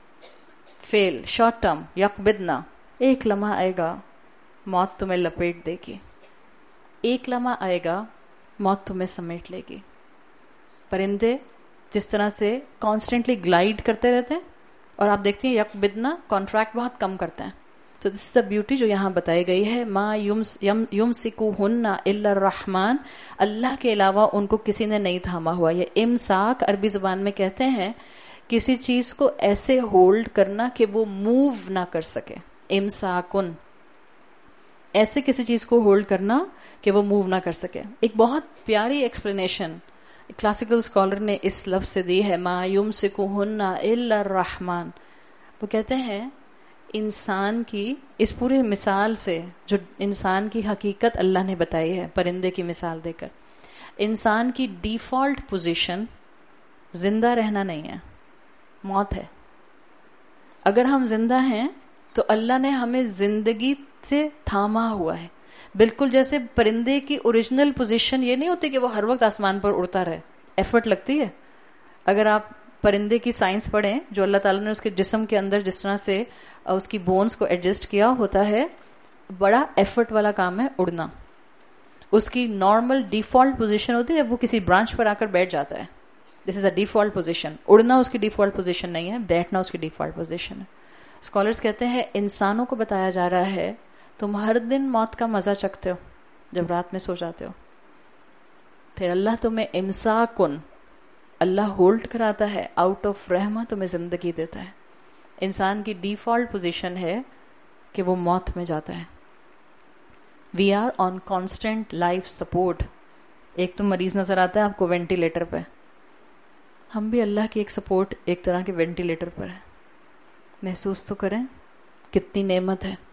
فعل شارٹ ٹرم, یقبضنا, ایک لمحہ آئے گا موت تمہیں لپیٹ دے گی, ایک لمحہ آئے گا موت تمہیں سمیٹ لے گی. پرندے جس طرح سے کانسٹنٹلی گلائڈ کرتے رہتے ہیں, اور آپ دیکھتی ہیں یقبضنا کانٹریکٹ بہت کم کرتے ہیں. تو دس از دا بیوٹی جو یہاں بتائی گئی ہے. ما یمسکوہن الا الرحمن, اللہ کے علاوہ ان کو کسی نے نہیں تھاما ہوا. یہ امساک عربی زبان میں کہتے ہیں کسی چیز کو ایسے ہولڈ کرنا کہ وہ موو نہ کر سکے. امساکن, ایسے کسی چیز کو ہولڈ کرنا کہ وہ موو نہ کر سکے. ایک بہت پیاری ایکسپلینیشن کلاسیکل اسکالر نے اس لفظ سے دی ہے, ما یمسکوہن الا الرحمن. وہ کہتے ہیں انسان کی اس پورے مثال سے, جو انسان کی حقیقت اللہ نے بتائی ہے پرندے کی مثال دے کر, انسان کی ڈیفالٹ پوزیشن زندہ رہنا نہیں ہے, موت ہے. اگر ہم زندہ ہیں تو اللہ نے ہمیں زندگی سے تھاما ہوا ہے. بالکل جیسے پرندے کی اوریجنل پوزیشن یہ نہیں ہوتی کہ وہ ہر وقت آسمان پر اڑتا رہے, ایفرٹ لگتی ہے. اگر آپ پرندے کی سائنس پڑھیں, جو اللہ تعالیٰ نے اس کے جسم کے اندر جس طرح سے اس کی بونز کو ایڈجسٹ کیا ہوتا ہے, بڑا ایفرٹ والا کام ہے اڑنا. اس کی نارمل ڈیفالٹ پوزیشن ہوتی ہے جب وہ کسی برانچ پر آ کر بیٹھ جاتا ہے. This is a default position. اڑنا اس کی ڈیفالٹ پوزیشن نہیں ہے, بیٹھنا اس کی ڈیفالٹ پوزیشن ہے. اسکالرس کہتے ہیں انسانوں کو بتایا جا رہا ہے تم ہر دن موت کا مزہ چکھتے ہو جب رات میں سو جاتے ہو, پھر اللہ تمہیں امساکن, اللہ ہولڈ کراتا ہے, آؤٹ آف رحمہ تمہیں زندگی دیتا ہے. انسان کی ڈیفالٹ پوزیشن ہے کہ وہ موت میں جاتا ہے. We are on constant life support. ایک تو مریض نظر آتا ہے آپ کو وینٹیلیٹر پہ, ہم بھی اللہ کی ایک سپورٹ ایک طرح کے وینٹیلیٹر پر ہے. محسوس تو کریں کتنی نعمت ہے.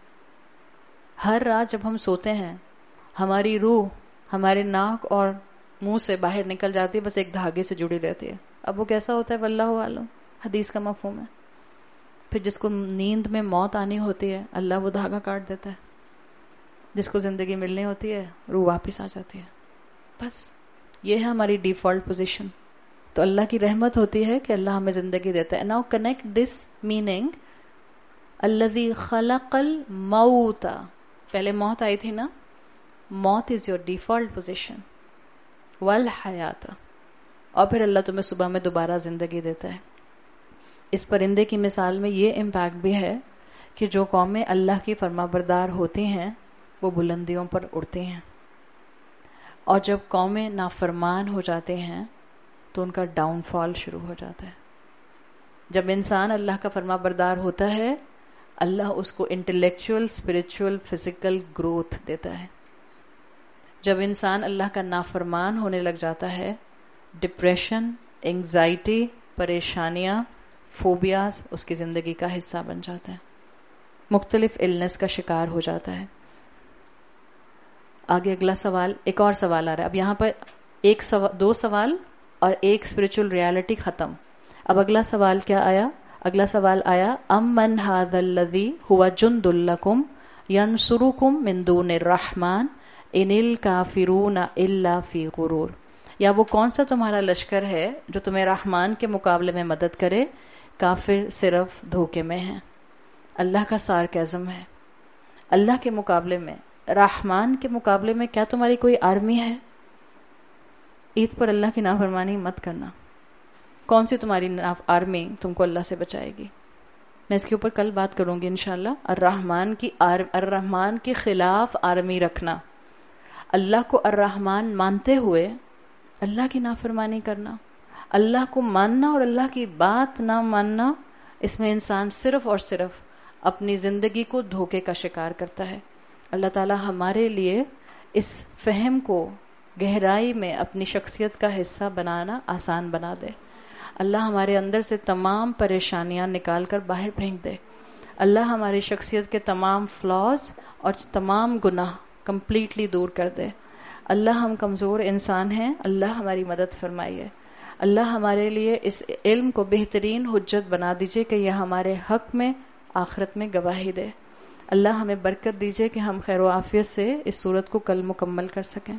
ہر رات جب ہم سوتے ہیں ہماری روح ہمارے ناک اور منہ سے باہر نکل جاتی ہے, بس ایک دھاگے سے جڑی رہتی ہے. اب وہ کیسا ہوتا ہے واللہ عالم, حدیث کا مفہوم ہے. پھر جس کو نیند میں موت آنی ہوتی ہے اللہ وہ دھاگا کاٹ دیتا ہے, جس کو زندگی ملنی ہوتی ہے روح واپس آ جاتی ہے. بس یہ ہے ہماری ڈیفالٹ پوزیشن. تو اللہ کی رحمت ہوتی ہے کہ اللہ ہمیں زندگی دیتا ہے. ناؤ کنیکٹ دس میننگ, الذی خلق الموت, پہلے موت آئی تھی نا, موت از یور ڈیفالٹ پوزیشن, والحیات, اور پھر اللہ تمہیں صبح میں دوبارہ زندگی دیتا ہے. اس پرندے کی مثال میں یہ امپیکٹ بھی ہے کہ جو قومیں اللہ کی فرما بردار ہوتی ہیں وہ بلندیوں پر اڑتی ہیں, اور جب قومیں نافرمان ہو جاتے ہیں تو ان کا ڈاؤن فال شروع ہو جاتا ہے. جب انسان اللہ کا فرما بردار ہوتا ہے اللہ اس کو انٹلیکچوئل, اسپرچوئل, فزیکل گروتھ دیتا ہے. جب انسان اللہ کا نافرمان ہونے لگ جاتا ہے ڈپریشن, انگزائٹی, پریشانیاں, فوبیاز اس کی زندگی کا حصہ بن جاتے ہیں، مختلف النس کا شکار ہو جاتا ہے۔ آگے اگلا سوال، ایک اور سوال آ رہا ہے۔ اب یہاں پر ایک سو... دو سوال اور ایک اسپرچل ریالٹی ختم۔ اب اگلا سوال کیا آیا؟ اگلا سوال آیا ام من ھذا الذی ھو جند لکم ینصرکم من دون الرحمن ان الکافرون الا فی غرور۔ یا وہ کون سا تمہارا لشکر ہے جو تمہیں رحمان کے مقابلے میں مدد کرے، کافر صرف دھوکے میں ہیں۔ اللہ کا سارکیزم ہے، اللہ کے مقابلے میں، رحمان کے مقابلے میں کیا تمہاری کوئی آرمی ہے؟ عید پر اللہ کی نافرمانی مت کرنا۔ کون سی تمہاری آرمی تم کو اللہ سے بچائے گی؟ میں اس کے اوپر کل بات کروں گی انشاءاللہ۔ الرحمن کی آر... الرحمن کے خلاف آرمی رکھنا، اللہ کو الرحمن مانتے ہوئے اللہ کی نافرمانی کرنا، اللہ کو ماننا اور اللہ کی بات نہ ماننا، اس میں انسان صرف اور صرف اپنی زندگی کو دھوکے کا شکار کرتا ہے۔ اللہ تعالی ہمارے لیے اس فہم کو گہرائی میں اپنی شخصیت کا حصہ بنانا آسان بنا دے۔ اللہ ہمارے اندر سے تمام پریشانیاں نکال کر باہر پھینک دے۔ اللہ ہماری شخصیت کے تمام فلاز اور تمام گناہ کمپلیٹلی دور کر دے۔ اللہ ہم کمزور انسان ہیں، اللہ ہماری مدد فرمائیے۔ اللہ ہمارے لیے اس علم کو بہترین حجت بنا دیجئے کہ یہ ہمارے حق میں آخرت میں گواہی دے۔ اللہ ہمیں برکت دیجئے کہ ہم خیر و عافیت سے اس سورت کو کل مکمل کر سکیں۔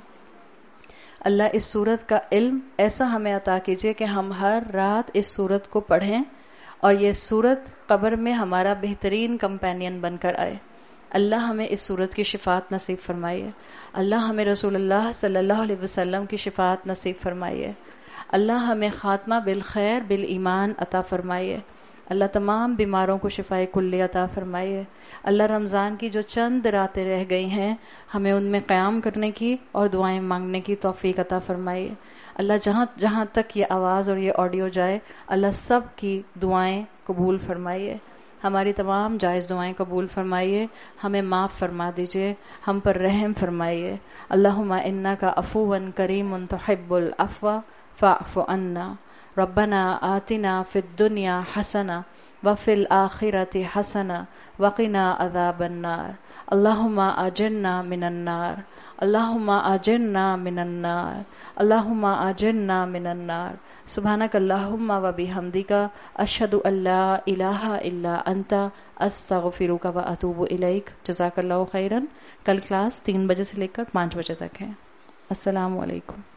اللہ اس سورت کا علم ایسا ہمیں عطا کیجئے کہ ہم ہر رات اس سورت کو پڑھیں اور یہ سورت قبر میں ہمارا بہترین کمپینین بن کر آئے۔ اللہ ہمیں اس سورت کی شفاعت نصیب فرمائیے۔ اللہ ہمیں رسول اللہ صلی اللہ علیہ وسلم کی شفاعت نصیب فرمائیے۔ اللہ ہمیں خاتمہ بالخیر بالایمان عطا فرمائیے۔ اللہ تمام بیماروں کو شفائے کلی عطا فرمائیے۔ اللہ رمضان کی جو چند راتیں رہ گئی ہیں ہمیں ان میں قیام کرنے کی اور دعائیں مانگنے کی توفیق عطا فرمائیے۔ اللہ جہاں جہاں تک یہ آواز اور یہ آڈیو جائے اللہ سب کی دعائیں قبول فرمائیے، ہماری تمام جائز دعائیں قبول فرمائیے، ہمیں معاف فرما دیجئے، ہم پر رحم فرمائیے۔ اللہم انک عفو کریم تحب العفو فاعف عنا۔ ربنا آتنا فی الدنیا حسنہ وفی الآخرۃ حسنہ وقنا عذاب النار۔ اللہم اجرنا من النار، اللہم اجرنا من النار، اللہم اجرنا من النار۔ سبحانک اللہم و بحمدک اشہد ان لا الہ الا انت استغفرک و اتوب الیک۔ جزاک اللہ خیرا۔ کل کلاس تین بجے سے لے کر پانچ بجے تک ہے۔ السلام علیکم۔